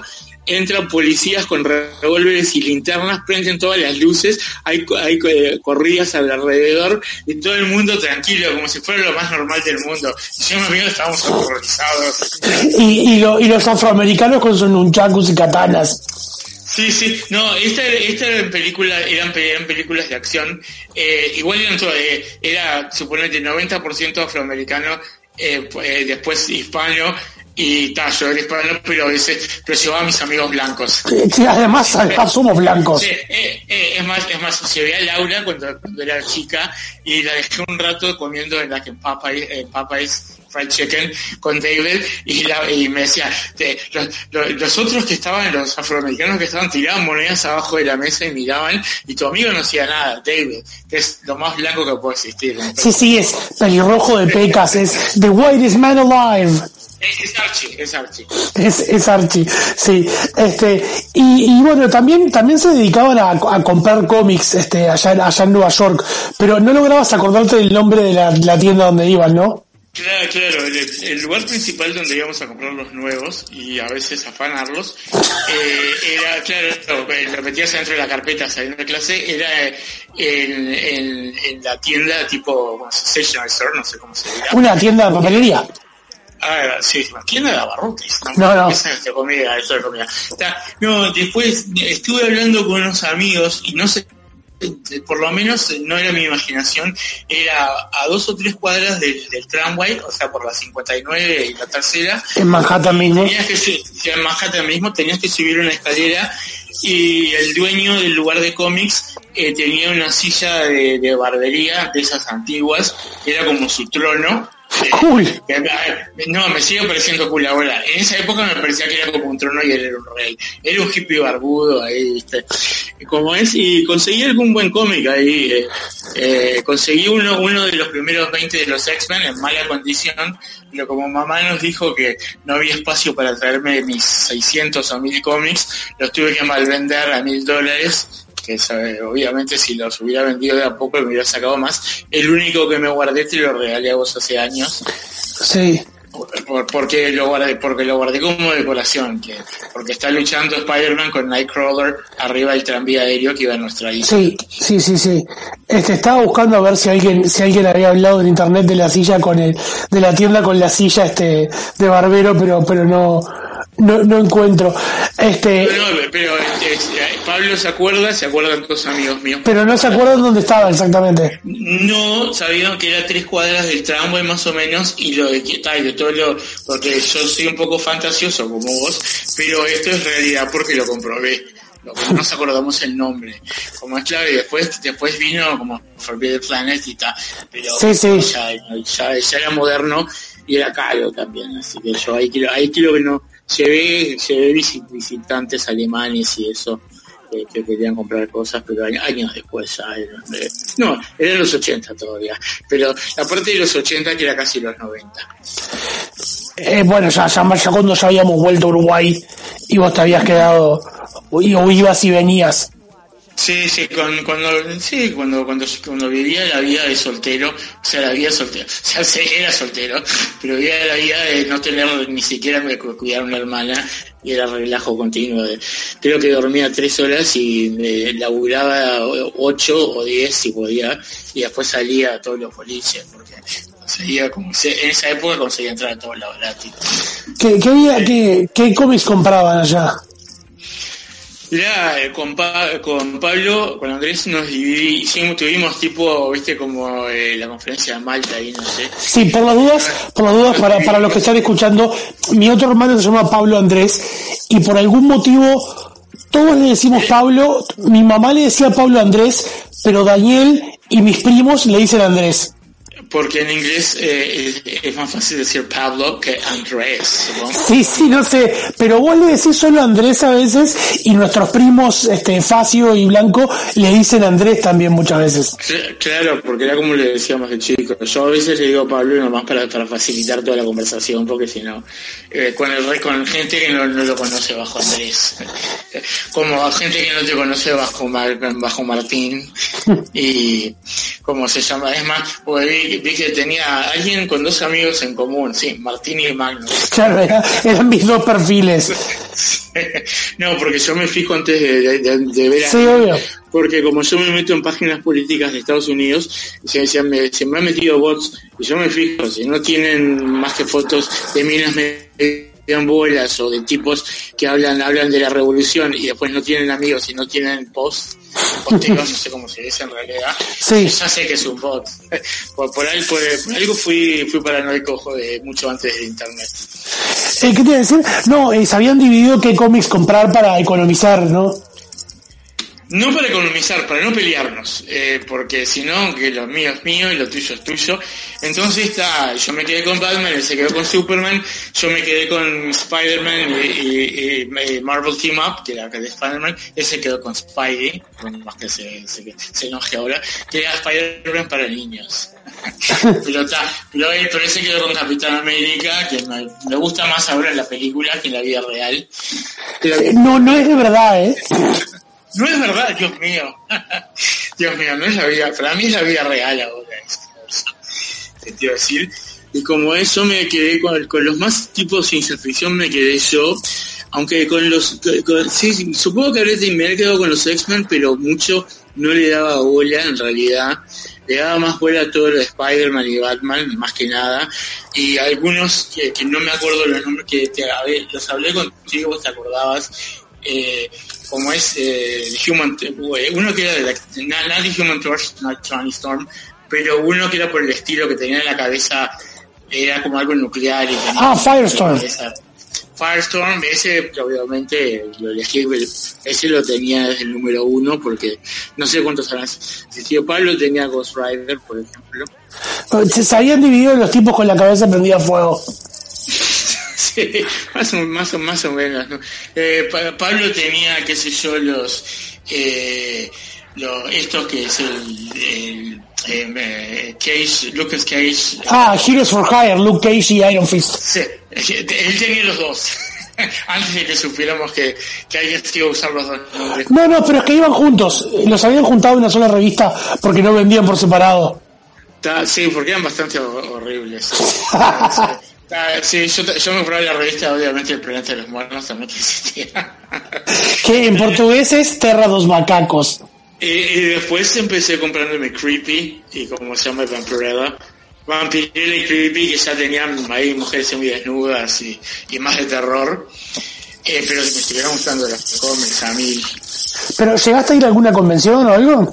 entran policías con revólveres y linternas, prenden todas las luces, hay, hay eh, corridas alrededor y todo el mundo tranquilo, como si fuera lo más normal del mundo. Y yo y mi amigo estábamos horrorizados. Y, y, lo, y los afroamericanos con sus nunchakus y katanas. Sí, sí, no, esta, esta eran películas, eran, eran películas de acción, eh, igual eran todo, eh, era, suponete, noventa por ciento afroamericano, eh, eh, después hispano, y tal, yo era hispano, pero a veces, pero llevaba a mis amigos blancos. Sí, además, además somos blancos. Sí, eh, eh, es más, es más, llevé a Laura cuando, cuando era chica, y la dejé un rato comiendo en la que Popeyes, eh, Popeyes Fried Chicken con David, y, la, y me decía, te, los, los, los otros que estaban, los afroamericanos que estaban, tiraban monedas abajo de la mesa y miraban, y tu amigo no hacía nada, David, que es lo más blanco que puede existir. Sí, sí, es pelirrojo de pecas, es the whitest man alive. Es Archie, es Archie. Es, es Archie, sí. Este, y, y bueno, también, también se dedicaban a, a comprar cómics, este, allá, allá en Nueva York, pero no lograbas acordarte del nombre de la, la tienda donde iban, ¿no? Claro, claro, el, el lugar principal donde íbamos a comprar los nuevos y a veces afanarlos, eh, era, claro, lo metías dentro de la carpeta saliendo de clase, era en, en, en la tienda tipo, bueno, stationery store, no sé cómo se dirá. Una tienda de papelería. Ah, sí, tienda de abarrotes. No, no. Esa es de comida, eso de comida. No, después estuve hablando con unos amigos y no sé, por lo menos no era mi imaginación, era a dos o tres cuadras del, del tramway, o sea, por la cincuenta y nueve y la tercera. En Manhattan mismo. Tenías que, en Manhattan mismo, tenías que subir una escalera y el dueño del lugar de cómics eh, tenía una silla de, de barbería, de esas antiguas, que era como su trono. Cool. Eh, no, me sigue pareciendo cool ahora. En esa época me parecía que era como un trono y él era un rey. Era un hippie barbudo ahí, ¿viste? Como es, y conseguí algún buen cómic ahí. Eh, eh, conseguí uno uno de los primeros veinte de los X-Men en mala condición, pero como mamá nos dijo que no había espacio para traerme mis seiscientos o mil cómics, los tuve que malvender a mil dólares. Que sabe, obviamente si los hubiera vendido de a poco me hubiera sacado más. El único que me guardé te lo regalé a vos hace años. Sí. Por, porque lo guardé, porque lo guardé como decoración, que, porque está luchando Spider-Man con Nightcrawler arriba del tranvía aéreo que iba a nuestra isla. Sí, sí, sí, sí. Este, estaba buscando a ver si alguien, si alguien había hablado en internet de la silla con el, de la tienda con la silla este de barbero, pero, pero no, no, no encuentro. Este. No, no, pero este, Pablo se acuerda, se acuerdan todos amigos míos. Pero no se acuerdan dónde estaba exactamente. No, sabían que era tres cuadras del tramway más o menos, y lo de que tal, de todo lo, porque yo soy un poco fantasioso como vos, pero esto es realidad porque lo comprobé. Lo que no nos acordamos el nombre. Como es claro, y después, después vino como Forbidden Planet y tal, pero sí, sí. Ya, ya, ya era moderno y era caro también, así que yo ahí quiero, ahí quiero que no, llevé, llevé visitantes alemanes y eso, que, que querían comprar cosas, pero años después ya eran, eh, no, eran los ochenta todavía, pero la parte de los ochenta que era casi los noventa. Eh, bueno, ya, ya, ya cuando ya habíamos vuelto a Uruguay y vos te habías quedado, o ibas y venías. Sí, sí, con, cuando, sí, cuando, cuando, cuando vivía la vida de soltero, o sea, la vida soltero, o sea, sí, era soltero, pero vivía la vida de no tener ni siquiera que cuidar a una hermana, y era relajo continuo. De, creo que dormía tres horas y me laburaba ocho o diez si podía, y después salía a todos los boliches, porque conseguía, como, en esa época conseguía entrar a todos lados gratis. ¿Qué, qué, qué, qué cómics compraban allá? Ya, con, pa con Pablo, con Andrés nos dividimos, tuvimos tipo, viste, como eh, la conferencia de Malta ahí, no sé. Sí, por las dudas, por las dudas, para, para los que están escuchando, mi otro hermano se llama Pablo Andrés, y por algún motivo, todos le decimos Pablo, mi mamá le decía Pablo Andrés, pero Daniel y mis primos le dicen Andrés. Porque en inglés eh, es, es más fácil decir Pablo que Andrés, ¿no? Sí, sí, no sé, pero vos le decís solo Andrés a veces, y nuestros primos, este, Facio y Blanco, le dicen Andrés también muchas veces. Claro, porque era como le decíamos de chico. Yo a veces le digo Pablo nomás para, para facilitar toda la conversación, porque si no, eh, con el con gente que no, no lo conoce bajo Andrés, como gente que no te conoce bajo Mar, bajo Martín, y cómo se llama, es más, porque vi, vi que tenía alguien con dos amigos en común, sí, Martín y Magnus. Claro, era, eran mis dos perfiles. No, porque yo me fijo antes de, de, de ver a sí, obvio. Porque como yo me meto en páginas políticas de Estados Unidos, se, se, me, se me han metido bots y yo me fijo, si no tienen más que fotos de minas en bolas o de tipos que hablan hablan de la revolución y después no tienen amigos y no tienen post posteos, no sé cómo se dice en realidad, sí. Ya sé que es un bot. Por, por, ahí, por, por algo fui fui paranoico de mucho antes del internet. Eh, ¿Qué te iba a decir? No, eh, se habían dividido qué cómics comprar para economizar, ¿no? No para economizar, para no pelearnos, eh, porque si no, que lo mío es mío y lo tuyo es tuyo. Entonces está, yo me quedé con Batman, él se quedó con Superman, yo me quedé con Spider-Man y, y, y Marvel Team Up, que era de Spider-Man, él se quedó con Spidey, bueno, más que se, se, se enoje ahora, que era Spider-Man para niños. pero, está, pero, él, pero él se quedó con Capitán América, que me, me gusta más ahora en la película que en la vida real. Pero, no, no es de verdad, ¿eh? No es verdad, Dios mío. Dios mío, no es la vida, para mí es la vida real ahora. Te quiero decir. Y como eso me quedé con, con los más tipos de ciencia ficción me quedé yo, aunque con los, con, sí, supongo que habré me he quedado con los X-Men, pero mucho no le daba bola en realidad. Le daba más bola a todo lo de Spider-Man y Batman, más que nada. Y algunos que, que no me acuerdo los nombres, que te, a ver, los hablé contigo, vos te acordabas. Eh, como es eh, Human, uno que era de la, nadie Human Torch, not Johnny Storm, pero uno que era por el estilo que tenía en la cabeza, era como algo nuclear y tenía ah Firestorm Firestorm, ese obviamente lo elegí, ese lo tenía desde el número uno porque no sé cuántos años. Si tío Pablo tenía Ghost Rider, por ejemplo. Se habían dividido los tipos con la cabeza prendida a fuego. Sí, más o, más o, más o menos, ¿no? Eh, Pablo tenía, qué sé yo, los, eh, los estos que es el, el eh, Cage, Lucas Cage. Ah, Heroes for Hire, Luke Cage y Iron Fist. Sí, él tenía los dos. Antes de que supiéramos que, que alguien iba a usar los dos nombres. No, no, pero es que iban juntos. Los habían juntado en una sola revista porque no vendían por separado. Sí, porque eran bastante horribles. Sí. Ah, sí, yo, yo me compré la revista, obviamente, El Planeta de los Muertos también que existía. Que en portugués es Terra dos Macacos. Y, y después empecé comprándome Creepy, y como se llama Vampirella, Vampirella y Creepy, que ya tenían ahí mujeres semidesnudas y, y más de terror. Eh, pero me estuvieron gustando las cómics a mí. ¿Pero llegaste a ir a alguna convención o algo?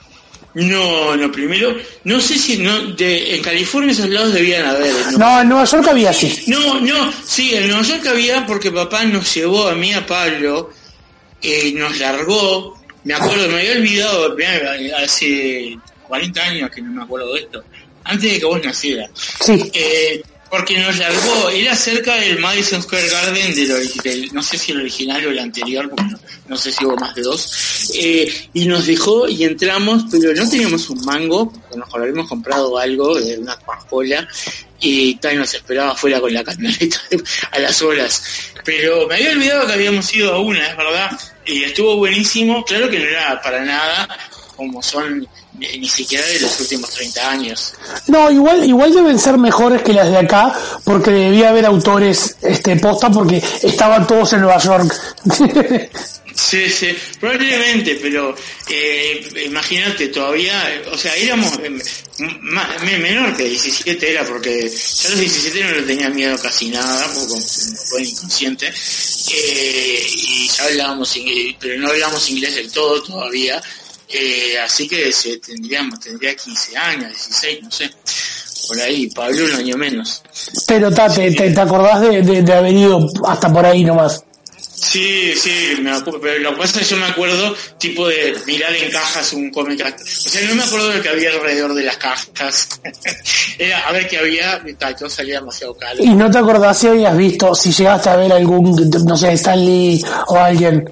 No, no, primero, no sé si no de, en California esos lados debían haber. No, no en Nueva York había, sí. No, no, sí, en Nueva York había porque papá nos llevó a mí, a Pablo, eh, nos largó, me acuerdo, me había olvidado, hace cuarenta años que no me acuerdo de esto, antes de que vos nacieras. Sí. Eh, porque nos largó, era cerca del Madison Square Garden, del, del, no sé si el original o el anterior, porque no, no sé si hubo más de dos, eh, y nos dejó y entramos, pero no teníamos un mango, nos habíamos comprado algo, de una Coca-Cola, y tal, nos esperaba afuera con la camioneta a las horas. Pero me había olvidado que habíamos ido a una, es verdad, y estuvo buenísimo, claro que no era para nada como son ni siquiera de los últimos treinta años. No, igual igual deben ser mejores que las de acá, porque debía haber autores este posta, porque estaban todos en Nueva York. Sí, sí, probablemente, pero eh, imagínate, todavía, o sea, éramos eh, más, menor que diecisiete era, porque yo a los diecisiete no le tenía miedo casi nada, porque fue inconsciente, eh, y ya hablábamos inglés, pero no hablábamos inglés del todo todavía. Eh, así que se, tendríamos, tendría quince años, dieciséis, no sé, por ahí, Pablo un año menos. Pero ta, te, te, te acordás de, de, de haber ido hasta por ahí nomás. Sí, sí, me acuerdo, pero lo que pasa es que yo me acuerdo tipo de mirar en cajas un cómic, o sea, no me acuerdo de lo que había alrededor de las cajas. Era a ver qué había, todo salía demasiado caro. ¿Y no te acordás si habías visto, si llegaste a ver algún, no sé, Stan Lee o alguien?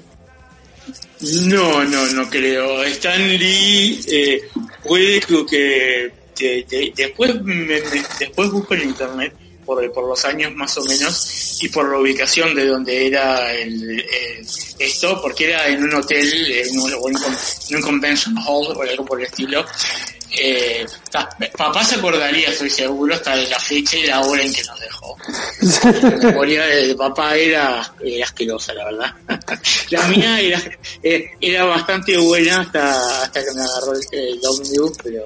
No, no, no creo. Stan Lee, eh, puede que, que te, te, después me, me, después busco en internet por, por los años más o menos y por la ubicación de donde era el, el esto, porque era en un hotel, en un, en un convention hall o algo por el estilo. Eh, ta, papá se acordaría, estoy seguro, hasta de la fecha y la hora en que nos dejó. La memoria de papá era, era asquerosa, la verdad. La mía era, era bastante buena hasta, hasta que me agarró el, el ómnibus, pero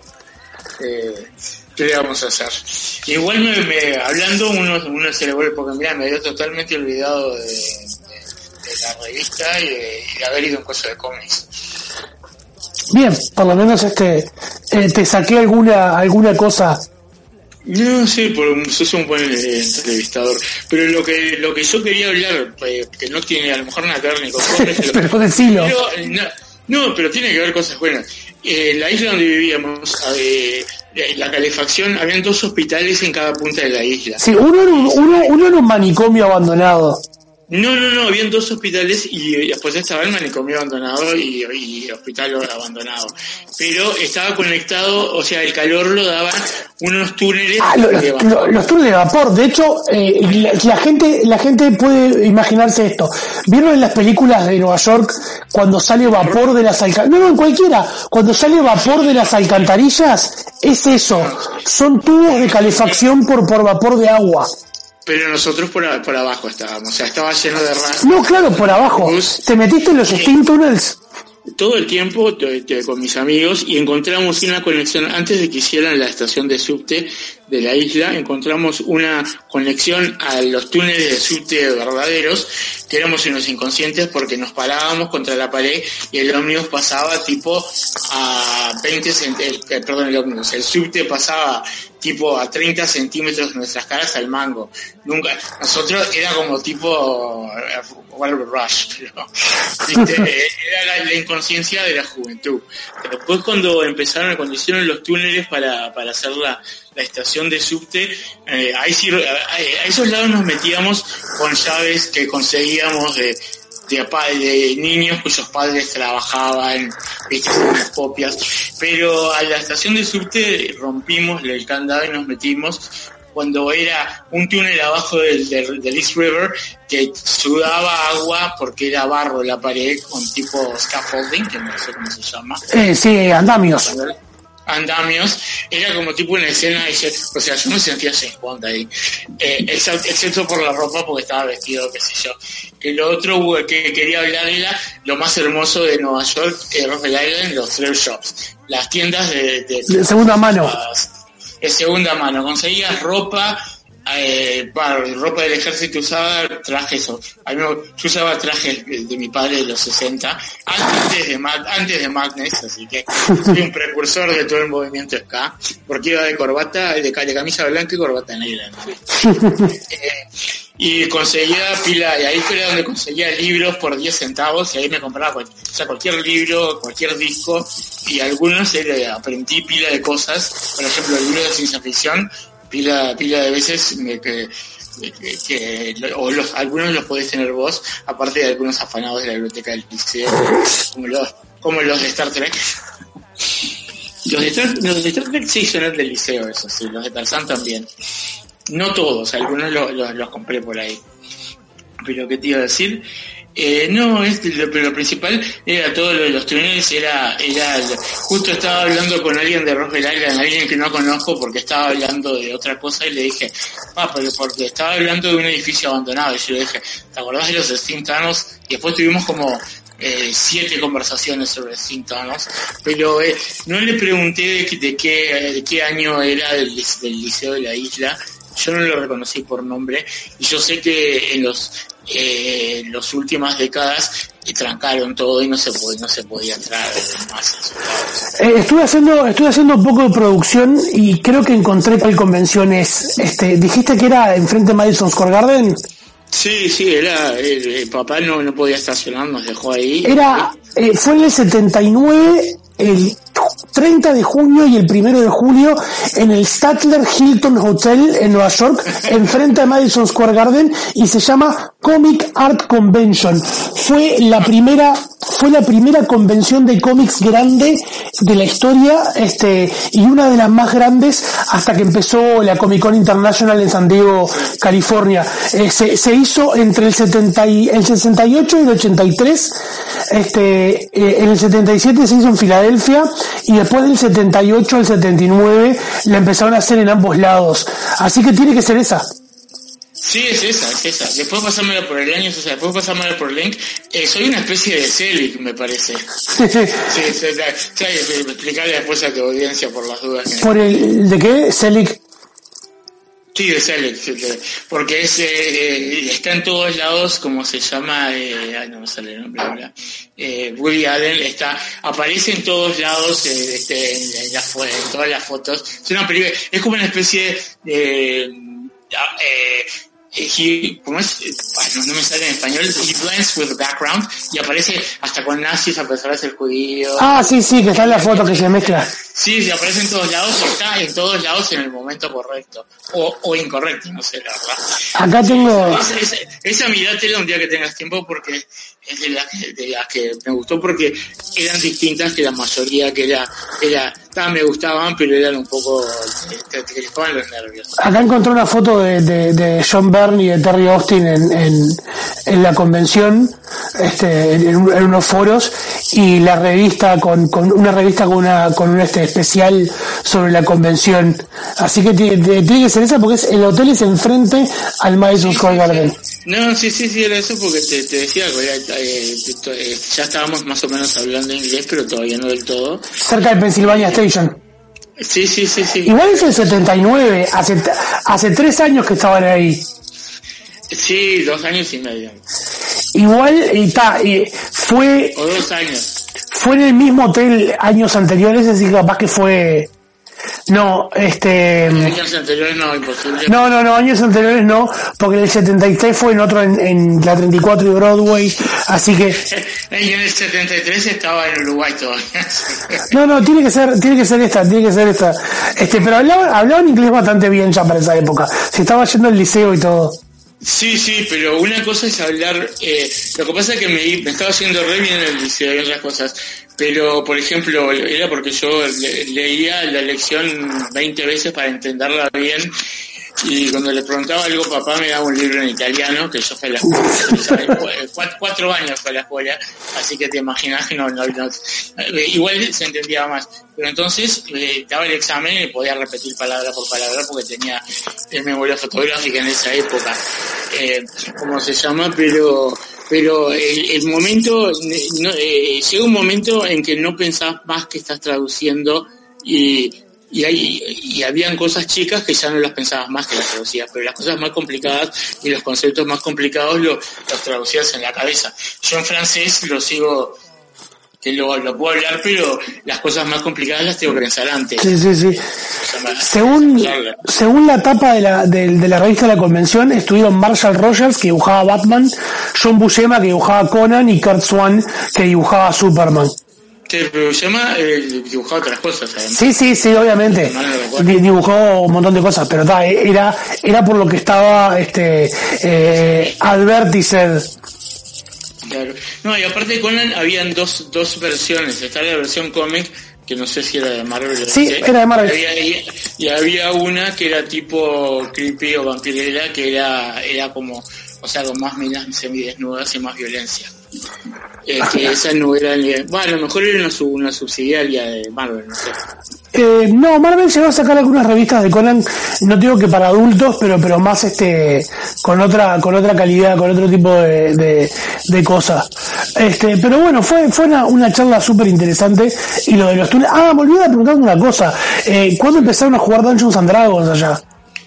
eh, ¿qué le vamos a hacer? Igual me, me hablando uno, uno se le vuelve, porque mira, me había totalmente olvidado de, de, de la revista y de, y de haber ido a un curso de cómics. Bien, por lo menos este eh, te saqué alguna alguna cosa. No sé, por, sos un buen eh, entrevistador, pero lo que lo que yo quería hablar, eh, que no tiene a lo mejor nada que ver ni con cómics, pero, pero decilo. Pero, no, no, pero tiene que ver cosas buenas. Eh, la isla donde vivíamos, eh, la calefacción, habían dos hospitales en cada punta de la isla. Sí, uno era un, uno, uno era un manicomio abandonado. No, no, no, habían dos hospitales y después estaba el manicomio abandonado y, y el hospital abandonado. Pero estaba conectado, o sea, el calor lo daban unos túneles ah, lo, de vapor. Lo, los túneles de vapor. De hecho, eh, la, la gente la gente puede imaginarse esto. ¿Vieron en las películas de Nueva York cuando sale vapor de las alcantarillas? No, no, en cualquiera. Cuando sale vapor de las alcantarillas, es eso. Son tubos de calefacción por, por vapor de agua. Pero nosotros por, a, por abajo estábamos, o sea, estaba lleno de ramas. No, claro, por abajo. ¿Te metiste en los steam tunnels? Todo el tiempo te, te, con mis amigos y encontramos una conexión, antes de que hicieran la estación de subte de la isla, encontramos una conexión a los túneles de subte verdaderos, que éramos unos inconscientes porque nos parábamos contra la pared y el ómnibus pasaba tipo a veinte centímetros, eh, perdón, el ómnibus, el subte pasaba tipo a treinta centímetros de nuestras caras al mango. Nunca, nosotros era como tipo Wild Rush, pero ¿viste? Era la, la inconsciencia de la juventud. Después cuando empezaron, cuando hicieron los túneles para, para hacer la, la estación de subte, eh, ahí sí, a, a esos lados nos metíamos con llaves que conseguíamos de De, de niños cuyos padres trabajaban, viste, en unas copias, pero a la estación de subte rompimos el candado y nos metimos cuando era un túnel abajo del, del, del East River que sudaba agua porque era barro la pared con tipo scaffolding, que no sé cómo se llama. Eh, sí, andamios. Andamios, era como tipo una escena, de, o sea, yo me sentía James Bond ahí, eh, excepto, excepto por la ropa porque estaba vestido, qué sé yo. Que lo otro que quería hablar era lo más hermoso de Nueva York, eh, Rhode Island, los thrift shops, las tiendas de, de, de segunda mano. De segunda mano, conseguías ropa, eh, para ropa del ejército usaba trajes, a mí, yo usaba trajes de, de mi padre de los sesenta, antes de antes de Madness, así que soy un precursor de todo el movimiento ska, porque iba de corbata, de, de camisa blanca y corbata negra, ¿no? eh, y conseguía pila, y ahí era donde conseguía libros por diez centavos, y ahí me compraba cualquier, o sea, cualquier libro, cualquier disco, y algunos eh, aprendí pila de cosas, por ejemplo el libro de ciencia ficción, pila pila de veces me, que, que, que o los, algunos los podés tener vos, aparte de algunos afanados de la biblioteca del liceo, como los, como los de Star Trek. Los de Star, los de Star Trek sí son del liceo, eso sí, los de Tarzán también. No todos, algunos los, los, los compré por ahí. Pero ¿qué te iba a decir? Eh, no, es lo, pero lo principal era todo lo de los túneles, era, era, justo estaba hablando con alguien de Rhode Island, alguien que no conozco porque estaba hablando de otra cosa y le dije, ah, pero porque estaba hablando de un edificio abandonado, y yo le dije, ¿te acordás de los Steam Tunnels? Y después tuvimos como eh, siete conversaciones sobre Steam Tunnels, pero eh, no le pregunté de, de qué, de qué año era del, del liceo de la isla. Yo no lo reconocí por nombre y yo sé que en los eh, las últimas décadas eh, trancaron todo y no se podía, no se podía entrar más. Eh, estuve haciendo estuve haciendo un poco de producción y creo que encontré cuál convención es. Este, dijiste que era enfrente de Madison Square Garden. Sí, sí, era el, el papá no no podía estacionar, nos dejó ahí. Era eh, fue en el setenta y nueve, el treinta de junio y el primero de julio en el Statler Hilton Hotel en Nueva York, enfrente de Madison Square Garden, y se llama Comic Art Convention. Fue la primera, fue la primera convención de cómics grande de la historia, este, y una de las más grandes hasta que empezó la Comic Con International en San Diego, California. Eh, se, se hizo entre el setenta y, el sesenta y ocho y el ochenta y tres. Este, eh, en el setenta y siete se hizo en Filadelfia y después del setenta y ocho al setenta y nueve la empezaron a hacer en ambos lados. Así que tiene que ser esa. Sí, es esa, es esa. Después pasármela por el año, o sea, después pasármela por el link. Eh, soy una especie de Celic, me parece. sí, sí, sí, sí, explicarle después a tu audiencia por las dudas. ¿Por el de qué? Celic. Sí, de Celic, porque es, eh, está en todos lados, como se llama, eh, ay, no me sale el nombre ahora, eh, Woody Allen, está, aparece en todos lados, eh, este, en, en, la, en todas las fotos. Es una película, es como una especie de, eh, eh, He, ¿cómo es? Ay, no, no me sale en español. He blends with the background y aparece hasta con nazis a pesar de ser judío. Ah, sí, sí, que está en la foto que se mezcla. Sí, se aparece en todos lados, está en todos lados en el momento correcto. O, o incorrecto, no sé, la verdad. Acá tengo... Esa, esa, esa miratela un día que tengas tiempo porque es de las de la que me gustó porque eran distintas que la mayoría, que era... era me gustaban, pero eran un poco... te, te crispaban los nervios. Acá encontré una foto de, de, de John Byrne y de Terry Austin en, en, en la convención, este, en, en unos foros, y la revista con, con una revista con una con un este especial sobre la convención. Así que tiene, tiene que ser esa porque es, el hotel es enfrente al Madison Square Garden. No, sí, sí, sí, era eso porque te, te decía que era, eh, eh, ya estábamos más o menos hablando inglés, pero todavía no del todo. Cerca de Pennsylvania Station. Sí, sí, sí, sí. Igual es el setenta y nueve, hace, hace tres años que estaban ahí. Sí, dos años y medio. Igual, y ta, y fue... O dos años. Fue en el mismo hotel años anteriores, así que capaz que fue... No, este... Años anteriores no, imposible. No, no, no, años anteriores no, porque en el setenta y tres fue en otro, en, en la treinta y cuatro y Broadway, así que... En el setenta y tres estaba en Uruguay todavía. No, no, tiene que ser, tiene que ser esta, tiene que ser esta. Este, pero hablaban, hablaban inglés bastante bien ya para esa época. Se estaba yendo al liceo y todo. Sí, sí, pero una cosa es hablar, eh, lo que pasa es que me, me estaba haciendo re bien en el liceo y otras cosas, pero por ejemplo, era porque yo le, leía la lección veinte veces para entenderla bien, y cuando le preguntaba algo, papá me daba un libro en italiano, que yo fui a la escuela, cuatro, cuatro años fue a la escuela, así que te imaginas que no, no, no, igual se entendía más. Pero entonces eh, daba el examen y podía repetir palabra por palabra porque tenía eh, memoria fotográfica en esa época, eh, como se llama, pero pero el, el momento, no, eh, llega un momento en que no pensás más que estás traduciendo y y hay, y habían cosas chicas que ya no las pensabas más que las traducías, pero las cosas más complicadas y los conceptos más complicados lo, los traducías en la cabeza. Yo en francés lo sigo, que lo, lo puedo hablar, pero las cosas más complicadas las tengo que pensar antes. Sí, sí, sí. Según, según la tapa de la, de, de la revista de la convención, estuvieron Marshall Rogers, que dibujaba Batman, John Buscema, que dibujaba Conan, y Kurt Swan, que dibujaba Superman. Sí, pero Buscema eh, dibujaba otras cosas, además. Sí, sí, sí, obviamente. Dibujó un montón de cosas, pero ta, era, era por lo que estaba, este, eh, advertised. Claro. No, y aparte de Conan habían dos, dos versiones. Está la versión cómic, que no sé si era de Marvel. Sí, ¿sí? Era de Marvel. Y había, y, y había una que era tipo creepy o vampirela, que era, era como, o sea, con más minas semidesnudas y más violencia. Eh, que esa no era, bueno, a lo mejor era una, una subsidiaria de Marvel, no sé. Eh, no, Marvel llegó a sacar algunas revistas de Conan, no digo que para adultos, pero pero más este con otra con otra calidad, con otro tipo de de, de cosas. Este, pero bueno, fue fue una, una charla súper interesante. Y lo de los túneles, ah, me olvidé de preguntar una cosa. Eh, ¿cuándo empezaron a jugar Dungeons and Dragons allá?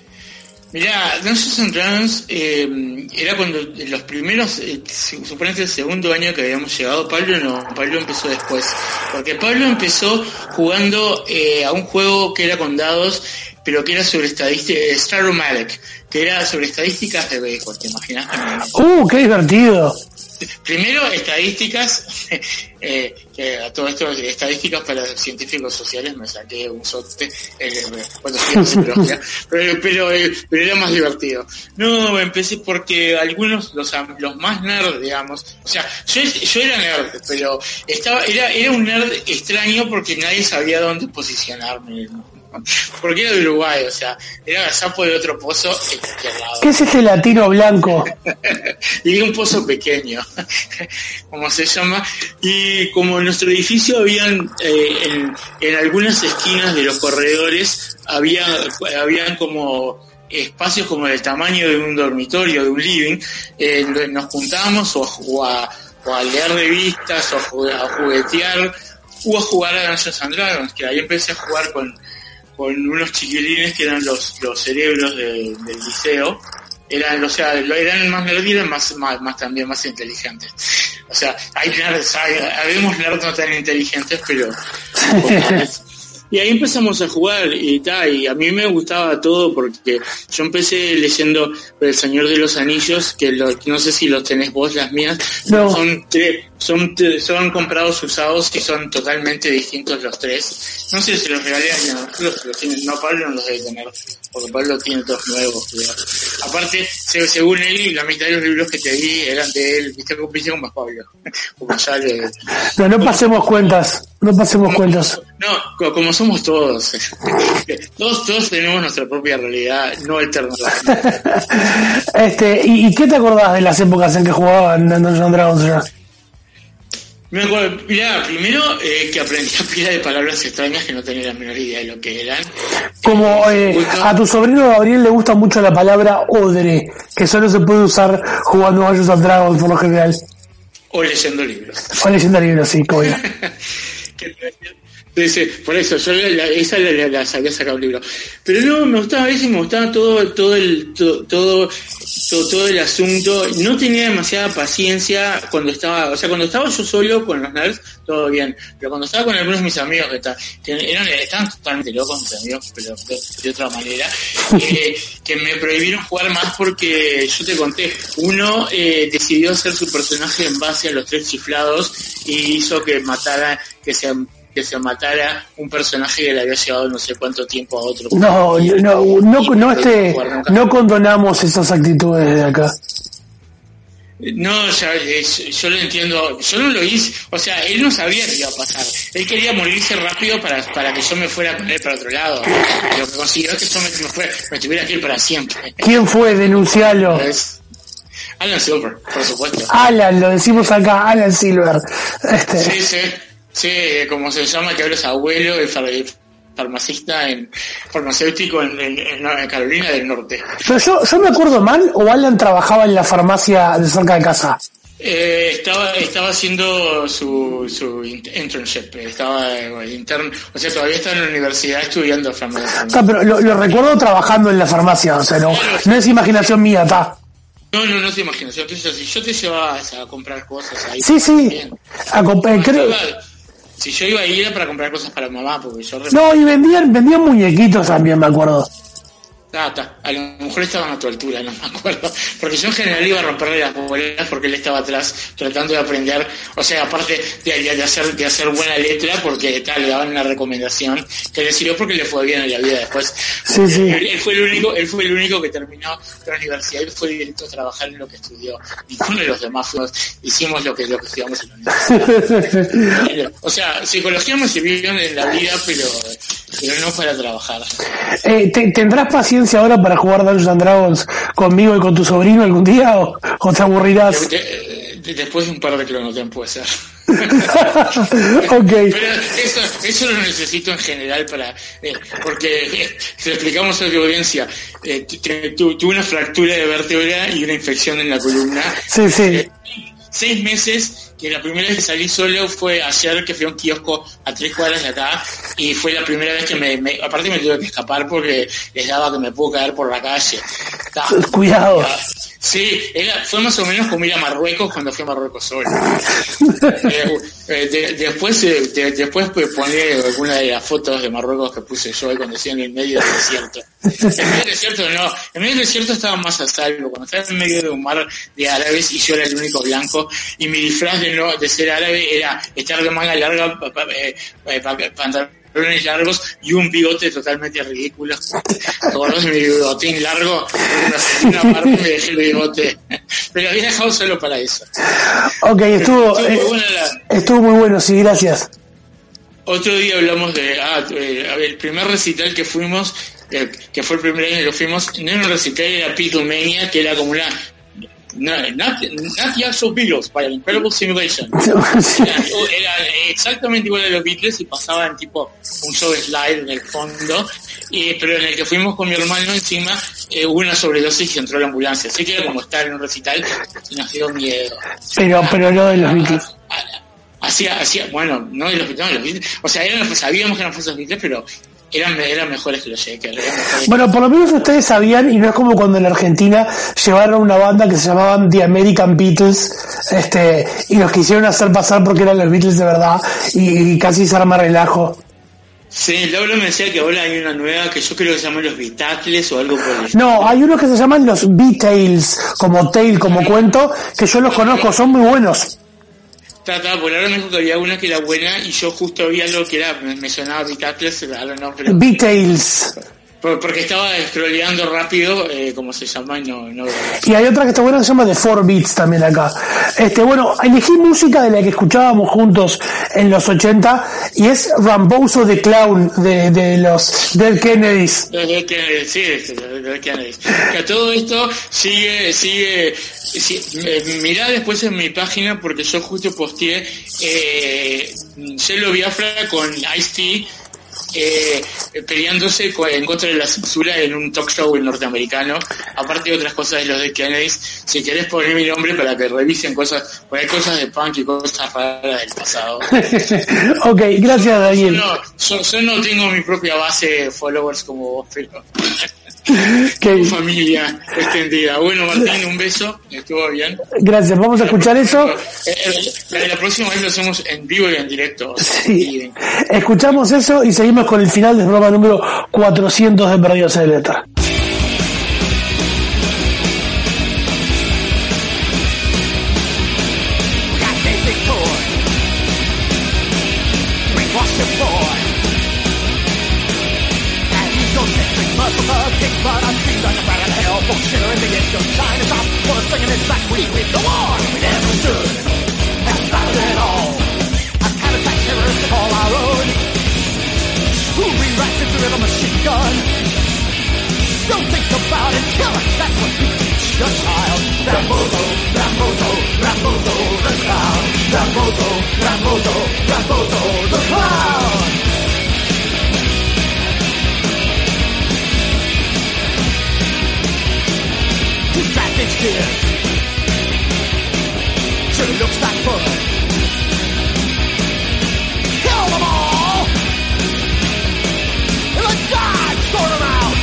Mirá, Dungeons and Dragons eh, era cuando los primeros, eh, suponete el segundo año que habíamos llegado. Pablo no, Pablo empezó después, porque Pablo empezó jugando eh, a un juego que era con dados, pero que era sobre estadísticas, Star-O-Matic, que era sobre estadísticas de béisbol, ¿te imaginas? ¡Uh, qué divertido! Primero, estadísticas, eh, que a todo esto, estadísticas para científicos sociales, me saqué un sote eh, cuando fui a psicología, pero, pero, eh, pero era más divertido. No, empecé porque algunos, los, los más nerds, digamos, o sea, yo, yo era nerd, pero estaba, era, era un nerd extraño porque nadie sabía dónde posicionarme, ¿no? Porque era de Uruguay, o sea, era sapo de otro pozo izquierdo. ¿Qué es este latino blanco? Y un pozo pequeño, como se llama, y como en nuestro edificio habían, eh, en, en algunas esquinas de los corredores, había, habían como espacios como del tamaño de un dormitorio, de un living, eh, nos juntábamos o, o, a, o a leer revistas, o a, jugar, a juguetear, o a jugar a Dungeons and Dragons, que ahí empecé a jugar con con unos chiquilines que eran los los cerebros de, del liceo, eran, o sea, eran más nerds y eran más, más, más también más inteligentes. O sea, hay nerds, hay, habemos nerds no tan inteligentes, pero y ahí empezamos a jugar y tal, y a mí me gustaba todo porque yo empecé leyendo El Señor de los Anillos, que lo, no sé si los tenés vos, las mías, no. son tres, son son comprados usados y son totalmente distintos los tres. No sé si los regalé a nosotros, los tienen, no, Pablo no los debe tener, porque Pablo tiene todos nuevos, creo. Aparte, según él, la mitad de los libros que te di eran de él, viste cómo hice con más Pablo. Como ya le... No, no pasemos cuentas, no pasemos como, cuentas. No, como somos todos, todos, todos tenemos nuestra propia realidad, no alternativa. este, ¿y, ¿y qué te acordás de las épocas en que jugaban Dungeons and Dragons ya? Me acuerdo, mirá, primero eh, que aprendí a pila de palabras extrañas que no tenía la menor idea de lo que eran. Como eh, a tu sobrino Gabriel le gusta mucho la palabra odre, que solo se puede usar jugando Dungeons and Dragons por lo general. O leyendo libros. O leyendo libros, sí, como ya. Sí, por eso, yo la, la, esa la, la, la había sacado un libro. Pero no, me gustaba a veces, me gustaba todo, todo el, todo, todo, todo, todo el asunto. No tenía demasiada paciencia cuando estaba, o sea, cuando estaba yo solo con los nerds, todo bien. Pero cuando estaba con algunos de mis amigos que, está, que eran, estaban totalmente locos mis amigos, pero de, de otra manera, eh, que me prohibieron jugar más porque yo te conté, uno eh, decidió hacer su personaje en base a los tres chiflados y hizo que matara, que se que se matara un personaje que le había llevado no sé cuánto tiempo a otro. No, no, no, no, no, este, no condonamos esas actitudes de acá. No, ya, yo lo entiendo, yo no lo hice, o sea, él no sabía qué iba a pasar, él quería morirse rápido para para que yo me fuera a poner para otro lado, lo que consiguió es que yo me, me, fuera, me tuviera que ir para siempre. ¿Quién fue? Denuncialo. Alan Silver, por supuesto. Alan, lo decimos acá, Alan Silver. Este. Sí, sí. Sí, como se llama, que ahora es abuelo, el farmacista en farmacéutico en, en, en Carolina del Norte. Pero yo, yo me acuerdo mal, o Alan trabajaba en la farmacia de cerca de casa. Eh, estaba estaba haciendo su su internship, estaba interno, o sea, todavía está en la universidad estudiando farmacia. Está, pero lo, lo recuerdo trabajando en la farmacia, o sea, no, claro, no es imaginación mía, está. No, no, no es imaginación. Entonces, si yo te llevaba a comprar cosas ahí. Sí, sí. A comprar, creo. Si yo iba a ir era para comprar cosas para mamá, porque yo... No, y vendían, vendían muñequitos también, me acuerdo. Ah, está. A lo mejor estaban a tu altura, no me acuerdo. Porque yo en general iba a romperle las bolas porque él estaba atrás tratando de aprender, o sea, aparte de, de, de hacer de hacer buena letra, porque tal, le daban una recomendación que le sirvió porque le fue bien en la vida después. Sí, sí. Él, él fue el único, él fue el único que terminó la universidad y fue directo a trabajar en lo que estudió. Ninguno de los demás fuimos, hicimos lo que, lo que estudiamos en la universidad. O sea, psicología me sirvió en la vida, pero, pero no para trabajar. Eh, ¿te, ¿Tendrás paciencia ahora para jugar Dungeons and Dragons conmigo y con tu sobrino algún día o, o te aburrirás? De, de, de, después de un par de cronotem puede ser. Okay. Pero eso, eso lo necesito en general para eh, porque eh, si lo explicamos a tu audiencia, eh, tu, tuve una fractura de vértebra y una infección en la columna. Sí, sí. Eh, seis meses, que la primera vez que salí solo fue ayer, que fui a un kiosco a tres cuadras de acá, y fue la primera vez que me, me aparte me tuve que escapar porque les daba que me puedo caer por la calle. Cuidado. Sí, era, fue más o menos como ir a Marruecos cuando fui a Marruecos solo. eh, eh, de, después eh, de, después pues, poner alguna de las fotos de Marruecos que puse yo ahí cuando decían en el medio del desierto. En medio del desierto no, en medio del desierto estaba más a salvo, cuando estaba en medio de un mar de árabes y yo era el único blanco y mi disfraz de no de ser árabe era estar de manga larga, pa, pa, eh, pa, pantalones largos y un bigote totalmente ridículo. Con mi bigotín largo, una parte me dejé el bigote, pero había dejado solo para eso. Ok, estuvo, estuvo, eh, muy, buena la... estuvo muy bueno, sí, gracias. Otro día hablamos de, ah, el primer recital que fuimos, eh, que fue el primer año que fuimos, no era un recital, era Beatlemania, que era como una, no, not, not the actual Beatles, by an Incredible Simulation. Era, era exactamente igual a los Beatles y pasaban tipo un show slide en el fondo, y, pero en el que fuimos con mi hermano encima, eh, hubo una sobredosis y entró la ambulancia. Así que era como estar en un recital y nos dio miedo. Pero, pero no de los Beatles. Hacía, hacía, bueno, no de los, no de los Beatles, o sea, eran, sabíamos que eran falsos Beatles, pero eran, eran mejores que los Shakers. Bueno, por lo menos ustedes sabían, y no es como cuando en la Argentina llevaron una banda que se llamaban The American Beatles, este, y los quisieron hacer pasar porque eran los Beatles de verdad, y, y casi se arma relajo. Sí, Laura me decía que ahora hay una nueva que yo creo que se llama los Beatles o algo por el estilo. No, hay unos que se llaman los B-Tales, como Tale, como cuento, que yo los conozco, son muy buenos. Tata, por ahora me dijo que había una que era buena y yo justo vi algo que era, me, me sonaba Beatles, ahora no, pero... B-Tales. Por, porque estaba scrolleando rápido, eh, como se llama, y no, no... Y hay otra que está buena que se llama The Four Beats también acá. Este, bueno, elegí música de la que escuchábamos juntos en los ochenta y es Rambozo the Clown de, de los Dead Kennedys. Los Dead Kennedys, sí, los Dead Kennedys. Que a todo esto sigue, sigue... Sí, eh, mirá después en mi página porque yo justo posteé eh, Celo Biafra con Ice-T eh, peleándose en contra de la censura en un talk show norteamericano, aparte de otras cosas de los de Kennedys. Si querés poner mi nombre para que revisen cosas, porque hay cosas de punk y cosas raras del pasado. Ok, gracias Daniel. Yo no, yo, yo no tengo mi propia base de followers como vos, pero... Okay. Familia extendida. Bueno, Martín, un beso, estuvo bien. Gracias, vamos a escuchar eso. Eh, eh, la próxima vez lo hacemos en vivo y en directo. Sí. Escuchamos eso y seguimos con el final del programa número cuatrocientos de Perdidos en el Éter. But I'm feeling like a bag of hell, bullshit in the end of Chinatown. Wanna sing in it like we with the war. We never stood, have battled it all. I can't attack terrorists of all our own. Who rewrites it with a machine gun? Don't think about it, kill it, that's what you teach your child. Rambozo, Rambozo, Rambozo, the clown. Rambozo, Rambozo, Rambozo, the clown. Savage kids, sure looks like fun. Kill them all, and let God sort them out.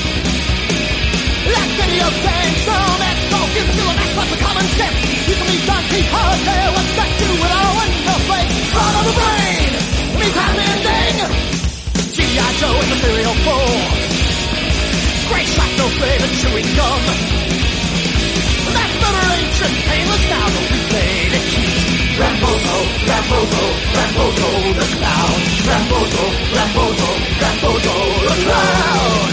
That video game, so that's talking to them, that's what's the common sense. You can be Don Quixote, what's that do with our wonder face? Blood on the brain, meantime ending. G I Joe and the cereal bowl. Great shot, no flavored chewing gum. That's better ancient, painless now, don't be played it cute. Rambozo, Rambozo, Rambozo the clown. Rambozo, Rambozo, Rambozo the clown.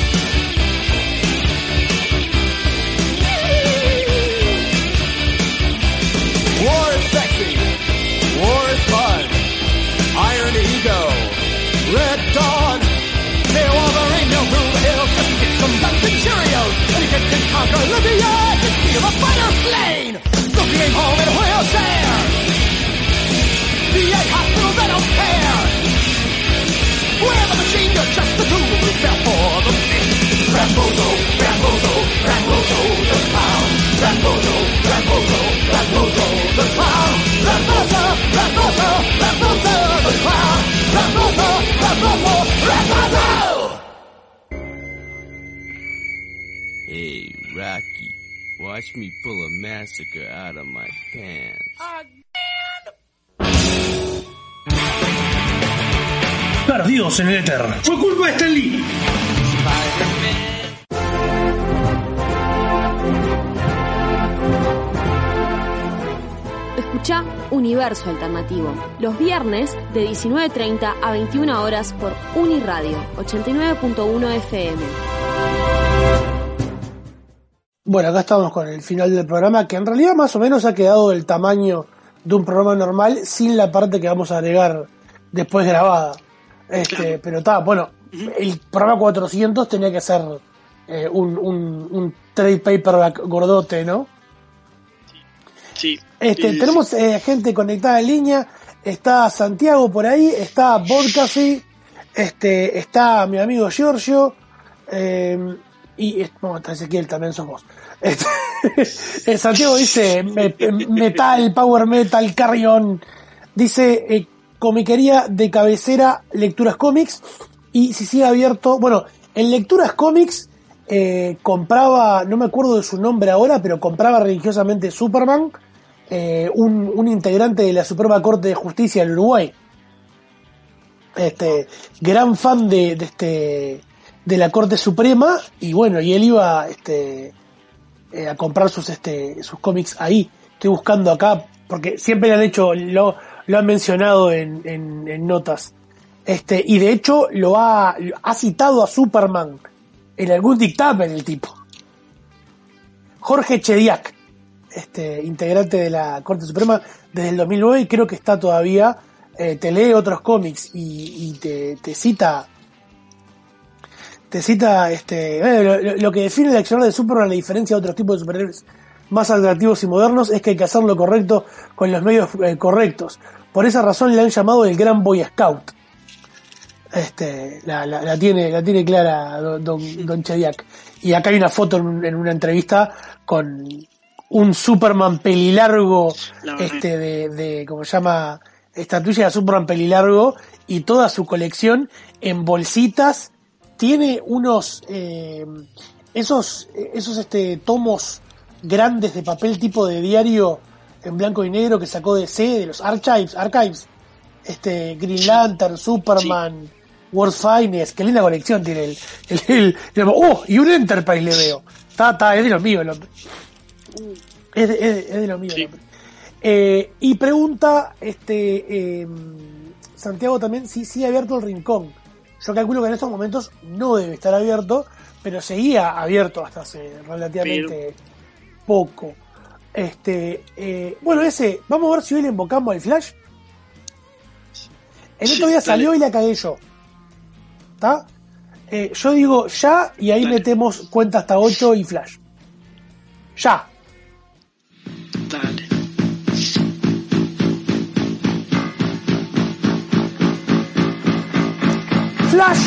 War is sexy, war is fun. Iron Ego, Red Dawn. Near Wolverine, no blue hills, just get some guns and Cheerios. And you can conquer Libya. Feel a fighter plane, looking home in a wheelchair. V A hospitals, they don't care. We're the machine, you're just the tool who fell for the pit. Rambozo, Rambozo, Rambozo the clown. Rambozo, Rambozo, Rambozo the clown. Rambozo, Rambozo, Rambozo the clown. Rambozo, Rambozo, Rambozo. Hey, Rocky. Watch me pull a massacre out of my pants. Perdidos en el éter. Fue culpa de Stan Lee. Escuchá Universo Alternativo, los viernes de diecinueve treinta a veintiuna horas por Uniradio ochenta y nueve punto uno F M. Bueno, acá estamos con el final del programa, que en realidad más o menos ha quedado del tamaño de un programa normal, sin la parte que vamos a agregar después grabada. Este, claro. Pero está, bueno, uh-huh. El programa cuatrocientos tenía que ser eh, un, un, un trade paperback gordote, ¿no? Sí. Este, sí, tenemos sí. Eh, gente conectada en línea. Está Santiago por ahí, está Vodcafé, este, está mi amigo Giorgio, eh, y bueno, está Ezequiel, también sos vos. Este, Santiago dice me, metal, power metal, carrion. Dice eh, comiquería de cabecera, Lecturas Cómics, y si sigue abierto, bueno, en Lecturas Cómics eh, compraba, no me acuerdo de su nombre ahora, pero compraba religiosamente Superman. Eh, un, un integrante de la Suprema Corte de Justicia del Uruguay, este gran fan de, de este de la Corte Suprema, y bueno, y él iba este eh, a comprar sus este sus cómics ahí. Estoy buscando acá porque siempre le han hecho, lo, lo han mencionado en, en, en notas, este y de hecho lo ha ha citado a Superman en algún dictamen el tipo. Jorge Chediak, este integrante de la Corte Suprema desde el dos mil nueve, y creo que está todavía, eh, te lee otros cómics y, y te, te cita te cita este eh, lo, lo que define el accionar de Superman, la diferencia de otros tipos de superhéroes más atractivos y modernos, es que hay que hacer lo correcto con los medios eh, correctos. Por esa razón le han llamado el Gran Boy Scout. Este la, la, la tiene la tiene clara don, don, don Chediak. Y acá hay una foto en, en una entrevista con un Superman pelilargo, este de, de ¿cómo se llama? Estatuilla de Superman pelilargo, y toda su colección en bolsitas. Tiene unos eh, esos esos este tomos grandes de papel tipo de diario en blanco y negro que sacó D C, de los Archives, Archives, este Green Lantern, Superman, sí. World's Finest. Qué linda colección tiene el, el, el, el oh, y un Enterprise le veo. Está, está, es de lo mío el hombre. Es de, es de, es de lo mío, sí. eh, y pregunta este eh, Santiago también si sigue abierto el rincón. Yo calculo que en estos momentos no debe estar abierto, pero seguía abierto hasta hace relativamente pero... poco. Este eh, bueno, ese, vamos a ver si hoy le invocamos al Flash. El otro día sí, salió y la cagué yo. ¿Está? Eh, yo digo ya, y ahí dale. Metemos cuenta hasta ocho y Flash. Ya. Dale. Flash.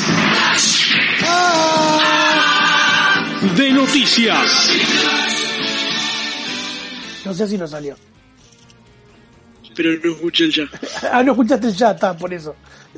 ¡Ah! De noticias. No sé si nos salió. Pero no escuché el ya. Ah, no escuchaste el ya, está, por eso.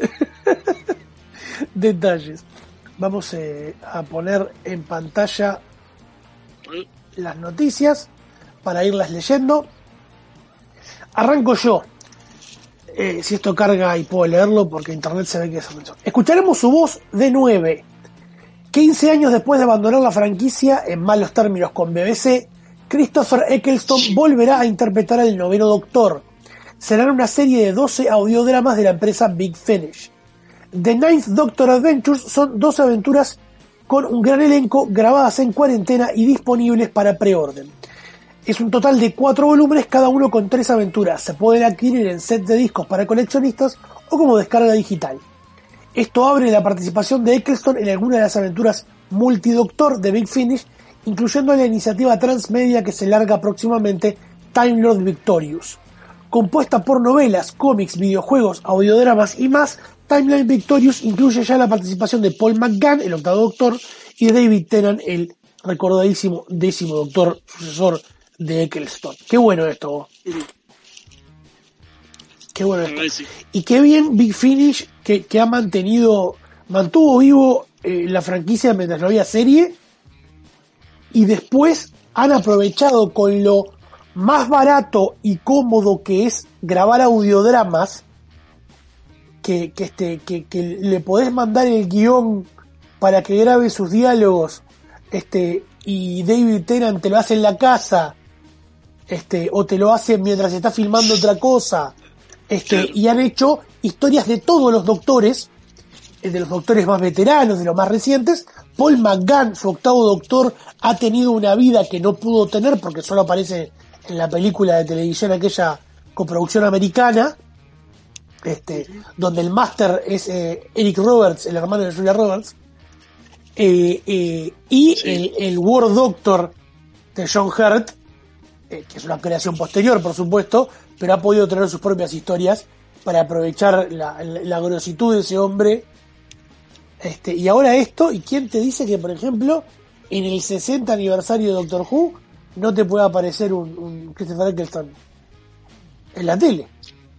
Detalles. Vamos eh, a poner en pantalla las noticias para irlas leyendo. Arranco yo. Eh, si esto carga y puedo leerlo, porque internet se ve que es eso. Escucharemos su voz de nueve. quince años después de abandonar la franquicia en malos términos con B B C, Christopher Eccleston volverá a interpretar al noveno Doctor. Será una serie de doce audiodramas de la empresa Big Finish. The Ninth Doctor Adventures son doce aventuras con un gran elenco, grabadas en cuarentena y disponibles para preorden. Es un total de cuatro volúmenes, cada uno con tres aventuras. Se pueden adquirir en set de discos para coleccionistas o como descarga digital. Esto abre la participación de Eccleston en algunas de las aventuras multidoctor de Big Finish, incluyendo la iniciativa transmedia que se larga próximamente, Time Lord Victorious. Compuesta por novelas, cómics, videojuegos, audiodramas y más, Timeline Victorious incluye ya la participación de Paul McGann, el octavo Doctor, y de David Tennant, el recordadísimo décimo Doctor, sucesor de Eccleston. Qué bueno esto, vos. Qué bueno esto. Y qué bien Big Finish, que, que ha mantenido, mantuvo vivo eh, la franquicia mientras no había serie, y después han aprovechado con lo más barato y cómodo que es grabar audiodramas, que, que, este, que, que le podés mandar el guión para que grabe sus diálogos, este, y David Tennant te lo hace en la casa, este, o te lo hace mientras está filmando otra cosa, este, y han hecho historias de todos los doctores, de los doctores más veteranos, de los más recientes. Paul McGann, su octavo doctor, ha tenido una vida que no pudo tener porque solo aparece en la película de televisión aquella coproducción americana, este, donde el máster es eh, Eric Roberts, el hermano de Julia Roberts, eh, eh, y sí. el, el War Doctor de John Hurt, eh, que es una creación posterior, por supuesto, pero ha podido tener sus propias historias para aprovechar la, la, la grositud de ese hombre. Este, y ahora esto, ¿y quién te dice que, por ejemplo, en el sesenta aniversario de Doctor Who no te puede aparecer un, un Christopher Eccleston en la tele?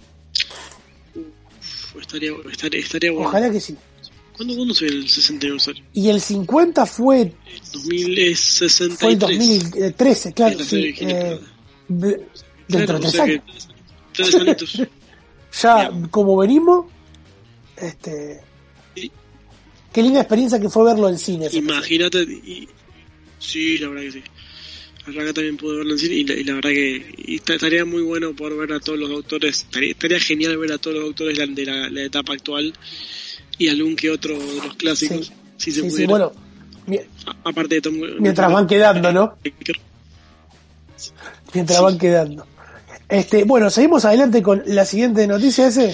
Uf, estaría, estaría, estaría bueno. Ojalá que sí. ¿Cuándo, ¿Cuándo fue el sesenta aniversario? Y el cincuenta fue... dos mil sesenta y tres. Fue el dos mil trece, claro, sí. Eh, de, dentro claro, de tres o sea años. Que, tres añitos. Ya, Bien. Como venimos, este... Sí. Qué linda experiencia que fue verlo en cine. Imagínate, y, sí, la verdad que sí. Acá también pude verlo en cine y la, y la verdad que y estaría muy bueno poder ver a todos los doctores, estaría, estaría genial ver a todos los doctores de la, de la, la etapa actual y algún que otro de los clásicos, sí. si se sí, pudiera. Sí, bueno, mi, a, aparte de Tom, mientras van quedando, ¿no? Mientras sí. van quedando. Este, bueno, seguimos adelante con la siguiente noticia, ese.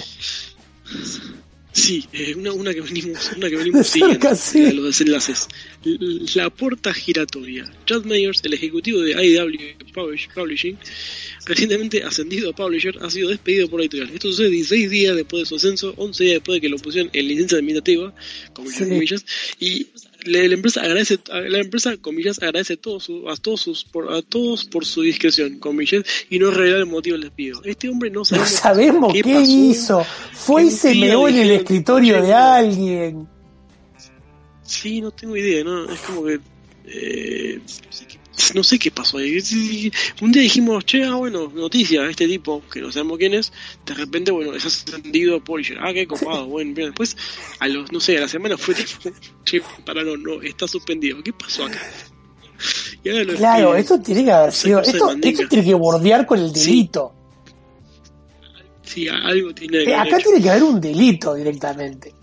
Sí, eh, una, una que venimos, una que venimos siguiendo, cerca, sí. Los desenlaces. La puerta giratoria. Chad Meyers, el ejecutivo de I W Publishing, recientemente ascendido a publisher, ha sido despedido por la editorial. Esto sucede dieciséis días después de su ascenso, once días después de que lo pusieron en licencia administrativa, comillas, sí. comillas, y la, la empresa agradece, la empresa, comillas, agradece todo su, a todos sus, por, a todos por su discreción, comillas, y no revela el motivo del despido. Este hombre no sabemos, no sabemos qué, qué hizo. Fue y se meó en el escritorio de alguien. Sí, no tengo idea, ¿no? Es como que... Eh, no sé qué pasó ahí. Un día dijimos, che, ah, bueno, noticia, este tipo, que no sabemos quién es, de repente, bueno, es ascendido a Publisher. Ah, qué copado, bueno, bien. Después, a los, no sé, a la semana fue tipo, che, para no, no, está suspendido. ¿Qué pasó acá? Y ahora lo claro, esto tiene que haber sido, esto, esto tiene que bordear con el delito. Sí, sí, algo tiene que eh, haber acá hecho. Tiene que haber un delito directamente.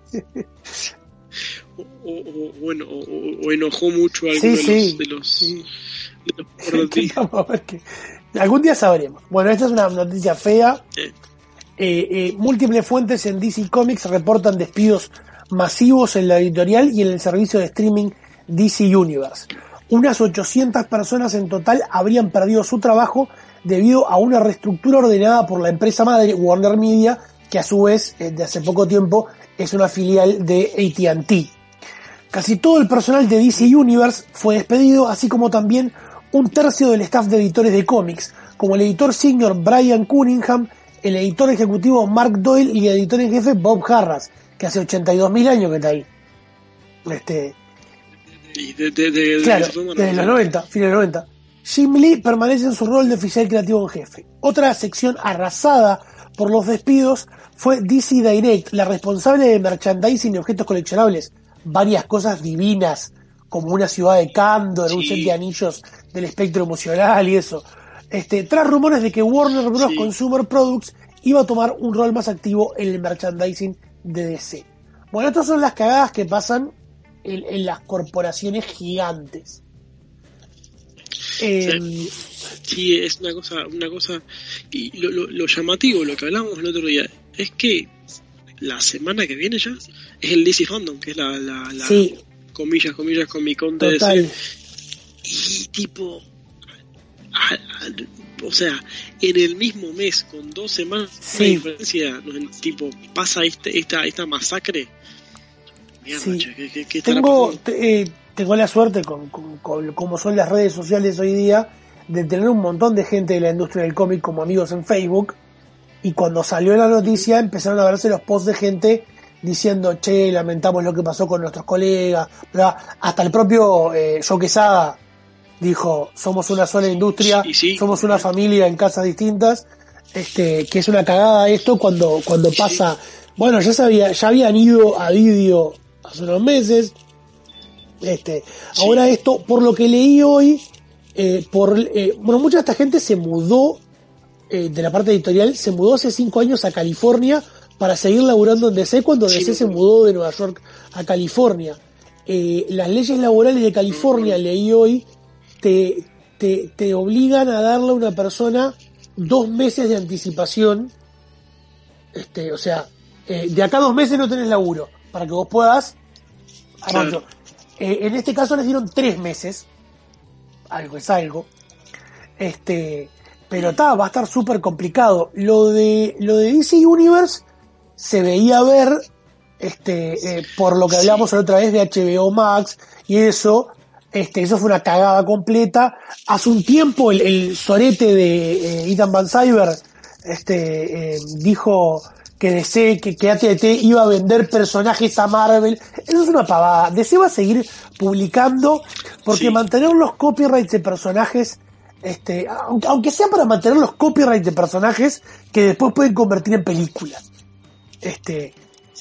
O, o, bueno, o, o enojó mucho a sí, alguno sí, de los, sí. de los, de los a ver que, algún día sabremos. Bueno, esta es una noticia fea. Eh. Eh, eh, múltiples fuentes en D C Comics reportan despidos masivos en la editorial y en el servicio de streaming D C Universe. Unas ochocientas personas en total habrían perdido su trabajo debido a una reestructura ordenada por la empresa madre Warner Media, que a su vez, eh, de hace poco tiempo, es una filial de A T and T. Casi todo el personal de D C Universe fue despedido, así como también un tercio del staff de editores de cómics, como el editor senior Brian Cunningham, el editor ejecutivo Mark Doyle y el editor en jefe Bob Harras, que hace ochenta y dos mil años que está ahí. Este, y de, de, de, claro, de desde los noventa, fines de los noventa. Jim Lee permanece en su rol de oficial creativo en jefe. Otra sección arrasada por los despidos fue D C Direct, la responsable de merchandising y objetos coleccionables. Varias cosas divinas, como una ciudad de Kandor, sí. Un set de anillos del espectro emocional y eso. Este, tras rumores de que Warner Bros. Sí. Consumer Products iba a tomar un rol más activo en el merchandising de D C. Bueno, estas son las cagadas que pasan en, en las corporaciones gigantes. Eh, sí. sí, es una cosa, una cosa, y lo, lo, lo llamativo, lo que hablamos el otro día, es que la semana que viene ya es el D C Fandom, que es la, la, la sí. comillas, comillas, Comic Con de D C. Y tipo, a, a, o sea, en el mismo mes, con dos semanas de sí. diferencia, tipo, pasa este, esta, esta masacre. Mierda, sí. che, ¿qué, qué, qué tengo, te, eh, tengo la suerte con, con, con cómo son las redes sociales hoy día, de tener un montón de gente de la industria del cómic como amigos en Facebook. Y cuando salió la noticia empezaron a verse los posts de gente diciendo, che, lamentamos lo que pasó con nuestros colegas, ¿verdad? Hasta el propio eh, Joe Quesada dijo, somos una sola industria, sí, sí. somos una familia en casas distintas, este, que es una cagada esto cuando, cuando pasa, bueno, ya sabía, ya habían ido a Didio hace unos meses, este, sí. Ahora esto, por lo que leí hoy, eh, por, eh, bueno, mucha de esta gente se mudó, eh, de la parte editorial, se mudó hace cinco años a California para seguir laburando en D C cuando sí, D C se mudó de Nueva York a California. Eh, las leyes laborales de California, uh-huh. leí hoy, te, te, te obligan a darle a una persona dos meses de anticipación, este, o sea, eh, de acá a dos meses no tenés laburo, para que vos puedas, claro. eh, en este caso les dieron tres meses, algo es algo, este, pero está, va a estar súper complicado. Lo de, lo de D C Universe se veía ver, este, eh, por lo que hablamos sí. la otra vez de H B O Max y eso, este, eso fue una cagada completa. Hace un tiempo el, el sorete de eh, Ethan Van Sciver, este, eh, dijo que D C, que, que A T T iba a vender personajes a Marvel. Eso es una pavada. D C va a seguir publicando porque sí. mantener los copyrights de personajes, este, aunque, aunque sea para mantener los copyrights de personajes que después pueden convertir en películas. Este,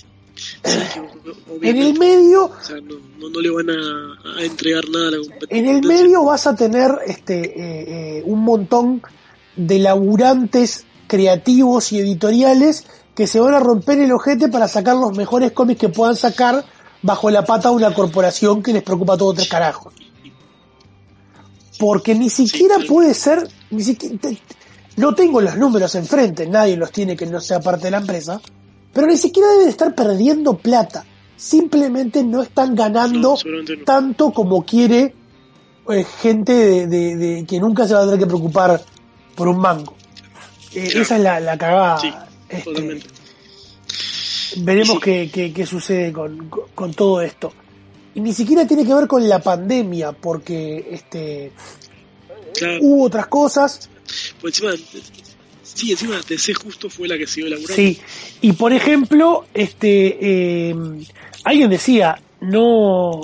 en el medio, o sea, no, no, no le van a, a entregar nada a la competencia. En el medio vas a tener este eh, eh, un montón de laburantes creativos y editoriales que se van a romper el ojete para sacar los mejores cómics que puedan sacar bajo la pata de una corporación que les preocupa todo tres carajos. Porque ni siquiera sí, puede ser, ni siquiera, te, no tengo los números enfrente, nadie los tiene que no sea parte de la empresa. Pero ni siquiera deben estar perdiendo plata. Simplemente no están ganando no, no. tanto como quiere eh, gente de, de, de que nunca se va a tener que preocupar por un mango. Eh, claro. Esa es la, la cagada. Sí, este, totalmente. Veremos sí. qué, qué, qué sucede con, con, con todo esto. Y ni siquiera tiene que ver con la pandemia, porque este claro. hubo otras cosas. Por encima, sí, encima D C justo fue la que siguió laburando. Sí, y por ejemplo, este eh, alguien decía, no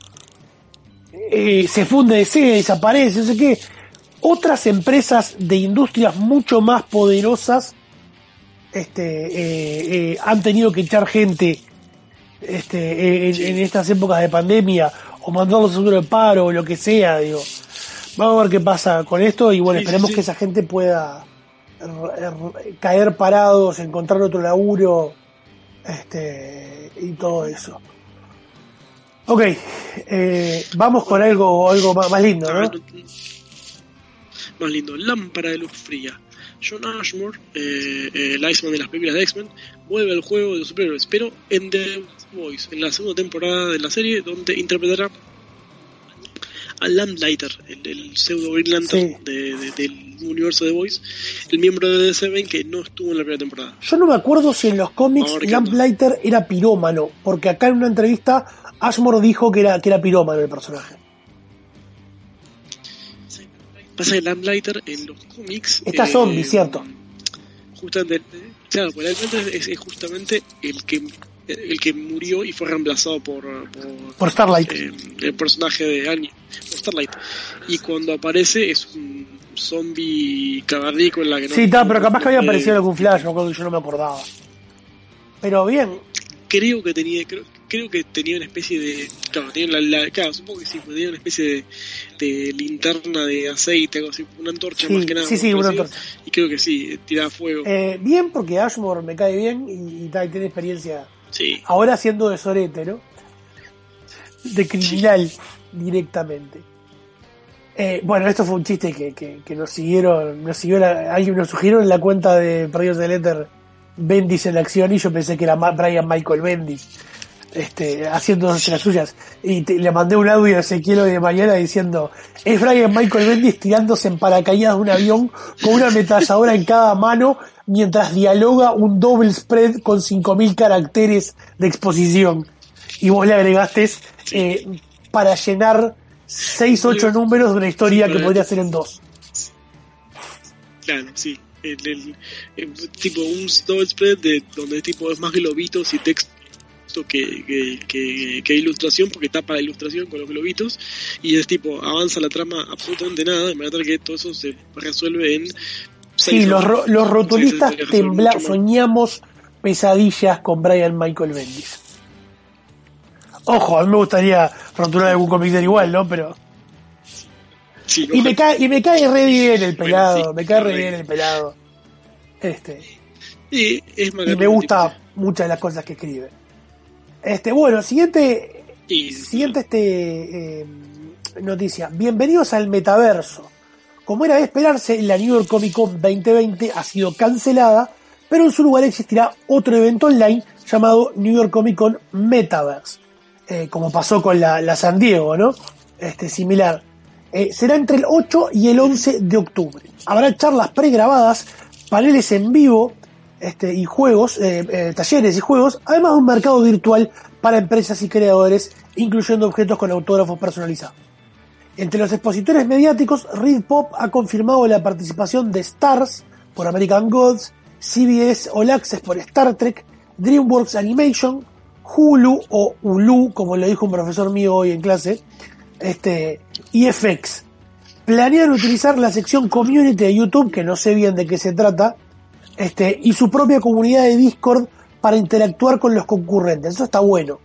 eh, se funde D C, desaparece, no sé qué. Otras empresas de industrias mucho más poderosas este eh, eh, han tenido que echar gente este en, en estas épocas de pandemia o mandarlos a seguro de paro o lo que sea, digo. Vamos a ver qué pasa con esto y bueno, sí, esperemos sí, sí. que esa gente pueda caer parados, encontrar otro laburo, este y todo eso. Ok, eh, vamos con algo algo más, más lindo, ¿no? Más lindo, Lámpara de Luz Fría. John Ashmore, eh, eh, el Iceman de las películas de X-Men, vuelve al juego de los superhéroes, pero en The Voice, en la segunda temporada de la serie, donde interpretará a Lamplighter, el, el pseudo Green Lantern sí. de, de, del universo de The Voice, el miembro de D C que no estuvo en la primera temporada. Yo no me acuerdo si en los cómics Lamplighter era pirómano, porque acá en una entrevista Ashmore dijo que era, que era pirómano el personaje. Pasa que Lamplighter en los cómics está eh, zombie, ¿cierto? Justamente, claro, realmente es, es justamente el que el que murió y fue reemplazado por por, por Starlight, eh, el personaje de Annie, por Starlight. Y cuando aparece es un zombie cavernícola que no. Sí, está, pero capaz que había aparecido en algún flash, no, yo no me acordaba. Pero bien. Creo que tenía, creo, creo que tenía una especie de, claro, tenía la, la, claro, supongo que sí, tenía una especie de, de linterna de aceite, algo así, una antorcha sí, más que nada. Sí, sí, una antorcha. Y creo que sí, tiraba fuego. Eh, bien, porque Ashmore me cae bien y, y, y tiene experiencia. Sí. Ahora siendo de sorete, ¿no? De criminal sí. directamente. Eh, bueno, esto fue un chiste que, que, que nos siguieron, nos siguió la, alguien nos sugirió en la cuenta de Perdidos del Éter Bendis en la acción y yo pensé que era Brian Michael Bendis este, haciendo las suyas y te, le mandé un audio a Ezequiel hoy de mañana diciendo es Brian Michael Bendis tirándose en paracaídas de un avión con una ametralladora en cada mano mientras dialoga un double spread con cinco mil caracteres de exposición y vos le agregaste eh, para llenar seis ocho números de una historia que podría ser en dos. Claro, sí. El, el, el tipo un double spread de donde tipo es más globitos y texto texto que, que, que, que ilustración, porque tapa la ilustración con los globitos, y es tipo, avanza la trama absolutamente nada, de manera que todo eso se resuelve en sí, los, ro- los rotulistas tembla- soñamos pesadillas con Brian Michael Bendis. Ojo, a mí me gustaría rotular algún cómic igual, ¿no? Pero... Sí, y, me cae, y me cae re bien el pelado, bueno, sí, me cae re bien el pelado. Este... Y, es y me gusta muchas de las cosas que escribe. Este, bueno, siguiente, y, siguiente este eh, noticia. Bienvenidos al metaverso. Como era de esperarse, la New York Comic Con veinte veinte ha sido cancelada, pero en su lugar existirá otro evento online llamado New York Comic Con Metaverse, eh, como pasó con la, la San Diego, ¿no? Este, similar. Eh, será entre el ocho y el once de octubre. Habrá charlas pregrabadas, paneles en vivo, Este, y juegos, eh, eh, talleres y juegos, además de un mercado virtual para empresas y creadores, incluyendo objetos con autógrafos personalizados. Entre los expositores mediáticos, Reed Pop ha confirmado la participación de Starz por American Gods, C B S All Access por Star Trek, DreamWorks Animation, Hulu o Hulu, como lo dijo un profesor mío hoy en clase, este, y F X. Planean utilizar la sección Community de YouTube, que no sé bien de qué se trata, Este, y su propia comunidad de Discord para interactuar con los concurrentes. Eso está bueno.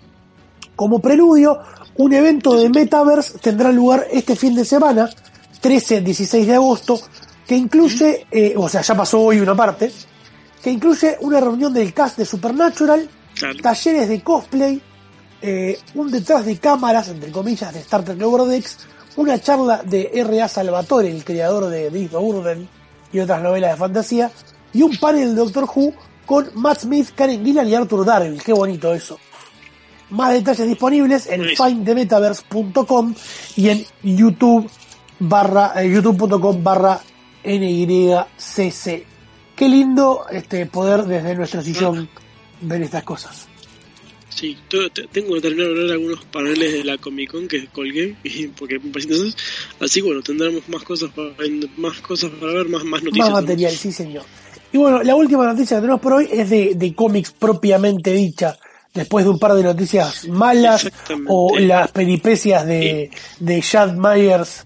Como preludio, un evento de Metaverse tendrá lugar este fin de semana, trece a dieciséis de agosto, que incluye, eh, o sea, ya pasó hoy una parte, que incluye una reunión del cast de Supernatural, claro, talleres de cosplay, eh, un detrás de cámaras, entre comillas, de Star Trek Lower Decks, una charla de R A Salvatore, el creador de Disney Urban y otras novelas de fantasía, y un panel de Doctor Who con Matt Smith, Karen Gillan y Arthur Darvill. Qué bonito eso. Más detalles disponibles en find the metaverse punto com y en youtube barra eh, youtube punto com barra N Y C C. Qué lindo este poder desde nuestro sillón ver estas cosas. Sí, tengo que terminar de ver algunos paneles de la Comic Con que colgué porque me parecen interesantes. Así que bueno, tendremos más cosas para más cosas para ver, más, más noticias. Más material, ¿no? Sí señor. Y bueno, la última noticia que tenemos por hoy es de, de cómics propiamente dicha, después de un par de noticias malas o las peripecias de, de Chad Myers.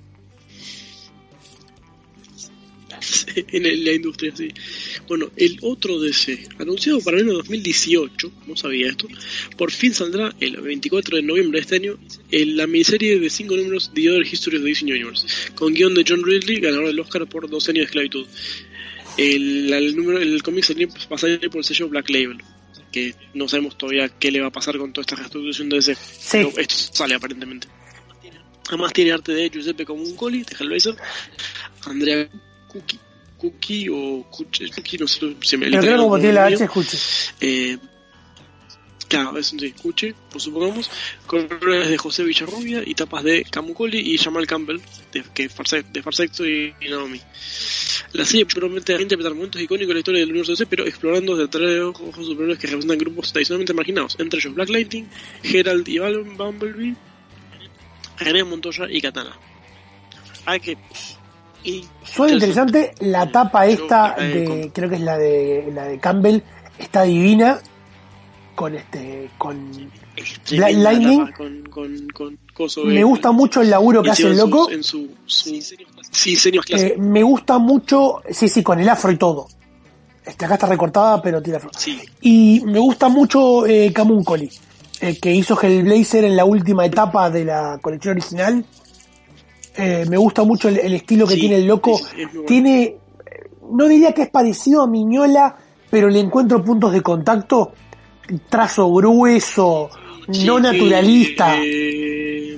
En la industria, sí. Bueno, el otro D C, anunciado para el año dos mil dieciocho, no sabía esto, por fin saldrá el veinticuatro de noviembre de este año en la miniserie de cinco números The Other Histories of the D C Universe, con guión de John Ridley, ganador del Oscar por dos años de esclavitud. El, el número, el cómic va a salir por el sello Black Label, que no sabemos todavía qué le va a pasar con toda esta reestructuración de D C. Sí. Pero esto sale aparentemente. Además tiene arte de Giuseppe Camuncoli, de Hellraiser, Andrea Cookie, Cookie o Cucci, Cookie, no sé si me Pero creo como tiene la H es Cucci. Eh, claro, es un sí, Cucci, por supongamos, colores de José Villarrubia y tapas de Camuncoli y Jamal Campbell, de, que Farse, de Farsexto y, y Naomi. La serie promete interpretar momentos icónicos de la historia del universo D C, pero explorando detrás de ojos superiores que representan grupos tradicionalmente marginados, entre ellos Black Lightning, Herald y Bumblebee, René Montoya y Katana. Hay que... Suena interesante la tapa esta de, creo que es la de la de Campbell, está divina con este con Black Lightning. Con, con, con coso, me gusta mucho el laburo que hace el loco. En su, su, sí, diseños clásicos. Eh, me gusta mucho, sí, sí, con el afro y todo. Este, acá está recortada, pero tiene afro. Sí. Y me gusta mucho eh, Camuncoli, eh, que hizo Hellblazer en la última etapa de la colección original. Eh, me gusta mucho el, el estilo que sí, tiene el loco. Es, es bueno. Tiene, no diría que es parecido a Miñola, pero le encuentro puntos de contacto. Trazo grueso, sí, no naturalista. Eh,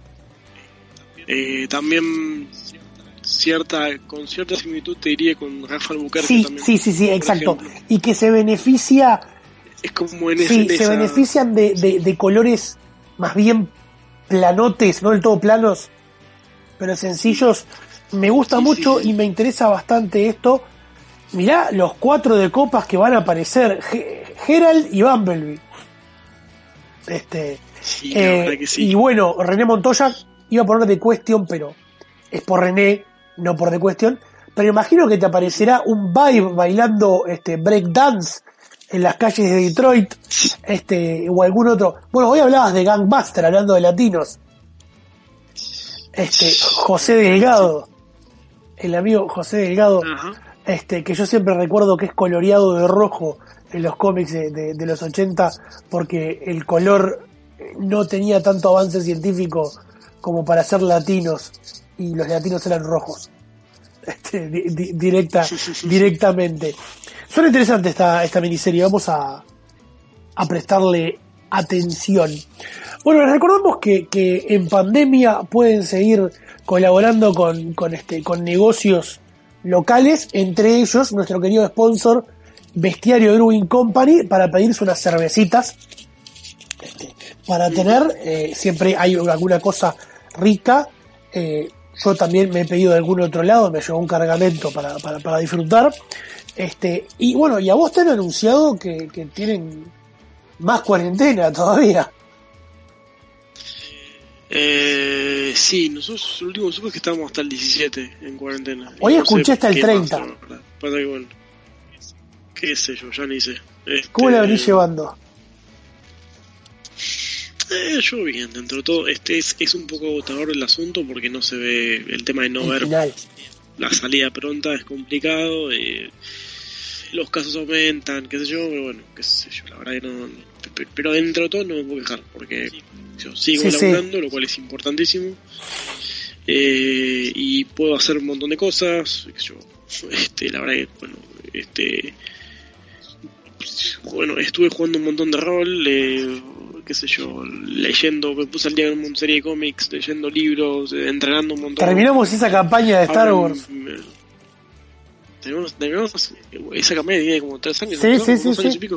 eh, también cierta, con cierta similitud te diría con Rafa Albuquerque. Sí, también, sí, sí, sí, exacto. Ejemplo. Y que se beneficia. Es como en ese, sí, en se esa... benefician de, de, de colores más bien planotes, no del todo planos, pero sencillos. Me gusta sí, mucho sí, sí. Y me interesa bastante esto. Mirá los cuatro de copas que van a aparecer, Herald y Bumblebee. Este, sí, eh, que sí. Y bueno, René Montoya iba a poner The Question, pero es por René, no por The Question. Pero imagino que te aparecerá un vibe bailando este break dance en las calles de Detroit, este, o algún otro. Bueno, hoy hablabas de Gangbuster, hablando de latinos. Este, José Delgado, el amigo José Delgado, Ajá. este, que yo siempre recuerdo que es coloreado de rojo en los cómics de, de, de los ochenta, porque el color no tenía tanto avance científico como para ser latinos, y los latinos eran rojos. Este, di, di, directa, directamente. Suena interesante esta, esta miniserie, vamos a, a prestarle atención. Bueno, les recordamos que, que en pandemia pueden seguir colaborando con, con, este, con negocios locales, entre ellos nuestro querido sponsor Bestiario Brewing Company, para pedirse unas cervecitas este, para tener, eh, siempre hay alguna cosa rica. eh, yo también me he pedido de algún otro lado, me llevó un cargamento para, para, para disfrutar. Este, y bueno, y a vos te han anunciado que, que tienen más cuarentena todavía. Eh, sí, nosotros el último supe que estábamos hasta el diecisiete en cuarentena. Hoy no escuché hasta el treinta. Más, pasa que bueno, qué sé yo, ya ni sé. Este, ¿Cómo la venís llevando? Eh, yo bien, dentro de todo, este es, es un poco agotador el asunto porque no se ve el tema de no el ver final. La salida pronta, es complicado, eh, los casos aumentan, qué sé yo, pero bueno, qué sé yo, la verdad que no, pero dentro de todo no me puedo quejar porque yo sigo sí, laburando, sí. lo cual es importantísimo, eh, y puedo hacer un montón de cosas, qué sé yo, este, la verdad que, bueno, este, bueno, estuve jugando un montón de rol, eh, qué sé yo, leyendo, me puse al día en una serie de cómics, leyendo libros, eh, entrenando un montón. Terminamos esa campaña de Star Ahora, Wars. Me, terminamos, terminamos esa campaña tiene como tres años, sí, ¿no? sí, Dos sí, años sí. y pico.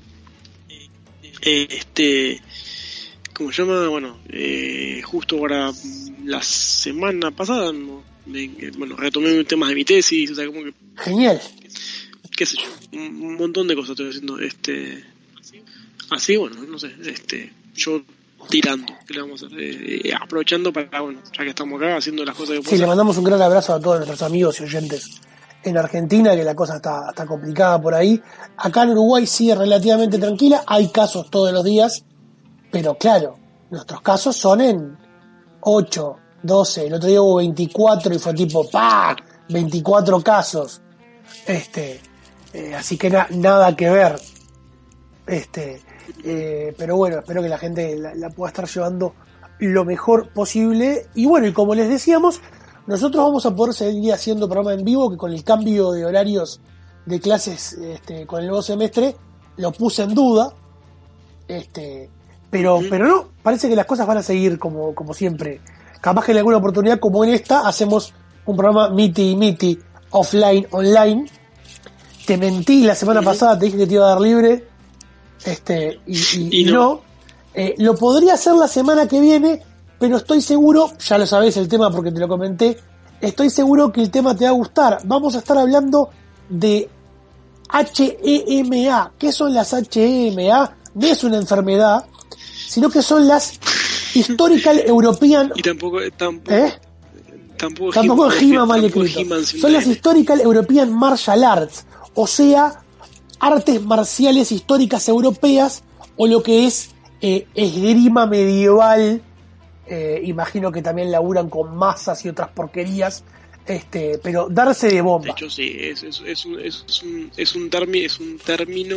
Eh, este, ¿cómo se llama? Bueno, eh, justo ahora la semana pasada, ¿no? Me, bueno, retomé temas de mi tesis, o sea, como que genial. Qué sé yo, un, un montón de cosas estoy haciendo, este. Así, bueno, no sé, este, yo tirando, ¿qué le vamos a hacer? Eh, aprovechando para, bueno, ya que estamos acá haciendo las cosas que Sí, le mandamos un gran abrazo a todos nuestros amigos y oyentes en Argentina, que la cosa está, está complicada por ahí. Acá en Uruguay sigue relativamente tranquila, hay casos todos los días, pero claro, nuestros casos son en ocho, doce, el otro día hubo veinticuatro y fue tipo, ¡pah! veinticuatro casos. Este, eh, así que na- nada que ver. Este, eh, pero bueno, espero que la gente la, la pueda estar llevando lo mejor posible. Y bueno, y como les decíamos, nosotros vamos a poder seguir haciendo programa en vivo, que con el cambio de horarios de clases este, con el nuevo semestre lo puse en duda, este, pero, pero no, parece que las cosas van a seguir como, como siempre. Capaz que en alguna oportunidad como en esta hacemos un programa miti miti offline, online. Te mentí la semana pasada, te dije que te iba a dar libre. Este, y, y, y no, no. Eh, lo podría hacer la semana que viene, pero estoy seguro, ya lo sabés el tema porque te lo comenté, estoy seguro que el tema te va a gustar. Vamos a estar hablando de H E M A. ¿Qué son las H E M A? No es una enfermedad, sino que son las Historical European... Y tampoco... tampoco ¿Eh? Tampoco, tampoco es He-Man mal escrito. Son las Historical European Martial Arts, o sea, artes marciales históricas europeas, o lo que es eh, esgrima medieval. Eh, imagino que también laburan con masas y otras porquerías, este, pero darse de bomba. De hecho, sí, es, es, es, un, es, un, es, un, termi, es un término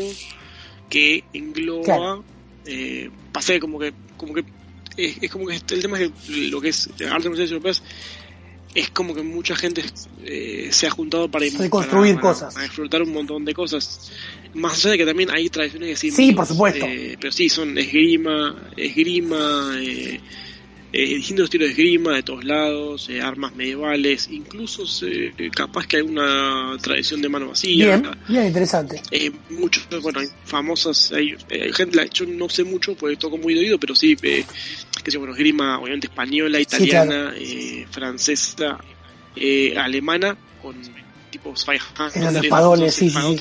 que engloba, claro. eh, pasa como que, como que es, es como que el tema es que lo que es artes marciales europeas es como que mucha gente eh, se ha juntado para reconstruir para, para, cosas, para explotar un montón de cosas, más allá de que también hay tradiciones que sí, sí, por supuesto, eh, pero sí son esgrima, esgrima, eh, eh, distintos estilos de esgrima de todos lados, eh, armas medievales, incluso eh, capaz que hay una tradición de mano vacía. Bien, bien interesante. Eh, muchos, bueno, hay famosas, hay, hay gente, yo no sé mucho porque toco muy de oído, pero sí, eh, que sé, bueno, esgrima obviamente española, italiana, sí, claro. eh, francesa, eh, alemana, con tipos espadones, sí, sí.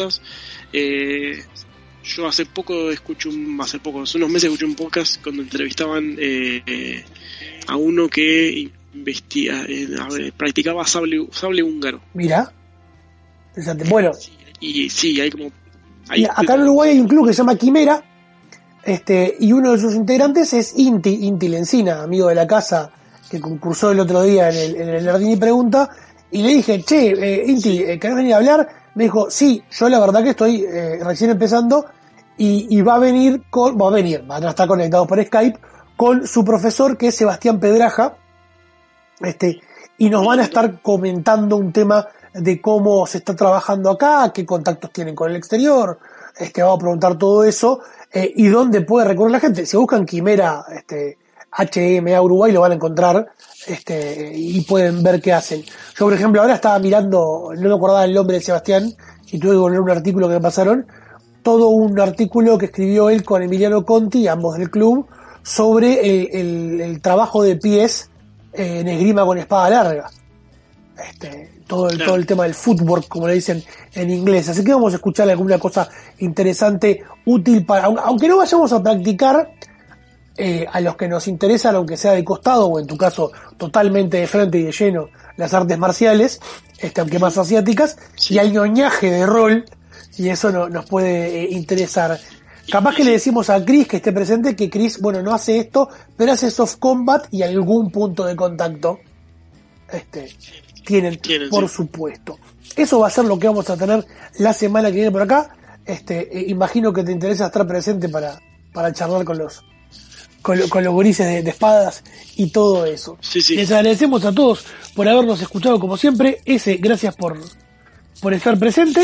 Eh, yo hace poco escuché un, hace poco, hace unos meses escuché un podcast cuando entrevistaban eh, a uno que investiga, eh, a ver, practicaba sable, sable húngaro. Mira, interesante. Bueno. Y sí, hay como Y acá en Uruguay hay un club que se llama Quimera, este, y uno de sus integrantes es Inti, Inti Lencina, amigo de la casa, que concursó el otro día en el, en el Nardini Pregunta, y le dije, che, eh, Inti, ¿querés venir a hablar? Me dijo, sí, yo la verdad que estoy eh, recién empezando, y, y va a venir con, va a venir, van a estar conectados por Skype, con su profesor, que es Sebastián Pedraja, este, y nos van a estar comentando un tema de cómo se está trabajando acá, qué contactos tienen con el exterior, este, vamos a preguntar todo eso, eh, y dónde puede recurrir la gente. Si buscan Quimera, este, H M A Uruguay, lo van a encontrar, este, y pueden ver qué hacen. Yo, por ejemplo, ahora estaba mirando, no me acordaba el nombre de Sebastián, y tuve que poner un artículo que me pasaron, todo un artículo que escribió él con Emiliano Conti, ambos del club, sobre el, el, el trabajo de pies eh, en esgrima con espada larga. Este, todo el, todo el tema del footwork, como le dicen en inglés. Así que vamos a escuchar alguna cosa interesante, útil para, aunque no vayamos a practicar, eh, a los que nos interesan, aunque sea de costado, o en tu caso totalmente de frente y de lleno, las artes marciales, este, aunque más asiáticas, y al ñoñaje de rol, y eso no, nos puede eh, interesar. Capaz que le decimos a Chris que esté presente, que Chris, bueno, no hace esto, pero hace soft combat y algún punto de contacto este tienen, tienen por sí. supuesto. Eso va a ser lo que vamos a tener la semana que viene por acá. Este, eh, imagino que te interesa estar presente para, para charlar con los con, lo, con los gurises de, de espadas y todo eso. Sí, sí. Les agradecemos a todos por habernos escuchado como siempre. Ese, gracias por, por estar presente.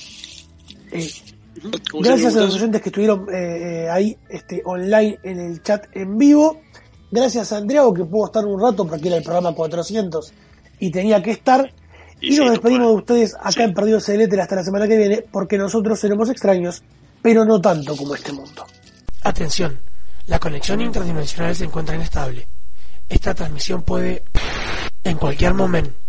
Eh, Gracias a los oyentes que estuvieron eh, eh, ahí este, online en el chat en vivo. Gracias a Andreago, que pudo estar un rato porque era el programa cuatrocientos y tenía que estar. Y, y sí, nos despedimos no de ustedes acá sí. en Perdidos en el Éter hasta la semana que viene, porque nosotros seremos extraños, pero no tanto como este mundo. Atención, la conexión interdimensional se encuentra inestable. Esta transmisión puede, en cualquier momento,